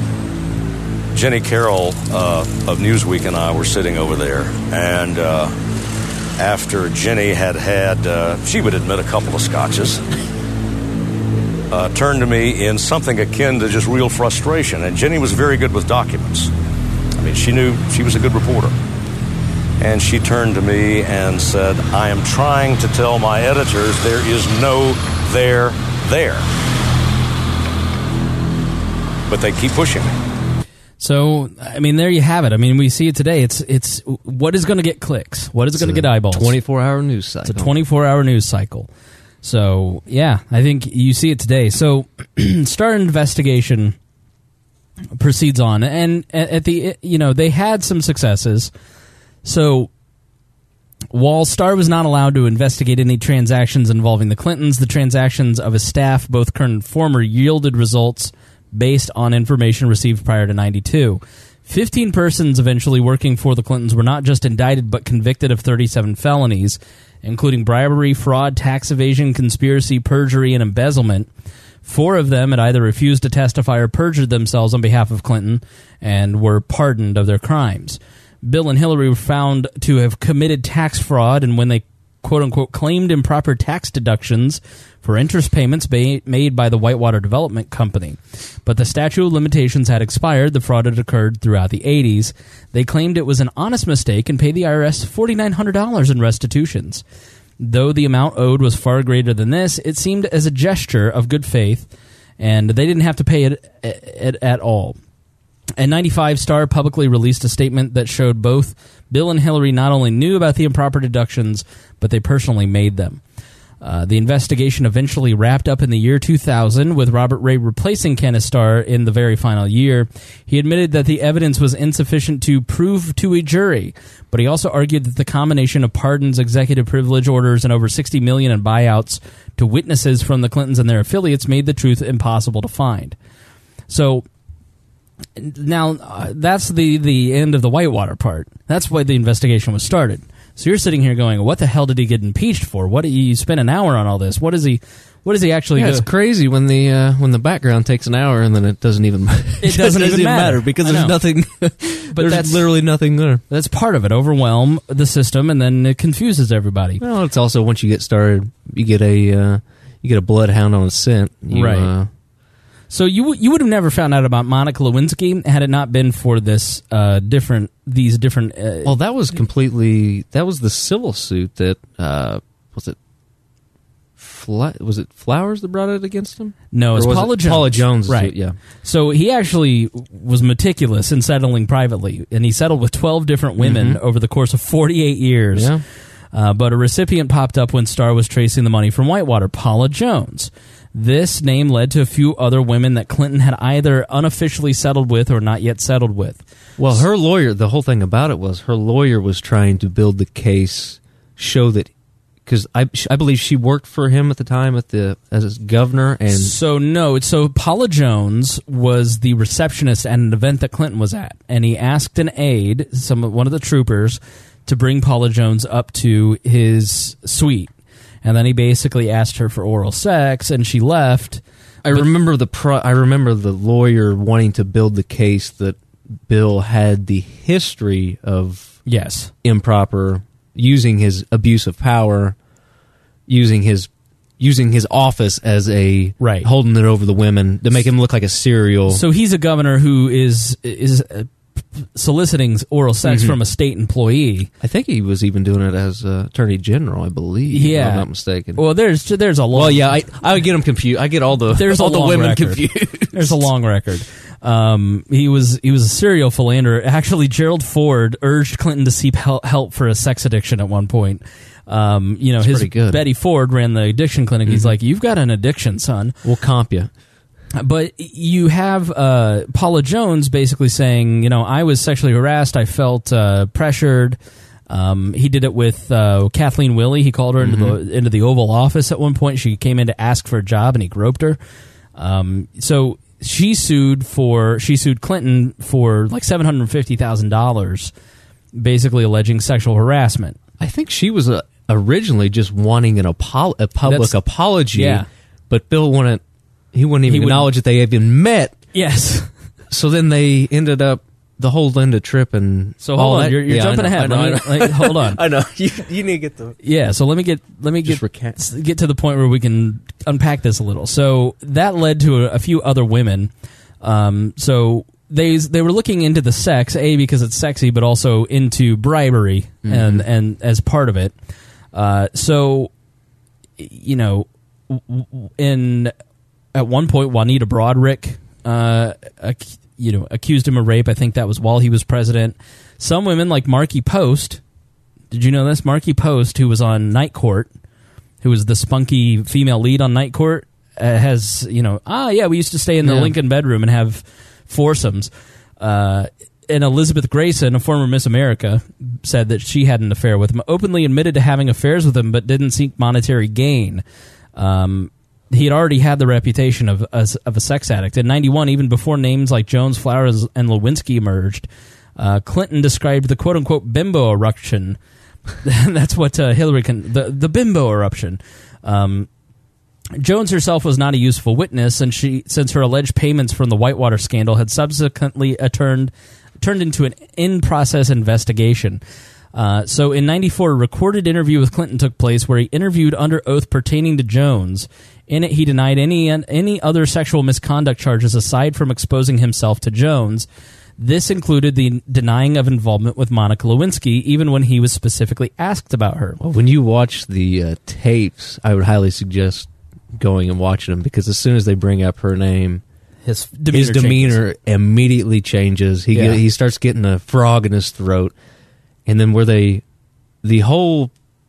G: Jenny Carroll uh, of Newsweek and I were sitting over there. And uh, after Jenny had had, uh, she would admit, a couple of scotches, Uh, turned to me in something akin to just real frustration. And Jenny was very good with documents. I mean, she knew she was a good reporter. And she turned to me and said, I am trying to tell my editors there is no there there. But they keep pushing me.
E: So, I mean, there you have it. I mean, we see it today. It's it's what is going to get clicks? What is going to get eyeballs?
F: twenty-four hour news cycle.
E: It's a twenty-four hour news cycle. So, yeah, I think you see it today. So, Starr investigation proceeds on, and at the, you know, they had some successes. So, while Starr was not allowed to investigate any transactions involving the Clintons, the transactions of his staff, both current and former, yielded results based on information received prior to ninety-two. Fifteen persons eventually working for the Clintons were not just indicted but convicted of thirty-seven felonies. including bribery, fraud, tax evasion, conspiracy, perjury, and embezzlement. Four of them had either refused to testify or perjured themselves on behalf of Clinton and were pardoned of their crimes. Bill and Hillary were found to have committed tax fraud, and when they quote-unquote claimed improper tax deductions for interest payments ba- made by the Whitewater Development Company. But the statute of limitations had expired. The fraud had occurred throughout the eighties. They claimed it was an honest mistake and paid the I R S four thousand nine hundred dollars in restitutions. Though the amount owed was far greater than this, it seemed as a gesture of good faith, and they didn't have to pay it at, at all. And ninety-five Star publicly released a statement that showed both Bill and Hillary not only knew about the improper deductions, but they personally made them. Uh, the investigation eventually wrapped up in the year two thousand, with Robert Ray replacing Kenneth Starr in the very final year. He admitted that the evidence was insufficient to prove to a jury, but he also argued that the combination of pardons, executive privilege orders, and over sixty million dollars in buyouts to witnesses from the Clintons and their affiliates made the truth impossible to find. So now uh, that's the, the end of the Whitewater part. That's why the investigation was started. So you're sitting here going, what the hell did he get impeached for? What you spent an hour on all this? What is he? What is he actually?
F: Yeah,
E: do?
F: it's crazy when the uh, when the background takes an hour and then it doesn't even
E: it doesn't,
F: doesn't
E: even matter,
F: matter because
E: I
F: there's
E: know.
F: nothing.
E: But
F: there's
E: that's
F: literally nothing there.
E: That's part of it. Overwhelm the system, and then it confuses everybody.
F: Well, it's also once you get started, you get a uh, you get a bloodhound on a scent, you,
E: right?
F: Uh,
E: So you you would have never found out about Monica Lewinsky had it not been for this uh, different these different. Uh,
F: well, that was completely that was the civil suit that uh, was it. Fla- was it Flowers that brought it against him?
E: No, it's
F: Or was
E: Paula
F: it
E: Jones.
F: Paula Jones,
E: right?
F: Yeah.
E: So he actually was meticulous in settling privately, and he settled with twelve different women
F: Mhm.
E: over the course of forty-eight years.
F: Yeah.
E: Uh, but a recipient popped up when Starr was tracing the money from Whitewater, Paula Jones. This name led to a few other women that Clinton had either unofficially settled with or not yet settled with.
F: Well, her lawyer, the whole thing about it was her lawyer was trying to build the case, show that, because I, I believe she worked for him at the time at the as governor, and
E: So no, it's- so Paula Jones was the receptionist at an event that Clinton was at, and he asked an aide, some one of the troopers, to bring Paula Jones up to his suite. And then he basically asked her for oral sex, and she left.
F: I remember the pro- I remember the lawyer wanting to build the case that Bill had the history of
E: yes
F: improper using his abuse of power, using his using his office as a
E: right
F: holding it over the women to make him look like a serial.
E: So he's a governor who is is uh, soliciting oral sex
F: Mhm.
E: from a state employee.
F: I think he was even doing it as uh, Attorney General, I believe.
E: Yeah,
F: if I'm not mistaken.
E: Well, there's there's a long.
F: Well, yeah, I I would get them confused. I get all the
E: There's
F: all
E: a
F: the
E: long
F: women
E: record.
F: confused.
E: There's a long record. Um, he was he was a serial philanderer. Actually, Gerald Ford urged Clinton to seek hel- help for a sex addiction at one point. Um, you know,
F: That's
E: his
F: pretty good.
E: Betty Ford ran the addiction clinic. He's
F: Mhm.
E: like, "You've got an addiction, son.
F: We'll comp you."
E: But you have uh, Paula Jones basically saying, you know, I was sexually harassed. I felt uh, pressured. Um, he did it with uh, Kathleen Willey. He called her into
F: Mhm.
E: the into the Oval Office at one point. She came in to ask for a job, and he groped her. Um, so she sued for she sued Clinton for like seven hundred fifty thousand dollars, basically alleging sexual harassment.
F: I think she was uh, originally just wanting an apo- a public
E: That's-
F: apology.
E: yeah.
F: But Bill wouldn't. He wouldn't even
E: He wouldn't-
F: acknowledge that they even met.
E: Yes.
F: So then they ended up the whole Linda trip and
E: So
F: all
E: hold on,
F: that-
E: you're, you're
F: Yeah, I
E: jumping
F: know,
E: ahead.
F: I know,
E: Let me-
F: I know.
E: like, hold on.
F: I know you, you need to get the
E: Yeah, so let me get let me get get to the point where we can unpack this a little. So that led to a, a few other women. Um, so they they were looking into the sex, A, because it's sexy, but also into bribery
F: Mhm.
E: and and as part of it. Uh, so you know, w- w- in at one point, Juanita Broderick, uh, ac- you know, accused him of rape. I think that was while he was president. Some women, like Marky Post. Did you know this? Marky Post, who was on Night Court, who was the spunky female lead on Night Court, uh, has, you know, ah, yeah, we used to stay in the
F: Yeah.
E: Lincoln bedroom and have foursomes. Uh, and Elizabeth Grayson, a former Miss America, said that she had an affair with him, openly admitted to having affairs with him, but didn't seek monetary gain. Um, he had already had the reputation of, as, of a sex addict. In ninety-one, even before names like Jones, Flowers, and Lewinsky emerged, uh, Clinton described the quote-unquote bimbo eruption That's what uh, Hillary can the the bimbo eruption. Um, Jones herself was not a useful witness, and she, since her alleged payments from the Whitewater scandal had subsequently uh, turned turned into an in-process investigation. Uh, so in ninety-four, a recorded interview with Clinton took place where he interviewed under oath pertaining to Jones. In it, he denied any any other sexual misconduct charges aside from exposing himself to Jones. This included the denying of involvement with Monica Lewinsky, even when he was specifically asked about her.
F: Well, when you watch the uh, tapes, I would highly suggest going and watching them, because as soon as they bring up her name,
E: his demeanor,
F: his demeanor
E: changes.
F: immediately changes. He
E: Yeah.
F: get, he starts getting a frog in his throat, and then where they, the whole,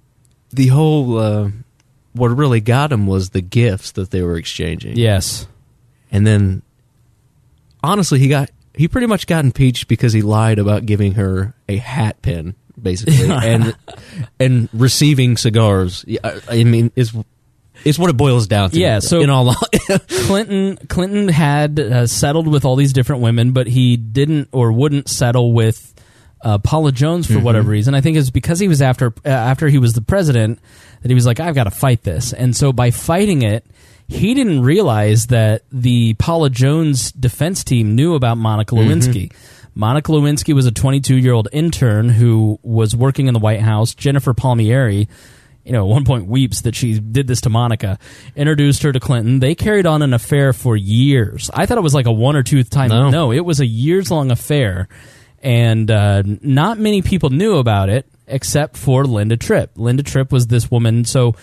F: the whole, uh, what really got him was the gifts that they were exchanging.
E: Yes,
F: and then honestly, he got he pretty much got impeached because he lied about giving her a hat pin, basically, and and receiving cigars. I, I mean, it's it's what it boils down to.
E: Yeah, so
F: in all
E: Clinton Clinton had uh, settled with all these different women, but he didn't or wouldn't settle with uh, Paula Jones for
F: Mhm.
E: whatever reason. I think it's because he was after uh, after he was the president that he was like, I've got to fight this, and so by fighting it, he didn't realize that the Paula Jones defense team knew about Monica Lewinsky.
F: Mhm.
E: Monica Lewinsky was a twenty-two-year-old intern who was working in the White House. Jennifer Palmieri, you know, at one point weeps that she did this to Monica, introduced her to Clinton. They carried on an affair for years. I thought it was like a one or two time.
F: No,
E: no it was a years-long affair, and uh, not many people knew about it except for Linda Tripp. Linda Tripp was this woman, so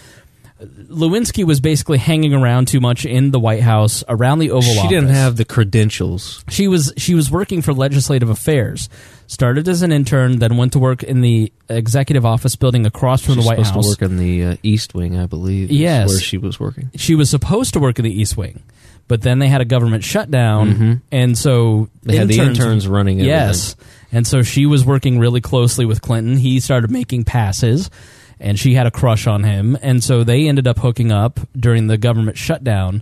E: Lewinsky was basically hanging around too much in the White House, around the Oval
F: she
E: Office.
F: didn't have the credentials.
E: She was she was working for legislative affairs. Started as an intern, then went to work in the executive office building across from
F: She's
E: the White
F: supposed
E: House.
F: to work in the uh, East Wing, I believe. is
E: Yes,
F: where she was working.
E: She was supposed to work in the East Wing, but then they had a government shutdown,
F: Mhm.
E: and so
F: They had the interns running everything.
E: Yes, and so she was working really closely with Clinton. He started making passes, and she had a crush on him, and so they ended up hooking up during the government shutdown,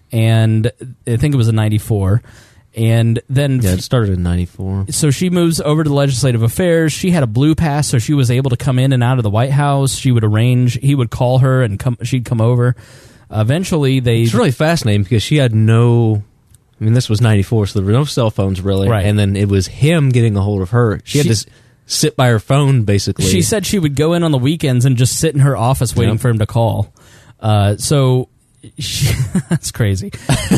E: and I think it was in ninety-four. And then
F: Yeah, it started in ninety-four.
E: so she moves over to legislative affairs. She had a blue pass, so she was able to come in and out of the White House. She would arrange, he would call her, and come. she'd come over. Eventually, they...
F: It's really fascinating because she had no... I mean, this was ninety-four, so there were no cell phones, really.
E: Right.
F: And then it was him getting a hold of her. She,
E: She-
F: had to s- sit by her phone, basically.
E: She said she would go in on the weekends and just sit in her office waiting
F: Yep.
E: for him to call. Uh, so she, that's crazy.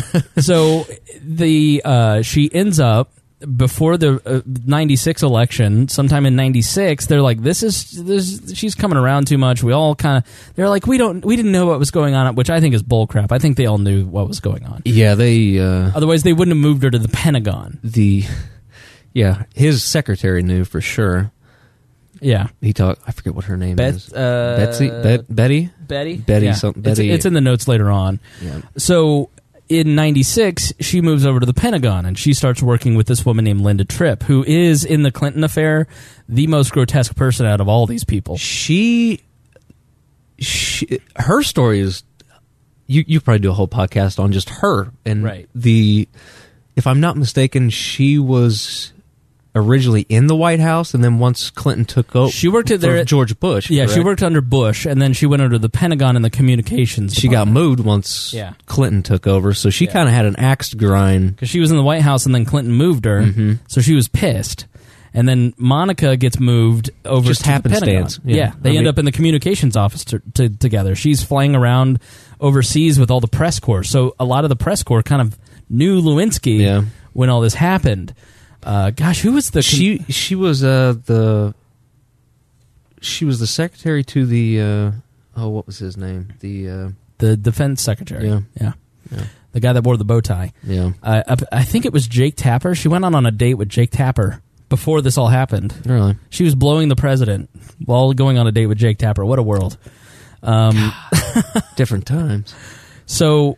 E: So the uh, she ends up before the uh, ninety-six election, sometime in ninety-six. They're like, "This is this. She's coming around too much." We all kind of. They're like, "We don't. We didn't know what was going on," which I think is bullcrap. I think they all knew what was going on.
F: Yeah, they... Uh,
E: Otherwise, they wouldn't have moved her to the Pentagon.
F: the... Yeah, his secretary knew for sure.
E: Yeah.
F: He talked... I forget what her name
E: Bet-
F: is.
E: uh,
F: Betsy? Bet- Betty?
E: Betty?
F: Betty
E: Yeah.
F: something.
E: It's,
F: Betty.
E: it's in the notes later on.
F: Yeah.
E: So in ninety-six, she moves over to the Pentagon, and she starts working with this woman named Linda Tripp, who is, in the Clinton affair, the most grotesque person out of all these people.
F: She... she her story is... You you probably do a whole podcast on just her. And
E: Right.
F: the... If I'm not mistaken, she was originally in the White House, and then once Clinton took over...
E: She worked at there at-
F: George Bush,
E: Yeah, she
F: correct?
E: worked under Bush, and then she went under the Pentagon in the communications
F: She got
E: department.
F: moved once
E: Yeah.
F: Clinton took over, so she kind of had an axe to grind.
E: Because she was in the White House, and then Clinton moved her,
F: Mhm.
E: so she was pissed. And then Monica gets moved over
F: Just
E: to the
F: happenstance.
E: Pentagon.
F: Yeah.
E: Yeah, they
F: I
E: end
F: mean-
E: up in the communications office to, to, together. She's flying around overseas with all the press corps, so a lot of the press corps kind of knew Lewinsky
F: Yeah.
E: when all this happened. Uh, gosh, who was the...
F: She she was uh, the she was the secretary to the uh, oh what was his name the uh,
E: the defense secretary.
F: Yeah.
E: yeah.
F: Yeah.
E: The guy that wore the bow tie.
F: Yeah.
E: Uh, I, I think it was Jake Tapper. She went out on a date with Jake Tapper before this all happened.
F: Really?
E: She was blowing the president while going on a date with Jake Tapper. What a world. Um,
F: different times.
E: So,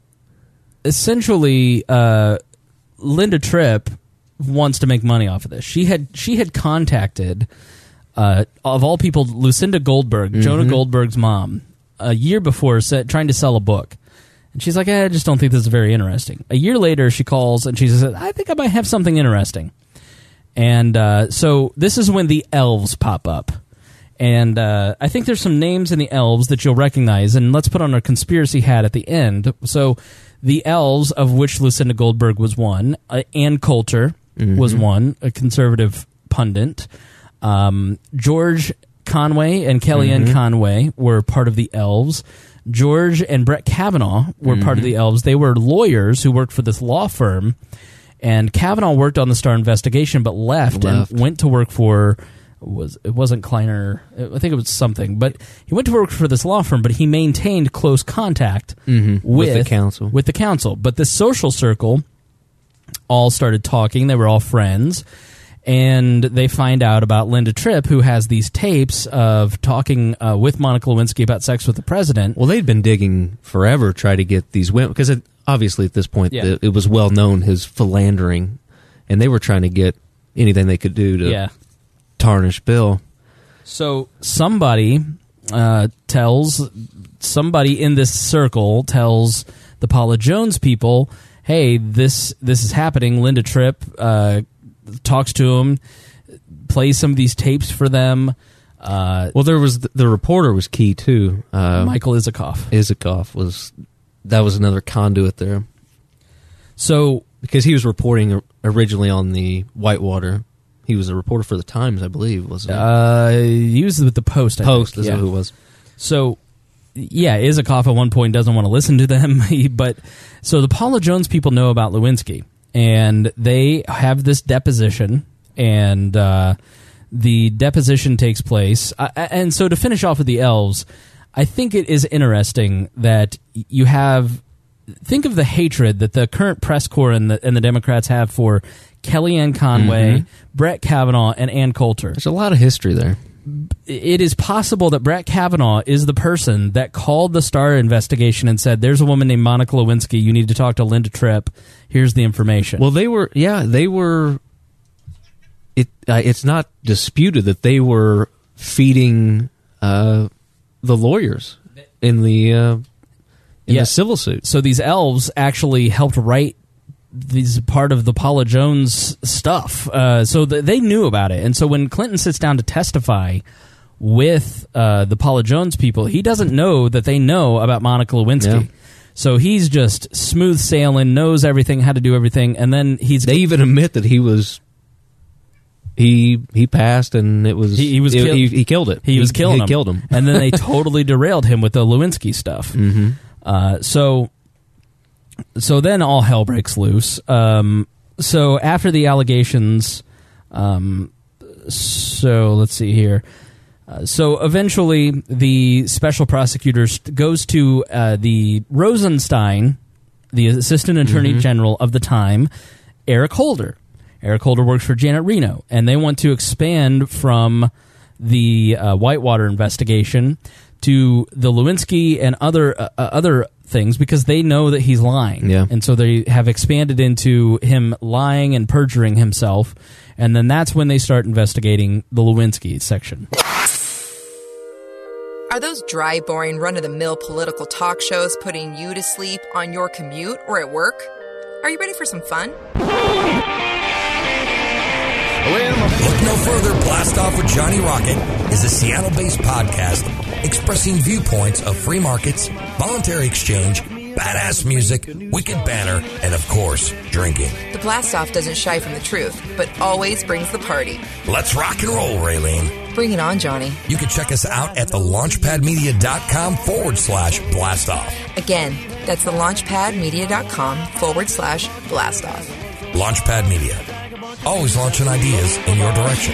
E: essentially, uh, Linda Tripp wants to make money off of this. She had she had contacted, uh, of all people, Lucinda Goldberg,
F: Mhm.
E: Jonah Goldberg's mom, a year before, said, trying to sell a book. And she's like, eh, I just don't think this is very interesting. A year later, she calls and she says, I think I might have something interesting. And uh, so this is when the elves pop up. And uh, I think there's some names in the elves that you'll recognize, and let's put on our conspiracy hat at the end. So the elves, of which Lucinda Goldberg was one, uh, Ann Coulter mm-hmm. was one, a conservative pundit. Um, George Conway and Kellyanne mm-hmm. Conway were part of the elves. George and Brett Kavanaugh were mm-hmm. part of the elves. They were lawyers who worked for this law firm, and Kavanaugh worked on the Starr investigation but left, left. and went to work for was it wasn't Kleiner, I think it was something, but he went to work for this law firm, but he maintained close contact
F: mm-hmm.
E: with,
F: with the council.
E: With the council. But the social circle all started talking. They were all friends. And they find out about Linda Tripp, who has these tapes of talking uh, with Monica Lewinsky about sex with the president.
F: Well, they'd been digging forever, try to get these women, because obviously at this point yeah. the, it was well known his philandering, and they were trying to get anything they could do to
E: yeah.
F: tarnish Bill.
E: So somebody uh, tells somebody in this circle tells the Paula Jones people, "Hey, this this is happening." Linda Tripp Uh, talks to him, plays some of these tapes for them. Uh,
F: well, there was the, the reporter was key too. Uh,
E: Michael Isikoff.
F: Isikoff was that was another conduit there.
E: So
F: because he was reporting originally on the Whitewater, he was a reporter for the Times, I believe, wasn't he?
E: Uh, he was with the Post. I
F: Post
E: think.
F: is
E: yeah.
F: who it was.
E: So. Yeah, Isikoff at one point doesn't want to listen to them, but so the Paula Jones people know about Lewinsky. And they have this deposition, and uh, the deposition takes place. Uh, and so to finish off with the elves, I think it is interesting that you have... Think of the hatred that the current press corps and the, and the Democrats have for Kellyanne Conway, mm-hmm. Brett Kavanaugh, and Ann Coulter.
F: There's a lot of history there.
E: It is possible that Brett Kavanaugh is the person that called the Starr investigation and said, "There's a woman named Monica Lewinsky. You need to talk to Linda Tripp. Here's the information."
F: Well, they were, yeah, they were. It uh, it's not disputed that they were feeding uh, the lawyers in the uh, in
E: yeah.
F: the civil suit.
E: So these elves actually helped write these part of the Paula Jones stuff. Uh, so th- they knew about it. And so when Clinton sits down to testify with uh, the Paula Jones people, he doesn't know that they know about Monica Lewinsky.
F: Yeah.
E: So he's just smooth sailing, knows everything, how to do everything, and then he's...
F: They even admit that he was... He he passed, and it was...
E: He, he was
F: it,
E: kill-
F: he, he killed it.
E: He, he was killing
F: he
E: him.
F: killed him.
E: And then they totally derailed him with the Lewinsky stuff.
F: Mm-hmm.
E: Uh, so... So then all hell breaks loose. Um, so after the allegations, um, so let's see here. Uh, so eventually the special prosecutors goes to uh, the Rosenstein, the assistant attorney mm-hmm. general of the time, Eric Holder. Eric Holder works for Janet Reno, and they want to expand from the uh, Whitewater investigation to the Lewinsky and other uh, other things, because they know that he's lying.
F: Yeah.
E: And so they have expanded into him lying and perjuring himself, and then that's when they start investigating the Lewinsky section.
C: Are those dry, boring, run-of-the-mill political talk shows putting you to sleep on your commute or at work? Are you ready for some fun?
H: Look no further. Blast Off with Johnny Rocket is a Seattle-based podcast expressing viewpoints of free markets, voluntary exchange, badass music, wicked banner, and of course, drinking.
C: The Blast Off doesn't shy from the truth, but always brings the party.
H: Let's rock and roll, Raylene.
C: Bring it on, Johnny.
H: You can check us out at the launchpadmedia.com forward slash blast off.
C: Again, that's the launchpadmedia.com forward slash blast off.
H: Launchpad Media. Always launching ideas in your direction.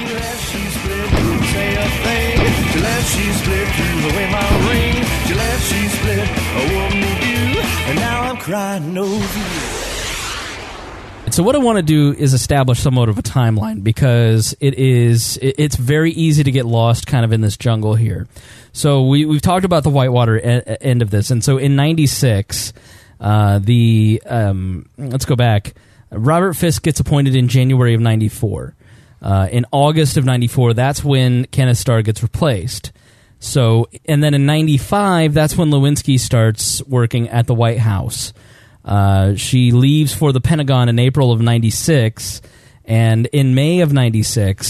E: So what I want to do is establish somewhat of a timeline, because it is it's very easy to get lost kind of in this jungle here. So we, we've talked about the Whitewater e- end of this, and so in ninety-six, uh, the um, let's go back. Robert Fisk gets appointed in January of ninety-four. Uh, in August of ninety-four, that's when Kenneth Starr gets replaced. So, and then in ninety-five, that's when Lewinsky starts working at the White House. Uh, she leaves for the Pentagon in April of ninety-six, and in May of ninety-six,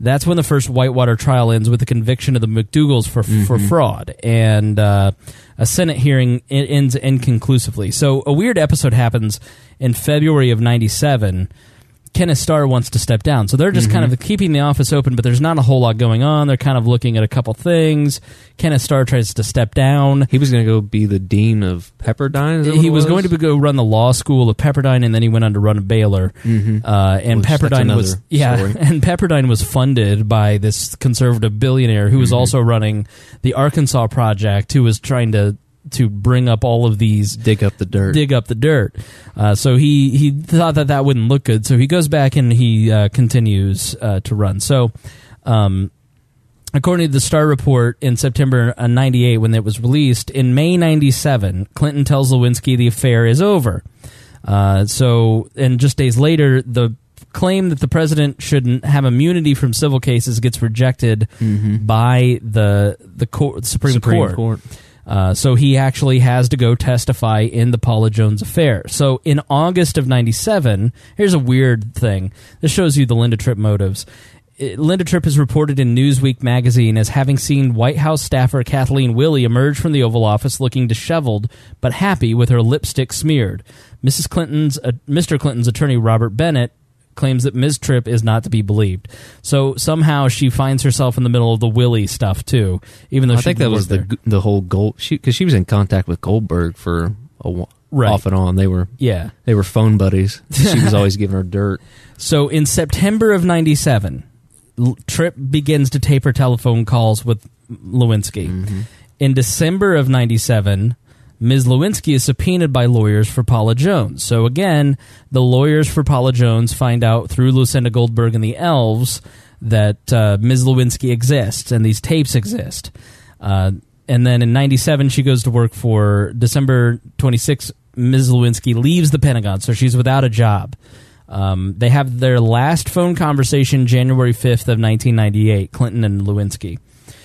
E: That's when the first Whitewater trial ends with the conviction of the McDougalls for mm-hmm. for fraud, and uh, a Senate hearing ends inconclusively. So a weird episode happens in February of ninety-seven. Kenneth Starr wants to step down. So they're just mm-hmm. kind of keeping the office open, but there's not a whole lot going on. They're kind of looking at a couple things. Kenneth Starr tries to step down.
F: He was going to go be the dean of Pepperdine? Is that what
E: he
F: it
E: was?
F: was
E: going to go run the law school of Pepperdine, and then he went on to run Baylor.
F: Mm-hmm.
E: Uh, and
F: Which,
E: Pepperdine was yeah,
F: story.
E: and Pepperdine was funded by this conservative billionaire who was mm-hmm. also running the Arkansas Project, who was trying to to bring up all of these...
F: Dig up the dirt.
E: Dig up the dirt. Uh, so he, he thought that that wouldn't look good, so he goes back and he uh, continues uh, to run. So, um, according to the Star Report in September ninety-eight, when it was released, in May ninety-seven, Clinton tells Lewinsky the affair is over. Uh, so, and just days later, the claim that the president shouldn't have immunity from civil cases gets rejected mm-hmm. by the the court, Supreme,
F: Supreme
E: Court.
F: Court.
E: Uh, so he actually has to go testify in the Paula Jones affair. So in August of ninety-seven, here's a weird thing. This shows you the Linda Tripp motives. It, Linda Tripp is reported in Newsweek magazine as having seen White House staffer Kathleen Willey emerge from the Oval Office looking disheveled but happy with her lipstick smeared. Missus Clinton's, uh, Mister Clinton's attorney Robert Bennett claims that Miz Tripp is not to be believed. So somehow she finds herself in the middle of the Willie stuff too, even though
F: I
E: she
F: think that was
E: there.
F: the the whole Gold because she, she was in contact with Goldberg for a while,
E: right.
F: off and on. They were
E: yeah
F: they were phone buddies. She was always giving her dirt.
E: So in September of ninety-seven, Tripp begins to tape her telephone calls with Lewinsky. Mm-hmm. In December of ninety-seven, Miz Lewinsky is subpoenaed by lawyers for Paula Jones. So again, the lawyers for Paula Jones find out through Lucinda Goldberg and the Elves that uh, Miz Lewinsky exists and these tapes exist. Uh, and then in ninety-seven, she goes to work for December twenty-sixth. Miz Lewinsky leaves the Pentagon, so she's without a job. Um, they have their last phone conversation January fifth of nineteen ninety-eight, Clinton and Lewinsky.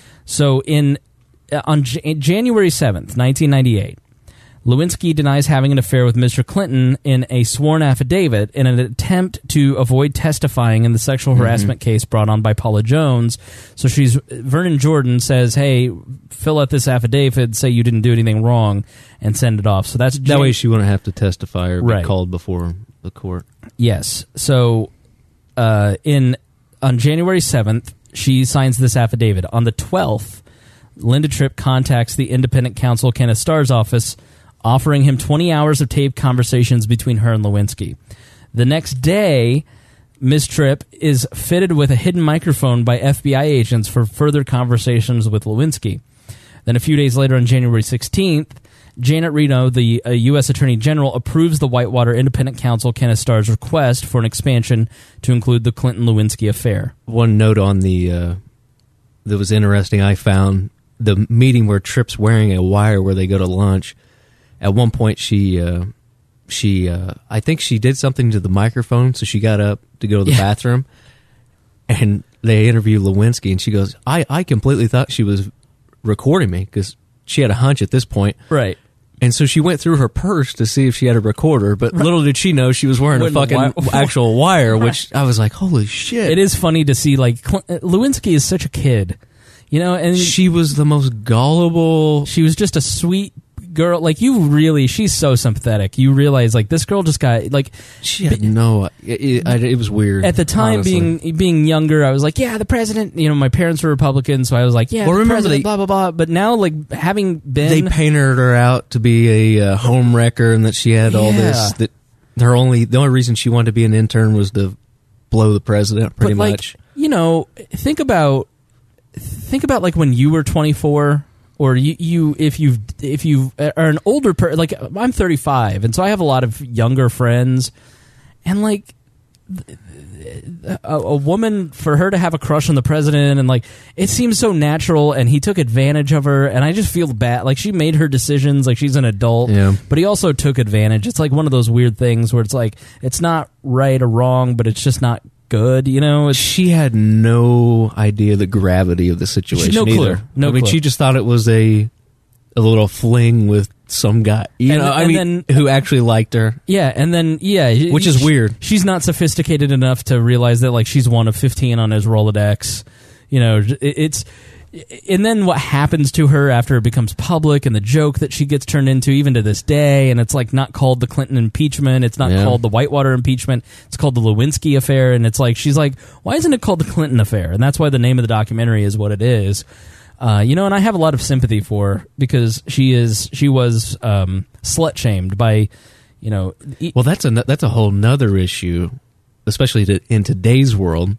E: So in uh, on J- January seventh, nineteen ninety-eight, Lewinsky denies having an affair with Mister Clinton in a sworn affidavit in an attempt to avoid testifying in the sexual harassment mm-hmm. case brought on by Paula Jones. So she's Vernon Jordan says, "Hey, fill out this affidavit, say you didn't do anything wrong, and send it off." So that's
F: that Jan- way she wouldn't have to testify or be
E: right.
F: called before the court.
E: Yes. So uh, in on January seventh, she signs this affidavit. On the twelfth, Linda Tripp contacts the independent counsel Kenneth Starr's office, offering him twenty hours of taped conversations between her and Lewinsky. The next day, Miz Tripp is fitted with a hidden microphone by F B I agents for further conversations with Lewinsky. Then a few days later, on January sixteenth, Janet Reno, the uh, U S Attorney General, approves the Whitewater Independent Counsel Kenneth Starr's request for an expansion to include the Clinton-Lewinsky affair.
F: One note on the uh, that was interesting, I found the meeting where Tripp's wearing a wire where they go to lunch. At one point, she, uh, she, uh, I think she did something to the microphone, so she got up to go to the yeah. bathroom, and they interview Lewinsky, and she goes, I, I completely thought she was recording me, because she had a hunch at this point.
E: Right.
F: And so she went through her purse to see if she had a recorder, but right. little did she know she was wearing Wouldn't a fucking wi- actual wire, which right. I was like, holy shit.
E: It is funny to see, like, Cl- Lewinsky is such a kid, you know, and
F: she was the most gullible.
E: She was just a sweet girl. Like, you really, she's so sympathetic. You realize, like, this girl just got, like,
F: she had no, it, it, it was weird.
E: At the time, honestly. being being younger, I was like, yeah, the president, you know, my parents were Republicans, so I was like, yeah, well, the remember president, they, blah, blah, blah. But now, like, having been.
F: They painted her out to be a uh, home wrecker and that she had all yeah. this, that her only, the only reason she wanted to be an intern was to blow the president, pretty
E: but,
F: much.
E: Like, you know, think about, think about, like, when you were twenty-four. Or you, you, if you, if you are an older person, like I'm thirty-five, and so I have a lot of younger friends, and like a, a woman, for her to have a crush on the president, and like it seems so natural, and he took advantage of her, and I just feel bad. Like, she made her decisions, like she's an adult,
F: yeah.
E: but he also took advantage. It's like one of those weird things where it's like it's not right or wrong, but it's just not good, you know. It's,
F: she had no idea the gravity of the situation.
E: No
F: either.
E: clue. No
F: I mean,
E: clue.
F: she just thought it was a a little fling with some guy, you
E: And-
F: know, I
E: and
F: mean,
E: then-
F: who actually liked her.
E: Yeah, and then yeah,
F: Which is
E: she-
F: weird.
E: She's not sophisticated enough to realize that like she's one of fifteen on his Rolodex. You know, it- it's and then what happens to her after it becomes public, and the joke that she gets turned into even to this day, and it's like not called the Clinton impeachment, it's not
F: Yeah.
E: called the Whitewater impeachment, it's called the Lewinsky affair, and it's like she's like, why isn't it called the Clinton affair? And that's why the name of the documentary is what it is. Uh, you know, and I have a lot of sympathy for her because she is she was um, slut shamed by, you know. E-
F: Well, that's a that's a whole nother issue, especially to, in today's world,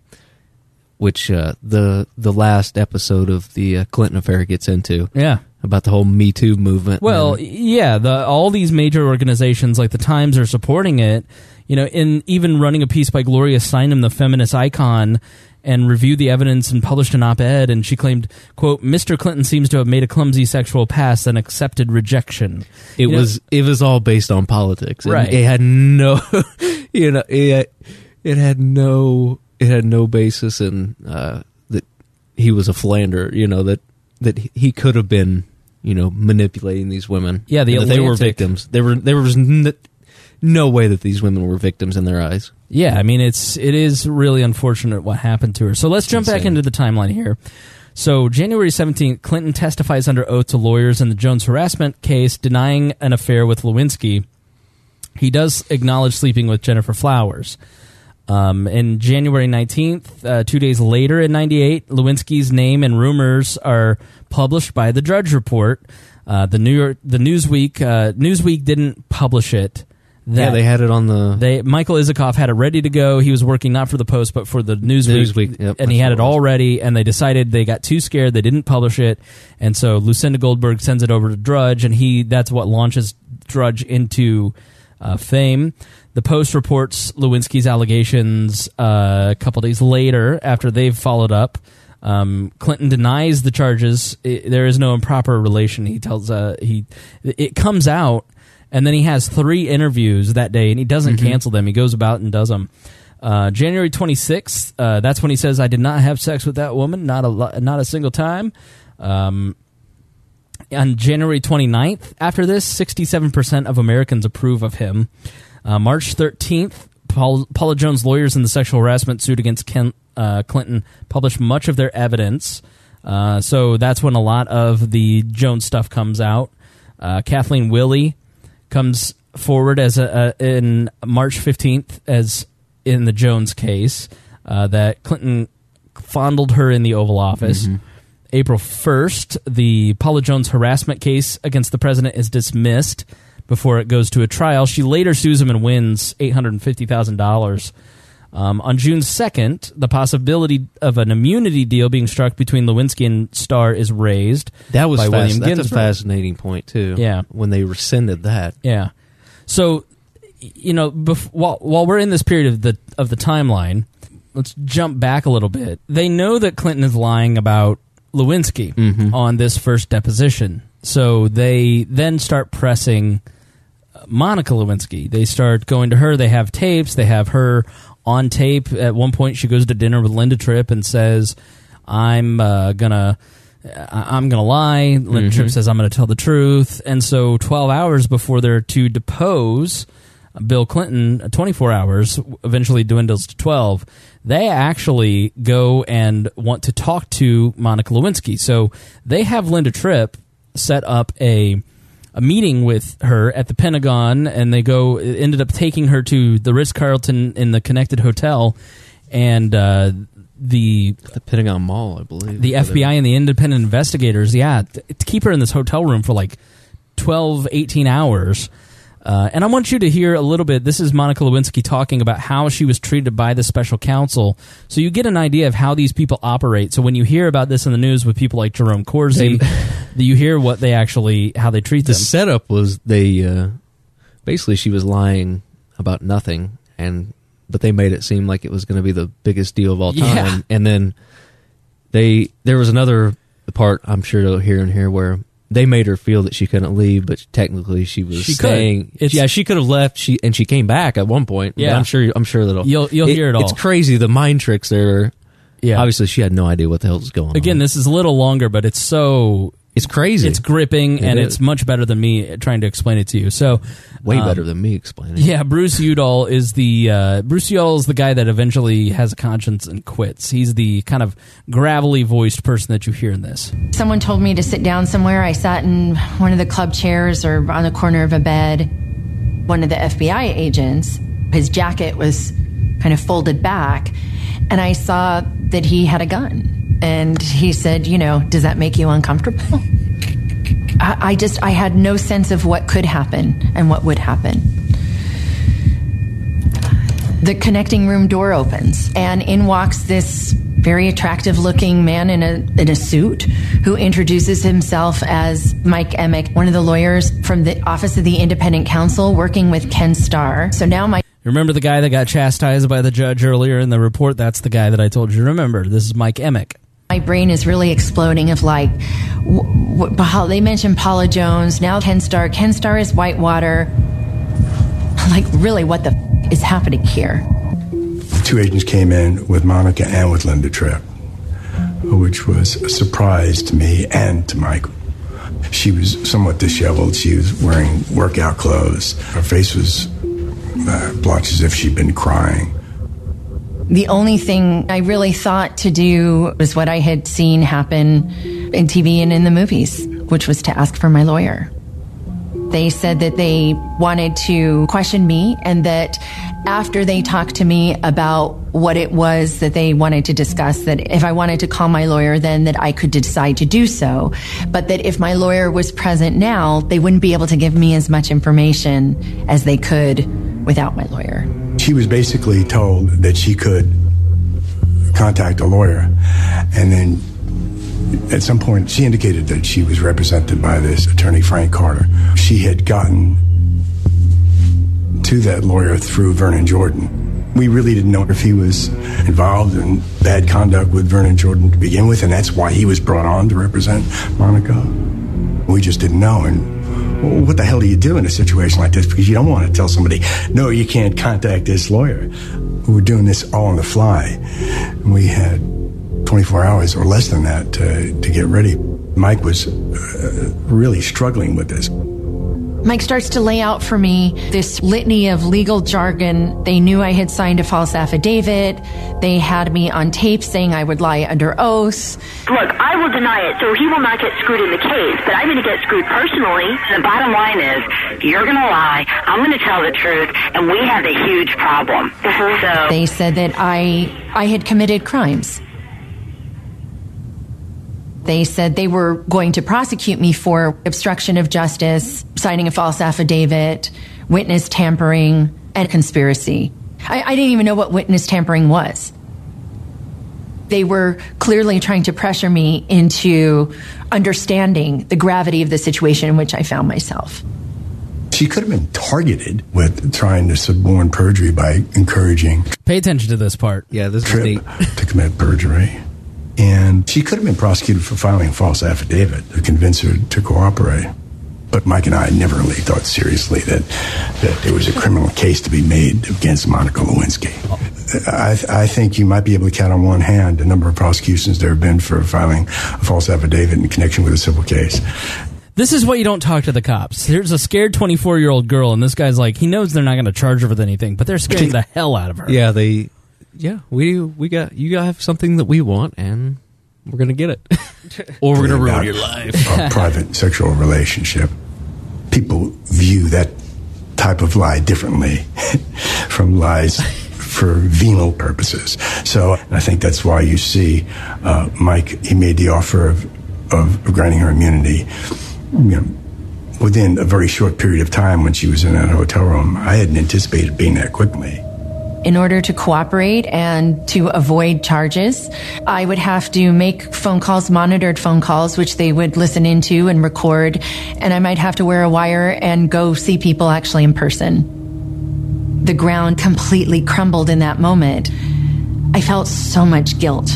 F: which uh, the the last episode of the uh, Clinton affair gets into.
E: Yeah.
F: About the whole Me Too movement.
E: Well,
F: and-
E: yeah, the all these major organizations like the Times are supporting it. You know, in even running a piece by Gloria Steinem, the feminist icon, and reviewed the evidence and published an op-ed, and she claimed, quote, Mister Clinton seems to have made a clumsy sexual pass and accepted rejection.
F: It
E: You know,
F: was it was all based on politics. And
E: Right.
F: It had no, you know, it it had no it had no basis in uh, that he was a philanderer. You know, that that he could have been, you know, manipulating these women.
E: Yeah, the
F: And that they were
E: Atlantic-
F: victims. There were there was n- no way that these women were victims in their eyes.
E: Yeah, I mean, it's it is really unfortunate what happened to her. So let's jump back
F: Insane.
E: into the timeline here. So January seventeenth, Clinton testifies under oath to lawyers in the Jones harassment case, denying an affair with Lewinsky. He does acknowledge sleeping with Jennifer Flowers. Um, and January nineteenth, uh, two days later in ninety-eight, Lewinsky's name and rumors are published by the Drudge Report. Uh, the New York, the Newsweek, uh, Newsweek didn't publish it.
F: Yeah, they had it on the
E: They Michael Isikoff had it ready to go. He was working not for the Post but for the Newsweek,
F: Newsweek, yep,
E: and he
F: that's
E: had
F: what
E: it
F: it was.
E: all ready. And they decided they got too scared. They didn't publish it, and so Lucinda Goldberg sends it over to Drudge, and he that's what launches Drudge into uh, fame. The Post reports Lewinsky's allegations uh, a couple days later after they've followed up. Um, Clinton denies the charges. I there is no improper relation. He tells uh, he it comes out. And then he has three interviews that day, and he doesn't
F: Mhm.
E: cancel them. He goes about and does them. Uh, January twenty-sixth, uh, that's when he says, I did not have sex with that woman, not a, lo- not a single time. Um, on January twenty-ninth, after this, sixty-seven percent of Americans approve of him. Uh, March thirteenth, Paul, Paula Jones' lawyers in the sexual harassment suit against Ken, uh, Clinton published much of their evidence. Uh, so that's when a lot of the Jones stuff comes out. Uh, Kathleen Willey comes forward as a, a in March fifteenth as in the Jones case uh, that Clinton fondled her in the Oval Office.
F: Mm-hmm.
E: April first, the Paula Jones harassment case against the president is dismissed before it goes to a trial. She later sues him and wins eight hundred fifty thousand dollars. Um, on June second, the possibility of an immunity deal being struck between Lewinsky and Starr is raised.
F: That was
E: by
F: fast,
E: William
F: that's
E: Ginsburg.
F: a fascinating point too.
E: Yeah.
F: When they rescinded that.
E: Yeah. So, you know, bef- while while we're in this period of the of the timeline, let's jump back a little bit. They know that Clinton is lying about Lewinsky
F: Mhm.
E: on this first deposition. So they then start pressing Monica Lewinsky. They start going to her. They have tapes. They have her on tape. At one point, she goes to dinner with Linda Tripp and says, I'm uh, gonna... I- I'm going to lie. Linda
F: Mhm.
E: Tripp says I'm going to tell the truth. And so twelve hours before they're to depose Bill Clinton, twenty-four hours, eventually dwindles to twelve, they actually go and want to talk to Monica Lewinsky. So they have Linda Tripp set up a a meeting with her at the Pentagon, and they go ended up taking her to the Ritz-Carlton in the Connected Hotel, and uh, the
F: the Pentagon Mall, I believe.
E: The F B I and the independent investigators, yeah, t- to keep her in this hotel room for like twelve, eighteen hours. Uh, and I want you to hear a little bit. This is Monica Lewinsky talking about how she was treated by the special counsel. So you get an idea of how these people operate. So when you hear about this in the news with people like Jerome Corsi, you hear what they actually, how they treat
F: The
E: them.
F: setup was they uh, basically she was lying about nothing, and but they made it seem like it was going to be the biggest deal of all time.
E: Yeah.
F: And then they there was another part I'm sure you'll hear in here where they made her feel that she couldn't leave, but technically she was
E: She could.
F: staying.
E: It's-
F: yeah, she could have left. She and she came back at one point. But
E: Yeah.
F: I'm sure. I'm sure that'll
E: You'll- you'll hear it all.
F: It's crazy the mind tricks there.
E: Yeah.
F: Obviously she had no idea what the hell was going on.
E: Again, this is a little longer, but it's so
F: It's crazy.
E: It's gripping,
F: It
E: and
F: is.
E: it's much better than me trying to explain it to you. So,
F: Way
E: um,
F: better than me explaining.
E: Yeah, Bruce Udall is the uh, Bruce Udall is the guy that eventually has a conscience and quits. He's the kind of gravelly voiced person that you hear in this.
I: Someone told me to sit down somewhere. I sat in one of the club chairs or on the corner of a bed. One of the F B I agents, his jacket was kind of folded back, and I saw that he had a gun. And he said, you know, does that make you uncomfortable? I, I just, I had no sense of what could happen and what would happen. The connecting room door opens, and in walks this very attractive looking man in a in a suit who introduces himself as Mike Emick, one of the lawyers from the Office of the Independent Counsel working with Ken Starr. So now my
E: Remember the guy that got chastised by the judge earlier in the report? That's the guy that I told you to remember. This is Mike Emick.
I: My brain is really exploding of like, w- w- they mentioned Paula Jones, now Ken Starr. Ken Starr is Whitewater. Like, really, what the f- is happening here?
J: Two agents came in with Monica and with Linda Tripp, which was a surprise to me and to Michael. She was somewhat disheveled. She was wearing workout clothes. Her face was uh, blotched as if she'd been crying.
I: The only thing I really thought to do was what I had seen happen in T V and in the movies, which was to ask for my lawyer. They said that they wanted to question me and that after they talked to me about what it was that they wanted to discuss, that if I wanted to call my lawyer, then that I could decide to do so. But that if my lawyer was present now, they wouldn't be able to give me as much information as they could without my lawyer.
J: She was basically told that she could contact a lawyer, and then at some point she indicated that she was represented by this attorney, Frank Carter. She had gotten to that lawyer through Vernon Jordan. We really didn't know if he was involved in bad conduct with Vernon Jordan to begin with, and that's why he was brought on to represent Monica. We just didn't know, and well, what the hell do you do in a situation like this? Because you don't want to tell somebody, no, you can't contact this lawyer. We were doing this all on the fly. We had twenty-four hours or less than that to, to get ready. Mike was uh, really struggling with this.
I: Mike starts to lay out for me this litany of legal jargon. They knew I had signed a false affidavit. They had me on tape saying I would lie under oath.
K: Look, I will deny it, so he will not get screwed in the case, but I'm going to get screwed personally. The bottom line is, you're going to lie, I'm going to tell the truth, and we have a huge problem. So
I: They said that I I had committed crimes. They said they were going to prosecute me for obstruction of justice, signing a false affidavit, witness tampering, and conspiracy. I, I didn't even know what witness tampering was. They were clearly trying to pressure me into understanding the gravity of the situation in which I found myself.
J: She could have been targeted with trying to suborn perjury by encouraging.
E: Pay attention to this part.
F: Yeah, this
J: is neat. To commit perjury. And she could have been prosecuted for filing a false affidavit to convince her to cooperate. But Mike and I never really thought seriously that, that there was a criminal case to be made against Monica Lewinsky. I, I think you might be able to count on one hand the number of prosecutions there have been for filing a false affidavit in connection with a civil case.
E: This is what you don't talk to the cops. There's a scared twenty-four-year-old girl, and this guy's like, he knows they're not going to charge her with anything, but they're scaring the hell out of her.
F: Yeah, they... Yeah, we we got you got have something that we want, and we're gonna get it, or we're gonna ruin your life.
J: A private sexual relationship. People view that type of lie differently from lies for venal purposes. So I think that's why you see uh, Mike. He made the offer of, of granting her immunity. You know, within a very short period of time when she was in that hotel room. I hadn't anticipated being that quickly.
I: In order to cooperate and to avoid charges, I would have to make phone calls, monitored phone calls, which they would listen into and record, and I might have to wear a wire and go see people actually in person. The ground completely crumbled in that moment. I felt so much guilt,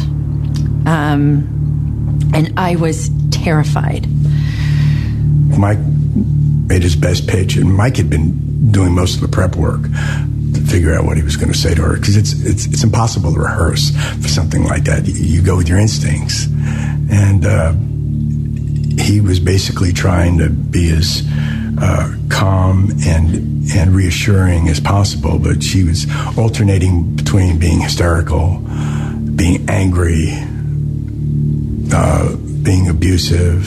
I: um, and I was terrified.
J: Mike made his best pitch, and Mike had been doing most of the prep work to figure out what he was going to say to her, because it's, it's it's impossible to rehearse for something like that. You, you go with your instincts, and uh, he was basically trying to be as uh, calm and and reassuring as possible, but she was alternating between being hysterical, being angry, uh, being abusive.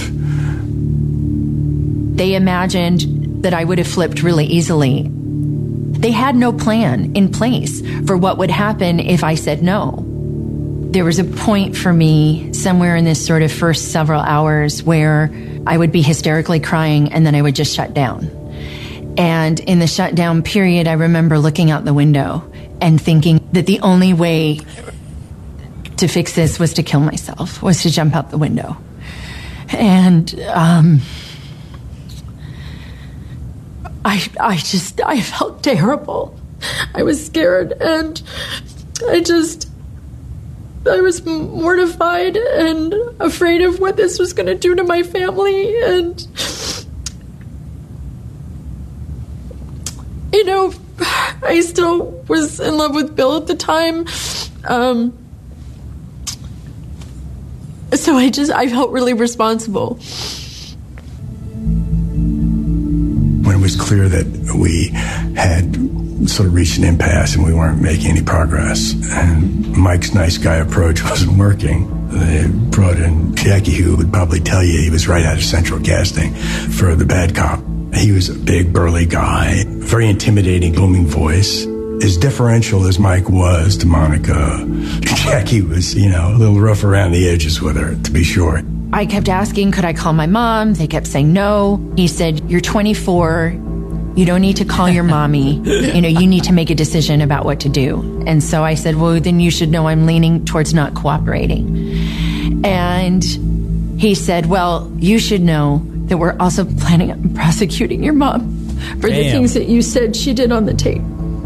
I: They imagined that I would have flipped really easily. They had no plan in place for what would happen if I said no. There was a point for me somewhere in this sort of first several hours where I would be hysterically crying and then I would just shut down. And in the shutdown period, I remember looking out the window and thinking that the only way to fix this was to kill myself, was to jump out the window. And um, I, I just, I felt terrible. I was scared and I just... I was mortified and afraid of what this was going to do to my family. And, you know, I still was in love with Bill at the time. Um, so I just, I felt really responsible.
J: When it was clear that we had sort of reached an impasse and we weren't making any progress, and Mike's nice guy approach wasn't working, they brought in Jackie, who would probably tell you he was right out of Central Casting for the bad cop. He was a big, burly guy, very intimidating, booming voice. As differential as Mike was to Monica, Jackie was, you know, a little rough around the edges with her, to be sure.
I: I kept asking, could I call my mom? They kept saying no. He said, you're twenty-four. You don't need to call your mommy. You know, you need to make a decision about what to do. And so I said, well, then you should know I'm leaning towards not cooperating. And he said, well, you should know that we're also planning on prosecuting your mom for
J: Damn.
I: the things that you said she did on the tape.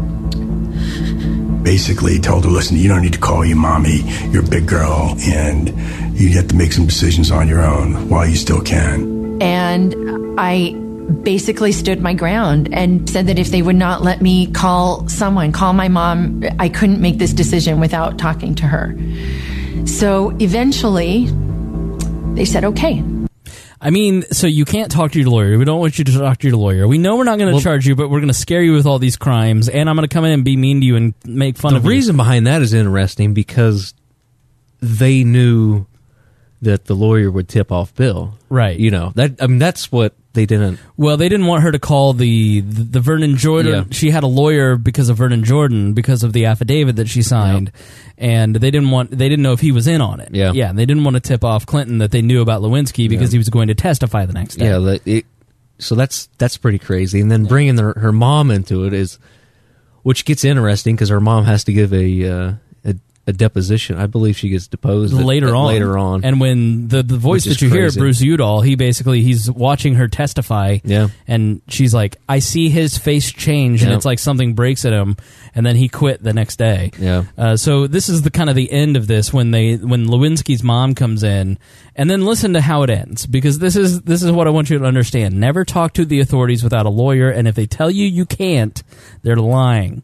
J: Basically told her, listen, you don't need to call your mommy. You're a big girl, and you have to make some decisions on your own while you still can.
I: And I basically stood my ground and said that if they would not let me call someone, call my mom, I couldn't make this decision without talking to her. So eventually, they said, okay.
E: I mean, so you can't talk to your lawyer. We don't want you to talk to your lawyer. We know we're not going to well, charge you, but we're going to scare you with all these crimes, and I'm going to come in and be mean to you and make fun of you.
F: The reason behind that is interesting because they knew that the lawyer would tip off Bill.
E: Right.
F: You know, that I mean, that's what they didn't...
E: Well, they didn't want her to call the the, the Vernon Jordan. Yeah. She had a lawyer because of Vernon Jordan, because of the affidavit that she signed, yep. and they didn't want they didn't know if he was in on it.
F: Yeah,
E: yeah. They didn't want to tip off Clinton that they knew about Lewinsky because yeah. he was going to testify the next day.
F: Yeah, the, it, so that's that's pretty crazy. And then bringing the, her mom into it is, which gets interesting because her mom has to give a. Uh, a deposition. I believe she gets deposed
E: later
F: at,
E: on.
F: Later on,
E: and when the the voice that you crazy. hear, Bruce Udall, he basically he's watching her testify.
F: Yeah,
E: and she's like, "I see his face change," yeah. and it's like something breaks at him, and then he quit the next day.
F: Yeah.
E: Uh, so this is the kind of the end of this when they when Lewinsky's mom comes in, and then listen to how it ends, because this is this is what I want you to understand. Never talk to the authorities without a lawyer, and if they tell you you can't, they're lying.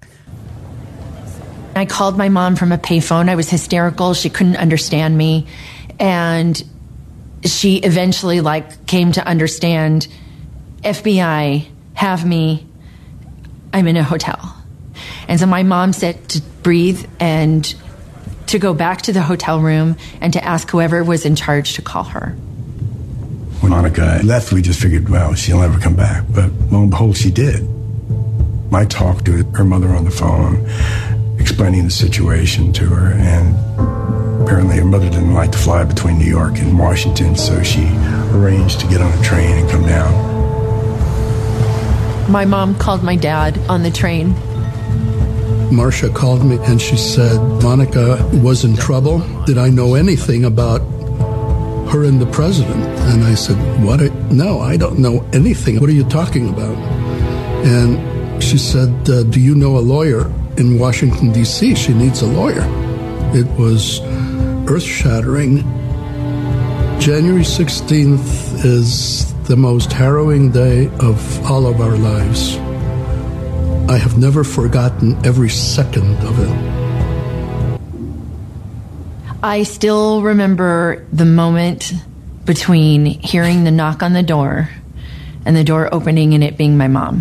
I: I called my mom from a payphone. I was hysterical. She couldn't understand me. And she eventually like came to understand, F B I, have me. I'm in a hotel. And so my mom said to breathe and to go back to the hotel room and to ask whoever was in charge to call her.
J: When Monica left, we just figured, well, she'll never come back. But lo and behold, she did. I talked to her mother on the phone, explaining the situation to her, and apparently her mother didn't like to fly between New York and Washington, so she arranged to get on a train and come down.
I: My mom called my dad on the train.
L: Marcia called me and she said Monica was in trouble. Did I know anything about her and the president? And I said, what? No, I don't know anything. What are you talking about? And she said, uh, do you know a lawyer in Washington, D C? She needs a lawyer. It was earth-shattering. January sixteenth is the most harrowing day of all of our lives. I have never forgotten every second of it.
I: I still remember the moment between hearing the knock on the door and the door opening and it being my mom.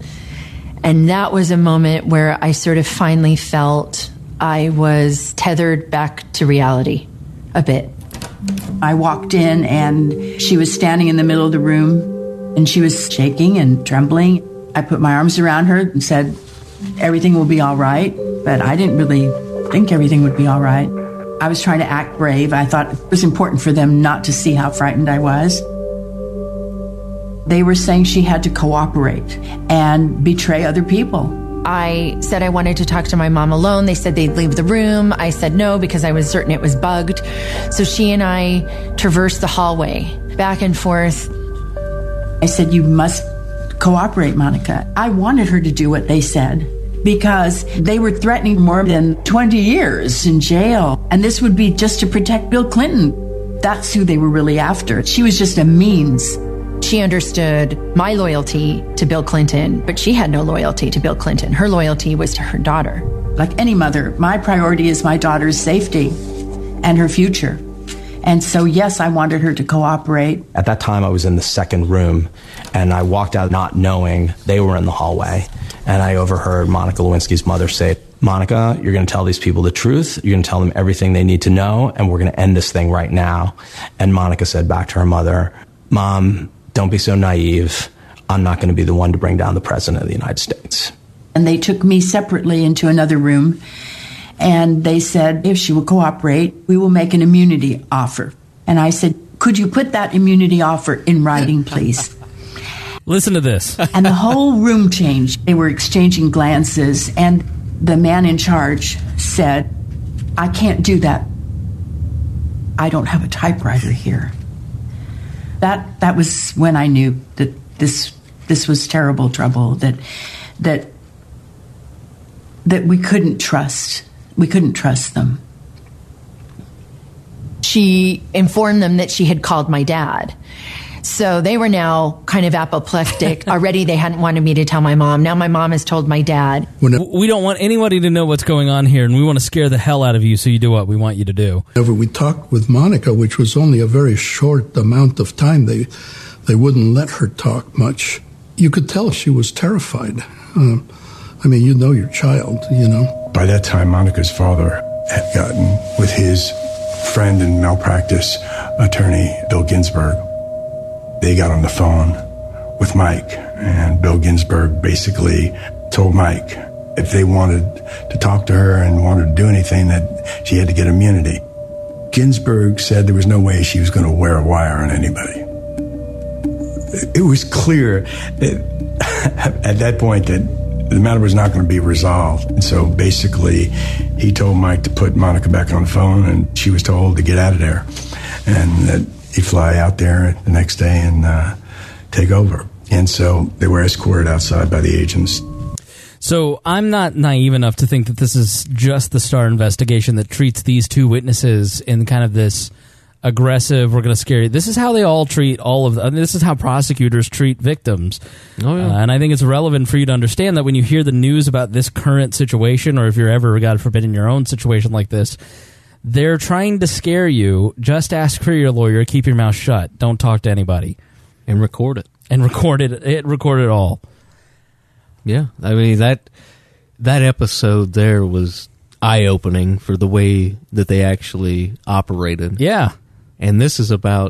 I: And that was a moment where I sort of finally felt I was tethered back to reality a bit.
M: I walked in and she was standing in the middle of the room and she was shaking and trembling. I put my arms around her and said, everything will be all right. But I didn't really think everything would be all right. I was trying to act brave. I thought it was important for them not to see how frightened I was. They were saying she had to cooperate and betray other people.
I: I said I wanted to talk to my mom alone. They said they'd leave the room. I said no because I was certain it was bugged. So she and I traversed the hallway, back and forth.
M: I said, you must cooperate, Monica. I wanted her to do what they said because they were threatening more than twenty years in jail. And this would be just to protect Bill Clinton. That's who they were really after. She was just a means.
I: She understood my loyalty to Bill Clinton, but she had no loyalty to Bill Clinton. Her loyalty was to her daughter.
M: Like any mother, my priority is my daughter's safety and her future. And so, yes, I wanted her to cooperate.
Y: At that time, I was in the second room, and I walked out not knowing they were in the hallway. And I overheard Monica Lewinsky's mother say, Monica, you're going to tell these people the truth. You're going to tell them everything they need to know, and we're going to end this thing right now. And Monica said back to her mother, Mom, don't be so naive. I'm not going to be the one to bring down the President of the United States.
M: And they took me separately into another room, and they said, if she will cooperate, we will make an immunity offer. And I said, could you put that immunity offer in writing, please?
E: Listen to this.
M: And the whole room changed. They were exchanging glances, and the man in charge said, I can't do that. I don't have a typewriter here. That that was when I knew that this this was terrible trouble, that that that we couldn't trust. We couldn't trust them.
I: She informed them that she had called my dad. So they were now kind of apoplectic. Already they hadn't wanted me to tell my mom. Now my mom has told my dad.
E: We don't want anybody to know what's going on here, and we want to scare the hell out of you, so you do what we want you to do.
L: Whenever we talked with Monica, which was only a very short amount of time, they they wouldn't let her talk much. You could tell she was terrified. Uh, I mean, you know your child, you know.
J: By that time, Monica's father had gotten with his friend and malpractice attorney, Bill Ginsburg. They got on the phone with Mike, and Bill Ginsburg basically told Mike if they wanted to talk to her and wanted to do anything, that she had to get immunity. Ginsburg said there was no way she was going to wear a wire on anybody. It was clear that at that point that the matter was not going to be resolved. And so basically he told Mike to put Monica back on the phone, and she was told to get out of there. And that he'd fly out there the next day and uh, take over. And so they were escorted outside by the agents.
E: So I'm not naive enough to think that this is just the Starr investigation that treats these two witnesses in kind of this aggressive, we're going to scare you. This is how they all treat all of them. This is how prosecutors treat victims.
F: Oh, yeah.
E: Uh, and I think it's relevant for you to understand that when you hear the news about this current situation, or if you're ever, God forbid, in your own situation like this, they're trying to scare you. Just ask for your lawyer. Keep your mouth shut. Don't talk to anybody.
F: And record it.
E: And record it. It record it all.
F: Yeah. I mean, that that episode there was eye-opening for the way that they actually operated.
E: Yeah.
F: And this is about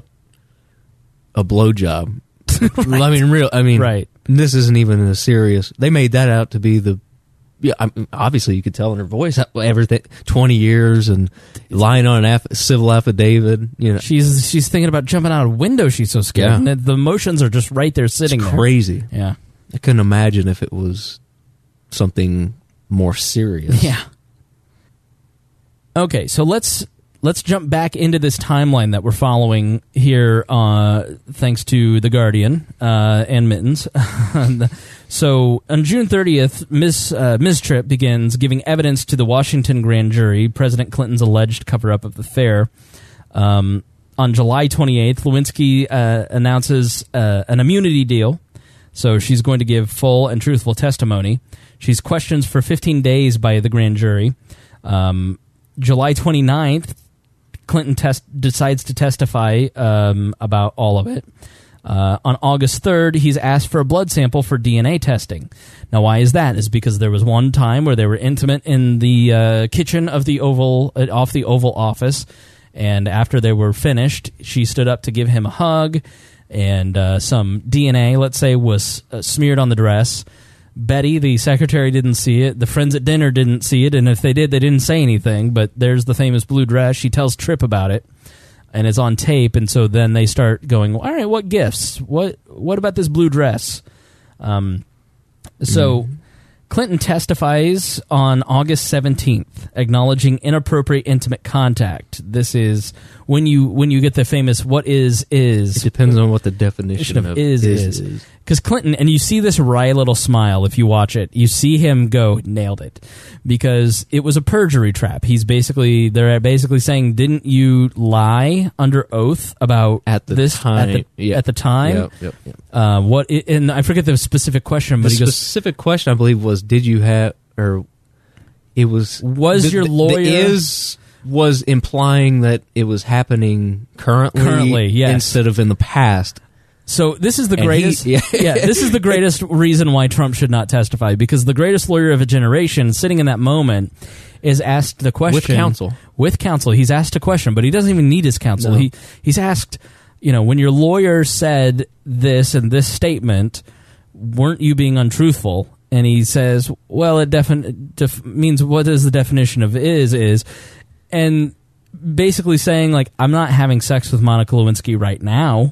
F: a blowjob. Right. I mean, real. I mean,
E: right.
F: This isn't even a serious. They made that out to be the. Yeah, I mean, obviously you could tell in her voice everything. Twenty years and lying on an aff- civil affidavit. You know,
E: she's she's thinking about jumping out a window. She's so scared.
F: Yeah.
E: And the emotions are just right there sitting.
F: It's
E: there.
F: Crazy.
E: Yeah,
F: I couldn't imagine if it was something more serious.
E: Yeah. Okay, so let's let's jump back into this timeline that we're following here, uh, thanks to The Guardian uh, and Mittens. So on June thirtieth, Miz uh, Miz Tripp begins giving evidence to the Washington grand jury, President Clinton's alleged cover-up of the affair. Um, on July twenty-eighth, Lewinsky uh, announces uh, an immunity deal. So she's going to give full and truthful testimony. She's questioned for fifteen days by the grand jury. Um, July twenty-ninth, Clinton test, decides to testify um, about all of it. Uh, on August third, he's asked for a blood sample for D N A testing. Now, why is that? Is because there was one time where they were intimate in the uh, kitchen of the Oval, uh, off the Oval Office, and after they were finished, she stood up to give him a hug, and uh, some D N A, let's say, was uh, smeared on the dress. Betty, the secretary, didn't see it. The friends at dinner didn't see it, and if they did, they didn't say anything, but there's the famous blue dress. She tells Tripp about it, and it's on tape, and so then they start going, all right, what gifts? What what about this blue dress? Um, so mm. Clinton testifies on August seventeenth, acknowledging inappropriate intimate contact. This is when you when you get the famous what is is.
F: It depends on what the definition of,
E: of is is.
F: is.
E: Because Clinton, and you see this wry little smile if you watch it, you see him go, nailed it. Because it was a perjury trap. He's basically, they're basically saying, didn't you lie under oath about
F: at the
E: this
F: time.
E: At the,
F: yep.
E: at the time?
F: Yep, yep, yep.
E: Uh, what, and I forget the specific question, but
F: the
E: he goes,
F: specific question, I believe, was, did you have, or it was...
E: Was
F: the,
E: your lawyer...
F: The is was implying that it was happening currently,
E: currently yes.
F: instead of in the past.
E: So this is the
F: And
E: greatest.
F: he- yeah.
E: yeah, this is the greatest reason why Trump should not testify, because the greatest lawyer of a generation, sitting in that moment, is asked the question
F: With counsel.
E: With counsel, he's asked a question, but he doesn't even need his counsel.
F: No.
E: He he's asked, you know, when your lawyer said this and this statement, weren't you being untruthful? And he says, well, it defin- def- means what is the definition of is is, and basically saying like, I'm not having sex with Monica Lewinsky right now.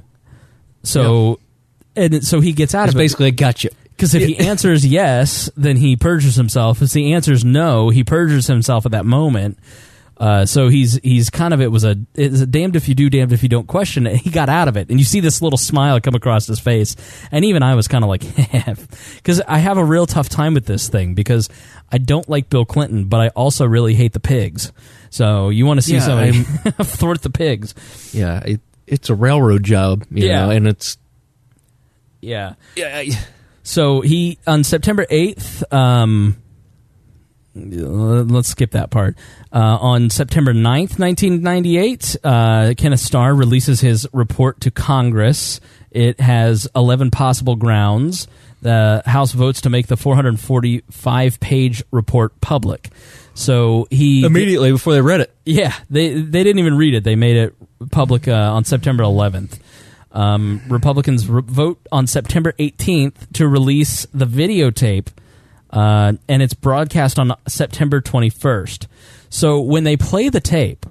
E: So, yep. and so he gets out
F: It's
E: of it.
F: basically a gotcha.
E: Because if he answers yes, then he perjures himself. If he answers no, he perjures himself at that moment. Uh, so he's he's kind of it was a it's a damned if you do, damned if you don't question it. He got out of it, and you see this little smile come across his face. And even I was kind of like, because I have a real tough time with this thing because I don't like Bill Clinton, but I also really hate the pigs. So you want to see
F: Yeah,
E: somebody thwart the pigs?
F: Yeah. It, It's a railroad job, you
E: Yeah.
F: know, and it's...
E: Yeah. yeah. So he, on September eighth, um, let's skip that part. Uh, on September ninth, nineteen ninety-eight, uh, Kenneth Starr releases his report to Congress. It has eleven possible grounds. The House votes to make the four hundred forty-five page report public. So he...
F: Immediately before they read it.
E: Yeah, they they didn't even read it. They made it public uh, on September eleventh. Um, Republicans re- vote on September eighteenth to release the videotape, uh, and it's broadcast on September twenty-first. So when they play the tape,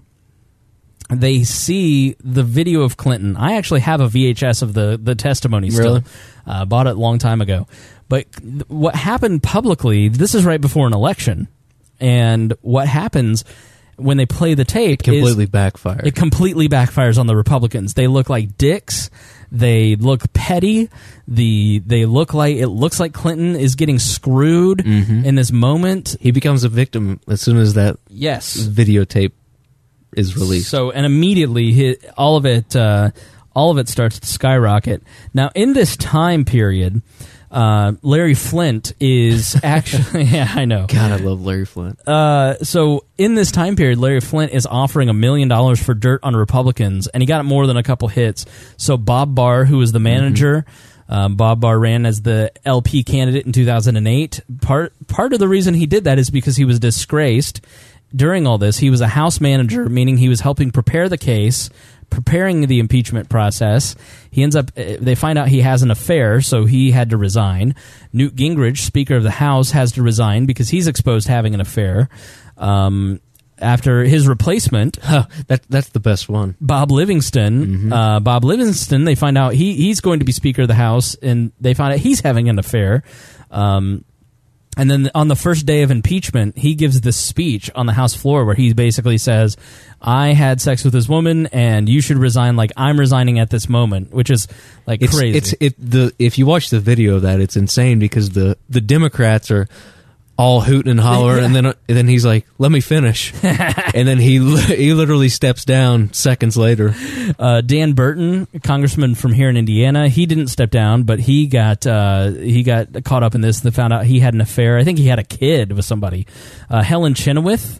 E: they see the video of Clinton. I actually have a V H S of the, the testimony still.
F: Really?
E: Uh, bought it a long time ago. But th- what happened publicly, this is right before an election, and what happens... when they play the tape,
F: it completely
E: is,
F: backfires.
E: It completely backfires on the Republicans. They look like dicks. They look petty. The they look like it looks like Clinton is getting screwed
F: Mm-hmm.
E: in this moment.
F: He becomes a victim as soon as that
E: yes
F: videotape is released.
E: So and immediately he, all of it uh, all of it starts to skyrocket. Now in this time period. Uh, Larry Flynt is actually... yeah, I know.
F: God, I love Larry Flynt.
E: Uh, so in this time period, Larry Flynt is offering a million dollars for dirt on Republicans, and he got more than a couple hits. So Bob Barr, who was the manager... Mm-hmm. Um, Bob Barr ran as the L P candidate in two thousand eight. Part, part of the reason he did that is because he was disgraced during all this. He was a House manager, meaning he was helping prepare the case... preparing the impeachment process. He ends up, they find out he has an affair, so he had to resign. Newt Gingrich, Speaker of the House, has to resign because he's exposed having an affair. Um, after his replacement,
F: huh, that that's the best one.
E: Bob Livingston. Mm-hmm. Uh, Bob Livingston, they find out he he's going to be Speaker of the House, and they find out he's having an affair. Um, And then on the first day of impeachment, he gives this speech on the House floor where he basically says, I had sex with this woman and you should resign like I'm resigning at this moment, which is like
F: it's,
E: crazy.
F: It's it the if you watch the video of that, it's insane because the, the Democrats are all hooting and hollering, yeah. and then and then he's like, "Let me finish," and then he he literally steps down seconds later.
E: Uh, Dan Burton, congressman from here in Indiana, he didn't step down, but he got uh, he got caught up in this. They found out he had an affair. I think he had a kid with somebody. Uh, Helen Chenoweth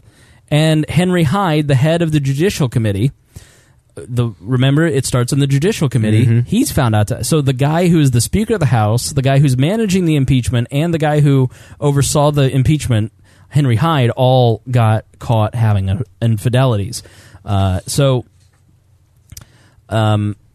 E: And Henry Hyde, the head of the Judicial Committee, the remember, it starts in the Judicial Committee.
F: Mm-hmm.
E: He's found out. To, so the guy who is the Speaker of the House, the guy who's managing the impeachment, and the guy who oversaw the impeachment, Henry Hyde, all got caught having a, infidelities. Uh, so, um,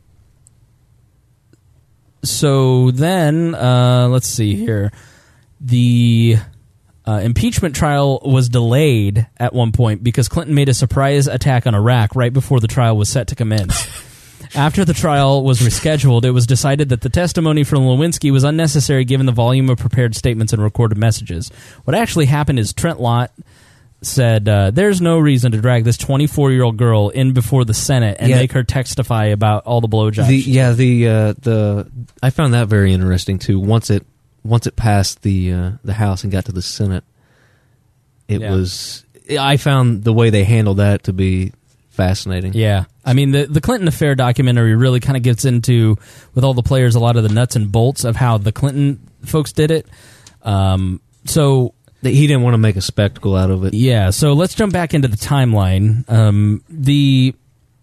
E: so then uh, let's see here. The uh, impeachment trial was delayed at one point because Clinton made a surprise attack on Iraq right before the trial was set to commence. After the trial was rescheduled, it was decided that the testimony from Lewinsky was unnecessary given the volume of prepared statements and recorded messages. What actually happened is Trent Lott said, uh, there's no reason to drag this twenty-four-year-old girl in before the Senate and
F: Yeah.
E: make her testify about all the blowjobs.
F: The, yeah, the uh, the I found that very interesting too. Once it once it passed the uh, the House and got to the Senate, it
E: Yeah.
F: was. I found the way they handled that to be fascinating.
E: Yeah. I mean, the, the Clinton Affair documentary really kind of gets into, with all the players, a lot of the nuts and bolts of how the Clinton folks did it. Um, so...
F: He didn't want to make a spectacle out of it.
E: Yeah, so let's jump back into the timeline. Um, the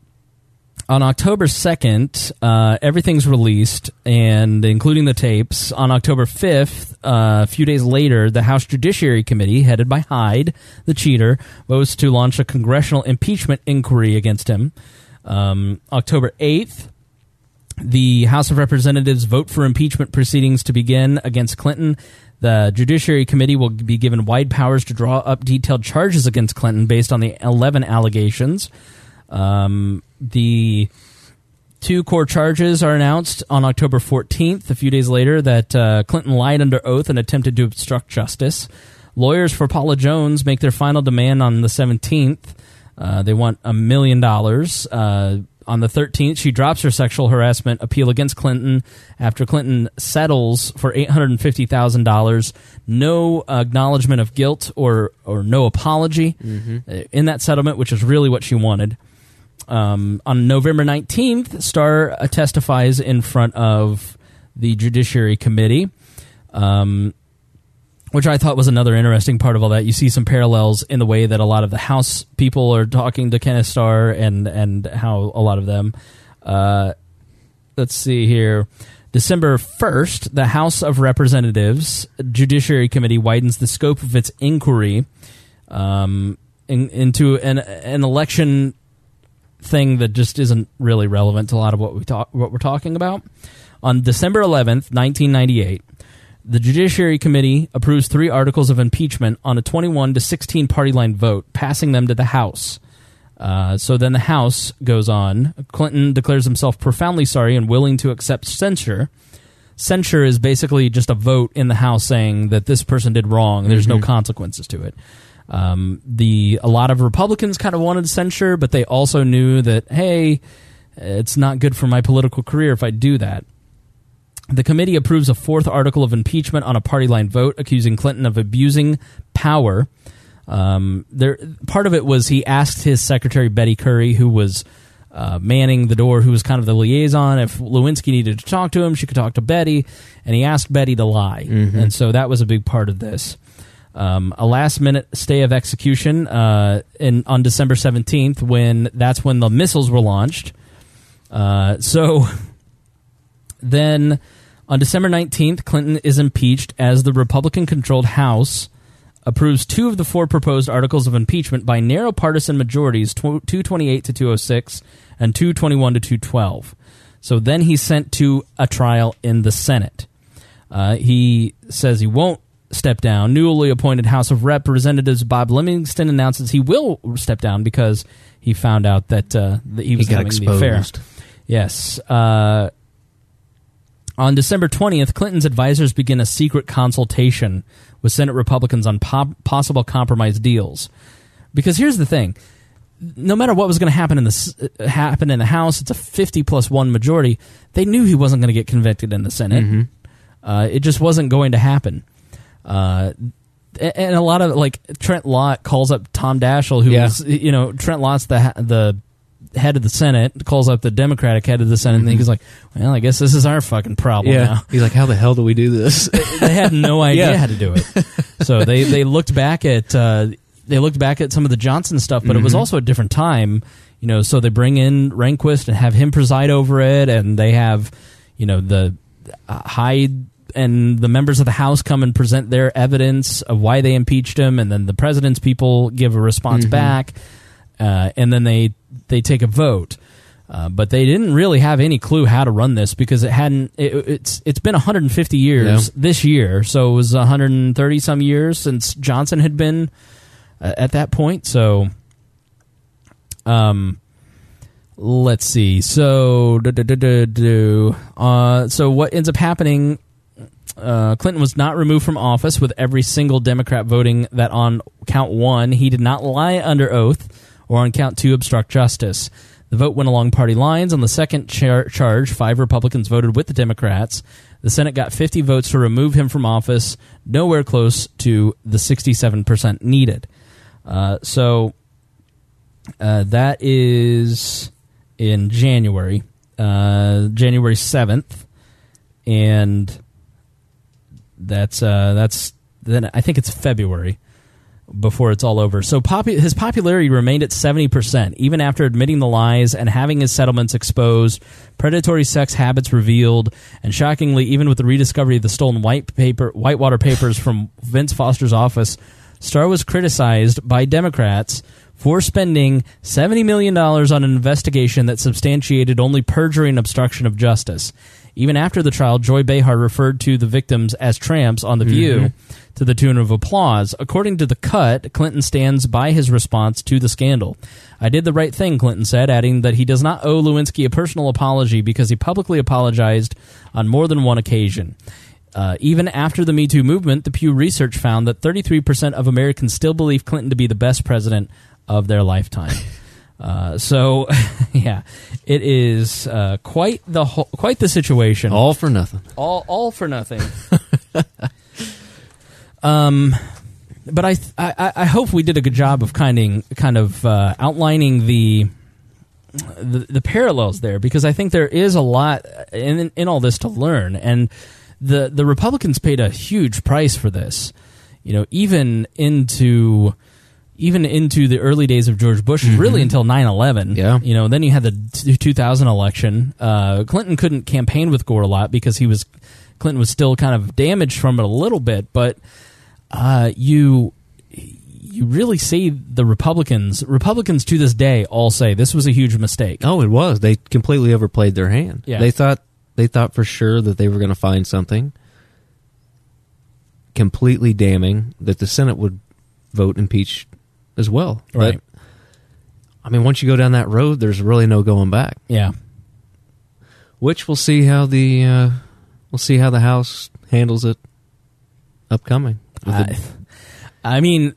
E: on October second, uh, everything's released, and including the tapes. On October fifth, uh, a few days later, the House Judiciary Committee, headed by Hyde, the cheater, votes to launch a congressional impeachment inquiry against him. Um, October eighth, the House of Representatives vote for impeachment proceedings to begin against Clinton. The Judiciary Committee will be given wide powers to draw up detailed charges against Clinton based on the eleven allegations. Um, the two core charges are announced on October fourteenth, a few days later, that uh, Clinton lied under oath and attempted to obstruct justice. Lawyers for Paula Jones make their final demand on the seventeenth. Uh, they want a million dollars. Uh, On the thirteenth, she drops her sexual harassment appeal against Clinton after Clinton settles for eight hundred fifty thousand dollars. No acknowledgement of guilt or, or no apology
F: Mhm.
E: in that settlement, which is really what she wanted. Um, on November nineteenth, Starr uh, testifies in front of the Judiciary Committee, um, which I thought was another interesting part of all that. You see some parallels in the way that a lot of the House people are talking to Kenneth Starr and, and how a lot of them. Uh, let's see here. December first, the House of Representatives Judiciary Committee widens the scope of its inquiry um, in, into an, an election thing that just isn't really relevant to a lot of what we talk, what we're talking about. On December eleventh, nineteen ninety-eight, the Judiciary Committee approves three articles of impeachment on a twenty-one to sixteen party line vote, passing them to the House. Uh, so then the House goes on. Clinton declares himself profoundly sorry and willing to accept censure. Censure is basically just a vote in the House saying that this person did wrong. There's
F: Mhm.
E: no consequences to it. Um, the a lot of Republicans kind of wanted censure, but they also knew that, hey, it's not good for my political career if I do that. The committee approves a fourth article of impeachment on a party line vote, accusing Clinton of abusing power. Um, there, part of it was he asked his secretary, Betty Curry, who was uh, manning the door, who was kind of the liaison, if Lewinsky needed to talk to him, she could talk to Betty, and he asked Betty to lie.
F: Mhm.
E: And so that was a big part of this. Um, a last-minute stay of execution uh, in on December seventeenth, when that's when the missiles were launched. Uh, so then on December nineteenth, Clinton is impeached as the Republican-controlled House approves two of the four proposed articles of impeachment by narrow partisan majorities, two twenty-eight to two oh six and two twenty-one to two twelve. So then he's sent to a trial in the Senate. Uh, he says he won't step down. Newly appointed House of Representatives Bob Livingston announces he will step down because he found out that, uh, that he was
F: He got
E: having the affair.
F: exposed.
E: Yes. Uh, on December twentieth, Clinton's advisors begin a secret consultation with Senate Republicans on po- possible compromise deals. Because here's the thing. No matter what was going to happen in the uh, happen in the House, it's a fifty plus one majority. They knew he wasn't going to get convicted in the Senate.
F: Mm-hmm.
E: Uh, it just wasn't going to happen. Uh, and a lot of, like, Trent Lott calls up Tom Daschle, who
F: Yeah.
E: was, you know, Trent Lott's the ha- the head of the Senate, calls up the Democratic head of the Senate,
F: Mm-hmm.
E: and he's like, well, I guess this is our fucking problem
F: Yeah.
E: now.
F: He's like, how the hell do we do this?
E: They had no idea
F: Yeah.
E: how to do it. So they, they looked back at, uh, they looked back at some of the Johnson stuff, but
F: Mm-hmm.
E: it was also a different time. You know, so they bring in Rehnquist and have him preside over it, and they have, you know, the uh, Hyde and the members of the House come and present their evidence of why they impeached him, and then the president's people give a response
F: Mhm.
E: back, uh, and then they they take a vote. Uh, but they didn't really have any clue how to run this because it hadn't. It, it's it's been one hundred fifty years
F: Yeah.
E: this year, so it was one hundred thirty some years since Johnson had been uh, at that point. So, um, let's see. So, do, do, do, do, do. Uh, so what ends up happening? Uh, Clinton was not removed from office, with every single Democrat voting that on count one he did not lie under oath, or on count two obstruct justice. The vote went along party lines. On the second char- charge, five Republicans voted with the Democrats. The Senate got fifty votes to remove him from office, nowhere close to the sixty-seven percent needed. Uh, so uh, that is in January, uh, January seventh, and that's uh, that's then I think it's February before it's all over. So popu- his popularity remained at seventy percent, even after admitting the lies and having his settlements exposed, predatory sex habits revealed, and shockingly, even with the rediscovery of the stolen white paper, Whitewater papers from Vince Foster's office, Starr was criticized by Democrats for spending seventy million dollars on an investigation that substantiated only perjury and obstruction of justice. Even after the trial, Joy Behar referred to the victims as tramps on The View,
F: Mhm.
E: to the tune of applause. According to The Cut, Clinton stands by his response to the scandal. "I did the right thing," Clinton said, adding that he does not owe Lewinsky a personal apology because he publicly apologized on more than one occasion. Uh, even after the Me Too movement, the Pew Research found that thirty-three percent of Americans still believe Clinton to be the best president of their lifetime. Uh, so, yeah, it is uh, quite the whole, quite the situation.
F: All for nothing.
E: All all for nothing. um, but I, th- I I hope we did a good job of kind of kind of uh, outlining the, the the parallels there, because I think there is a lot in in all this to learn, and the the Republicans paid a huge price for this. You know, even into. Even into the early days of George Bush,
F: Mm-hmm.
E: really until nine eleven.
F: Yeah.
E: You know, then you had the t- two thousand election. Uh, Clinton couldn't campaign with Gore a lot because he was Clinton was still kind of damaged from it a little bit. But uh, you you really see the Republicans. Republicans to this day all say this was a huge mistake.
F: Oh, it was. They completely overplayed their hand.
E: Yeah.
F: They thought they thought for sure that they were going to find something completely damning that the Senate would vote impeach as well.
E: Right.
F: But, I mean, once you go down that road, there's really no going back.
E: Yeah.
F: Which we'll see how the uh, we'll see how the House handles it upcoming. With
E: I,
F: the-
E: I mean,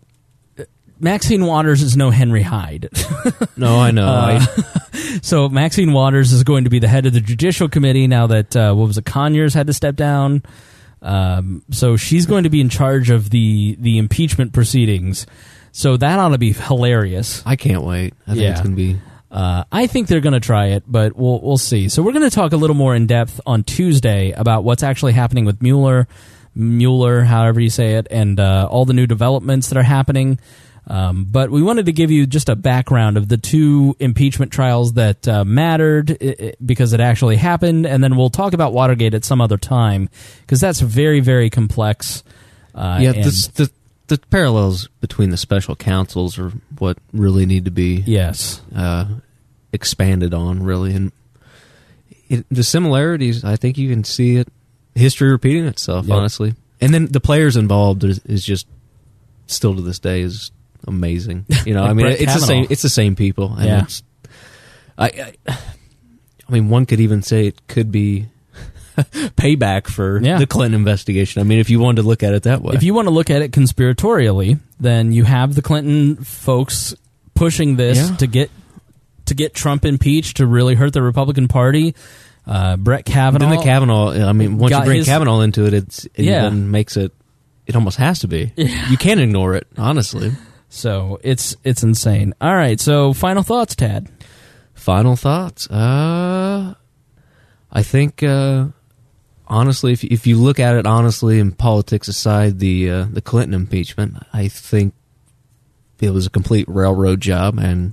E: Maxine Waters is no Henry Hyde.
F: No, I know.
E: Uh, so Maxine Waters is going to be the head of the Judicial Committee now that uh, what was it, Conyers had to step down. Um, so she's going to be in charge of the the impeachment proceedings. So that ought to be hilarious.
F: I can't wait. I think
E: Yeah.
F: it's going to be.
E: Uh, I think they're going to try it, but we'll we'll see. So we're going to talk a little more in depth on Tuesday about what's actually happening with Mueller, Mueller, however you say it, and uh, all the new developments that are happening. Um, but we wanted to give you just a background of the two impeachment trials that uh, mattered i i because it actually happened, and then we'll talk about Watergate at some other time because that's very, very complex. Uh,
F: yeah,
E: and-
F: this, the the parallels between the special counsels are what really need to be
E: yes
F: uh, expanded on, really, and it, the similarities. I think you can see it, history repeating itself,
E: Yep.
F: honestly, and then the players involved is, is just still to this day is amazing. You know,
E: Like
F: I mean,
E: Brett
F: it's the
E: Kavanaugh.
F: same. It's the same people. And
E: Yeah.
F: it's, I, I, I mean, one could even say it could be payback for
E: Yeah.
F: the Clinton investigation. I mean, if you wanted to look at it that way.
E: If you want to look at it conspiratorially, then you have the Clinton folks pushing this
F: Yeah.
E: to get to get Trump impeached to really hurt the Republican Party. Uh, Brett Kavanaugh.
F: Then the Kavanaugh, I mean, once you
E: got
F: bring
E: his-
F: Kavanaugh into it, it's, it
E: Yeah.
F: even makes it, it almost has to be.
E: Yeah.
F: You can't ignore it, honestly.
E: So it's it's insane. All right, so final thoughts, Tad.
F: Final thoughts. Uh, I think, uh, honestly, if if you look at it honestly and politics aside, the uh, the Clinton impeachment, I think it was a complete railroad job, and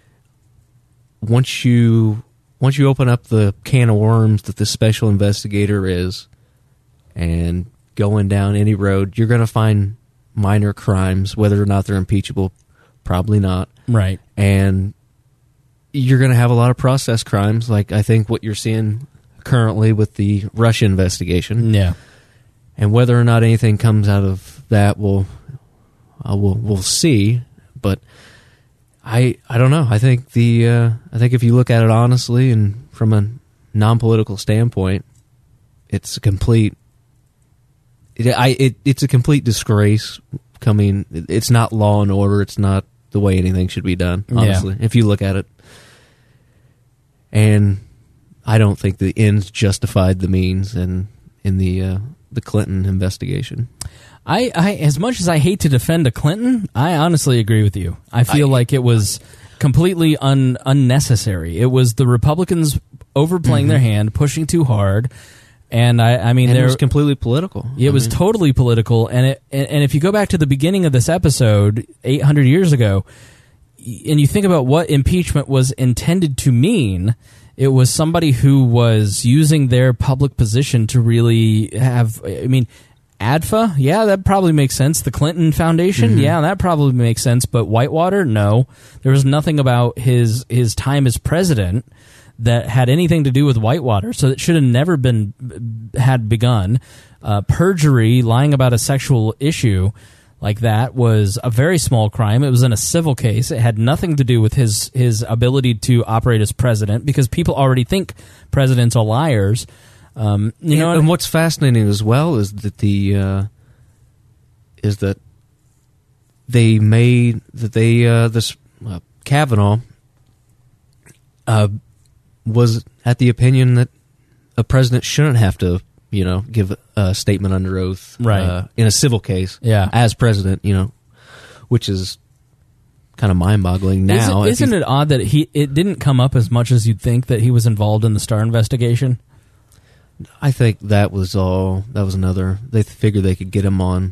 F: once you once you open up the can of worms that this special investigator is, and going down any road, you're going to find minor crimes, whether or not they're impeachable, probably not.
E: Right.
F: And you're going to have a lot of process crimes, like I think what you're seeing currently with the Russia investigation.
E: Yeah.
F: And whether or not anything comes out of that, we'll uh, we'll, we'll see. But I I don't know. I think the uh, I think if you look at it honestly and from a non-political standpoint, it's a complete. It, I it it's a complete disgrace. Coming, it's not law and order. It's not the way anything should be done. Honestly, yeah. If you look at it, and I don't think the ends justified the means, and in the uh, the Clinton investigation.
E: I, I, as much as I hate to defend a Clinton, I honestly agree with you. I feel I, like it was completely un, unnecessary. It was the Republicans overplaying mm-hmm. their hand, pushing too hard, and I, I mean,
F: and it was completely political.
E: It
F: I
E: was
F: mean.
E: totally political, and it, and, and if you go back to the beginning of this episode, eight hundred years ago, and you think about what impeachment was intended to mean, it was somebody who was using their public position to really have, I mean, A D F A, yeah, that probably makes sense. The Clinton Foundation, mm-hmm. yeah, that probably makes sense. But Whitewater, no. There was nothing about his his time as president that had anything to do with Whitewater, so it should have never been had begun. Uh, perjury, lying about a sexual issue like that was a very small crime. It was in a civil case. It had nothing to do with his his ability to operate as president, because people already think presidents are liars. Um, you
F: and,
E: know,
F: and what's fascinating as well is that the uh, is that they made that they uh, this uh, Kavanaugh uh, was at the opinion that a president shouldn't have to, you know, give a statement under oath,
E: right,
F: uh, in a civil case,
E: yeah.
F: as president, you know, which is kind of mind-boggling now.
E: Isn't, isn't it odd that he it didn't come up as much as you'd think that he was involved in the Starr investigation?
F: I think that was all. That was another. They figured they could get him on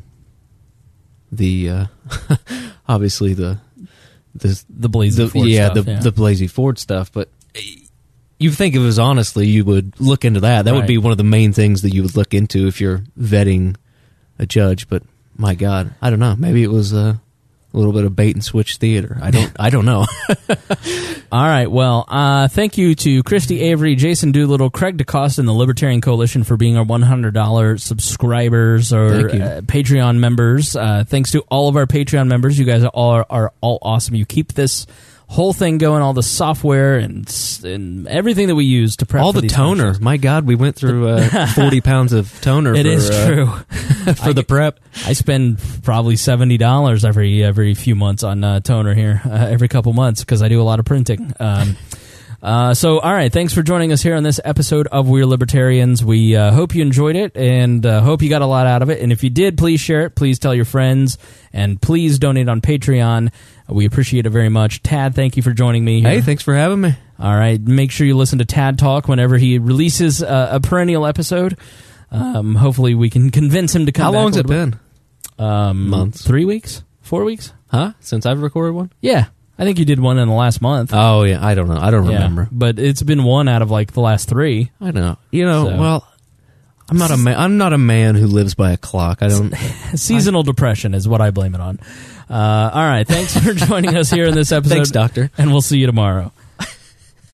F: the, uh, obviously the, the
E: the Blasey Ford
F: yeah,
E: stuff.
F: The,
E: yeah,
F: the Blasey Ford stuff. But you think if it was honestly, you would look into that. That
E: right.
F: would be one of the main things that you would look into if you're vetting a judge. But my God, I don't know. Maybe it was uh, a little bit of bait and switch theater. I don't. I don't know.
E: All right. Well, uh, thank you to Christy Avery, Jason Doolittle, Craig DeCosta, and the Libertarian Coalition for being our one hundred dollars subscribers or uh, Patreon members. Uh, thanks to all of our Patreon members. You guys are all, are, are all awesome. You keep this whole thing going, all the software and and everything that we use to prep
F: all
E: for
F: the
E: these
F: toner.
E: functions.
F: My God, we went through uh, forty pounds of toner.
E: It
F: for,
E: is
F: uh,
E: true
F: for
E: I,
F: the prep.
E: I spend probably seventy dollars every every few months on uh, toner here, uh, every couple months, because I do a lot of printing. Um, uh, so, all right, thanks for joining us here on this episode of We're Libertarians. We uh, hope you enjoyed it, and uh, hope you got a lot out of it. And if you did, please share it. Please tell your friends, and please donate on Patreon. We appreciate it very much. Tad, thank you for joining me here.
F: Hey, thanks for having me.
E: All right, make sure you listen to Tad Talk whenever he releases uh, a perennial episode. Um, hopefully we can convince him to come
F: How
E: back.
F: How long's it been?
E: Um,
F: Months.
E: Three weeks? Four weeks?
F: Huh? Since I've recorded one?
E: Yeah. I think you did one in the last month.
F: Oh, yeah. I don't know. I don't
E: yeah,
F: remember.
E: But it's been one out of like the last three.
F: I know. You know,
E: So.
F: well, I'm not a man. I'm not a man who lives by a clock. I don't.
E: Seasonal
F: I,
E: depression is what I blame it on. Uh, all right. Thanks for joining us here in this episode.
F: Thanks, Doctor.
E: And we'll see you tomorrow.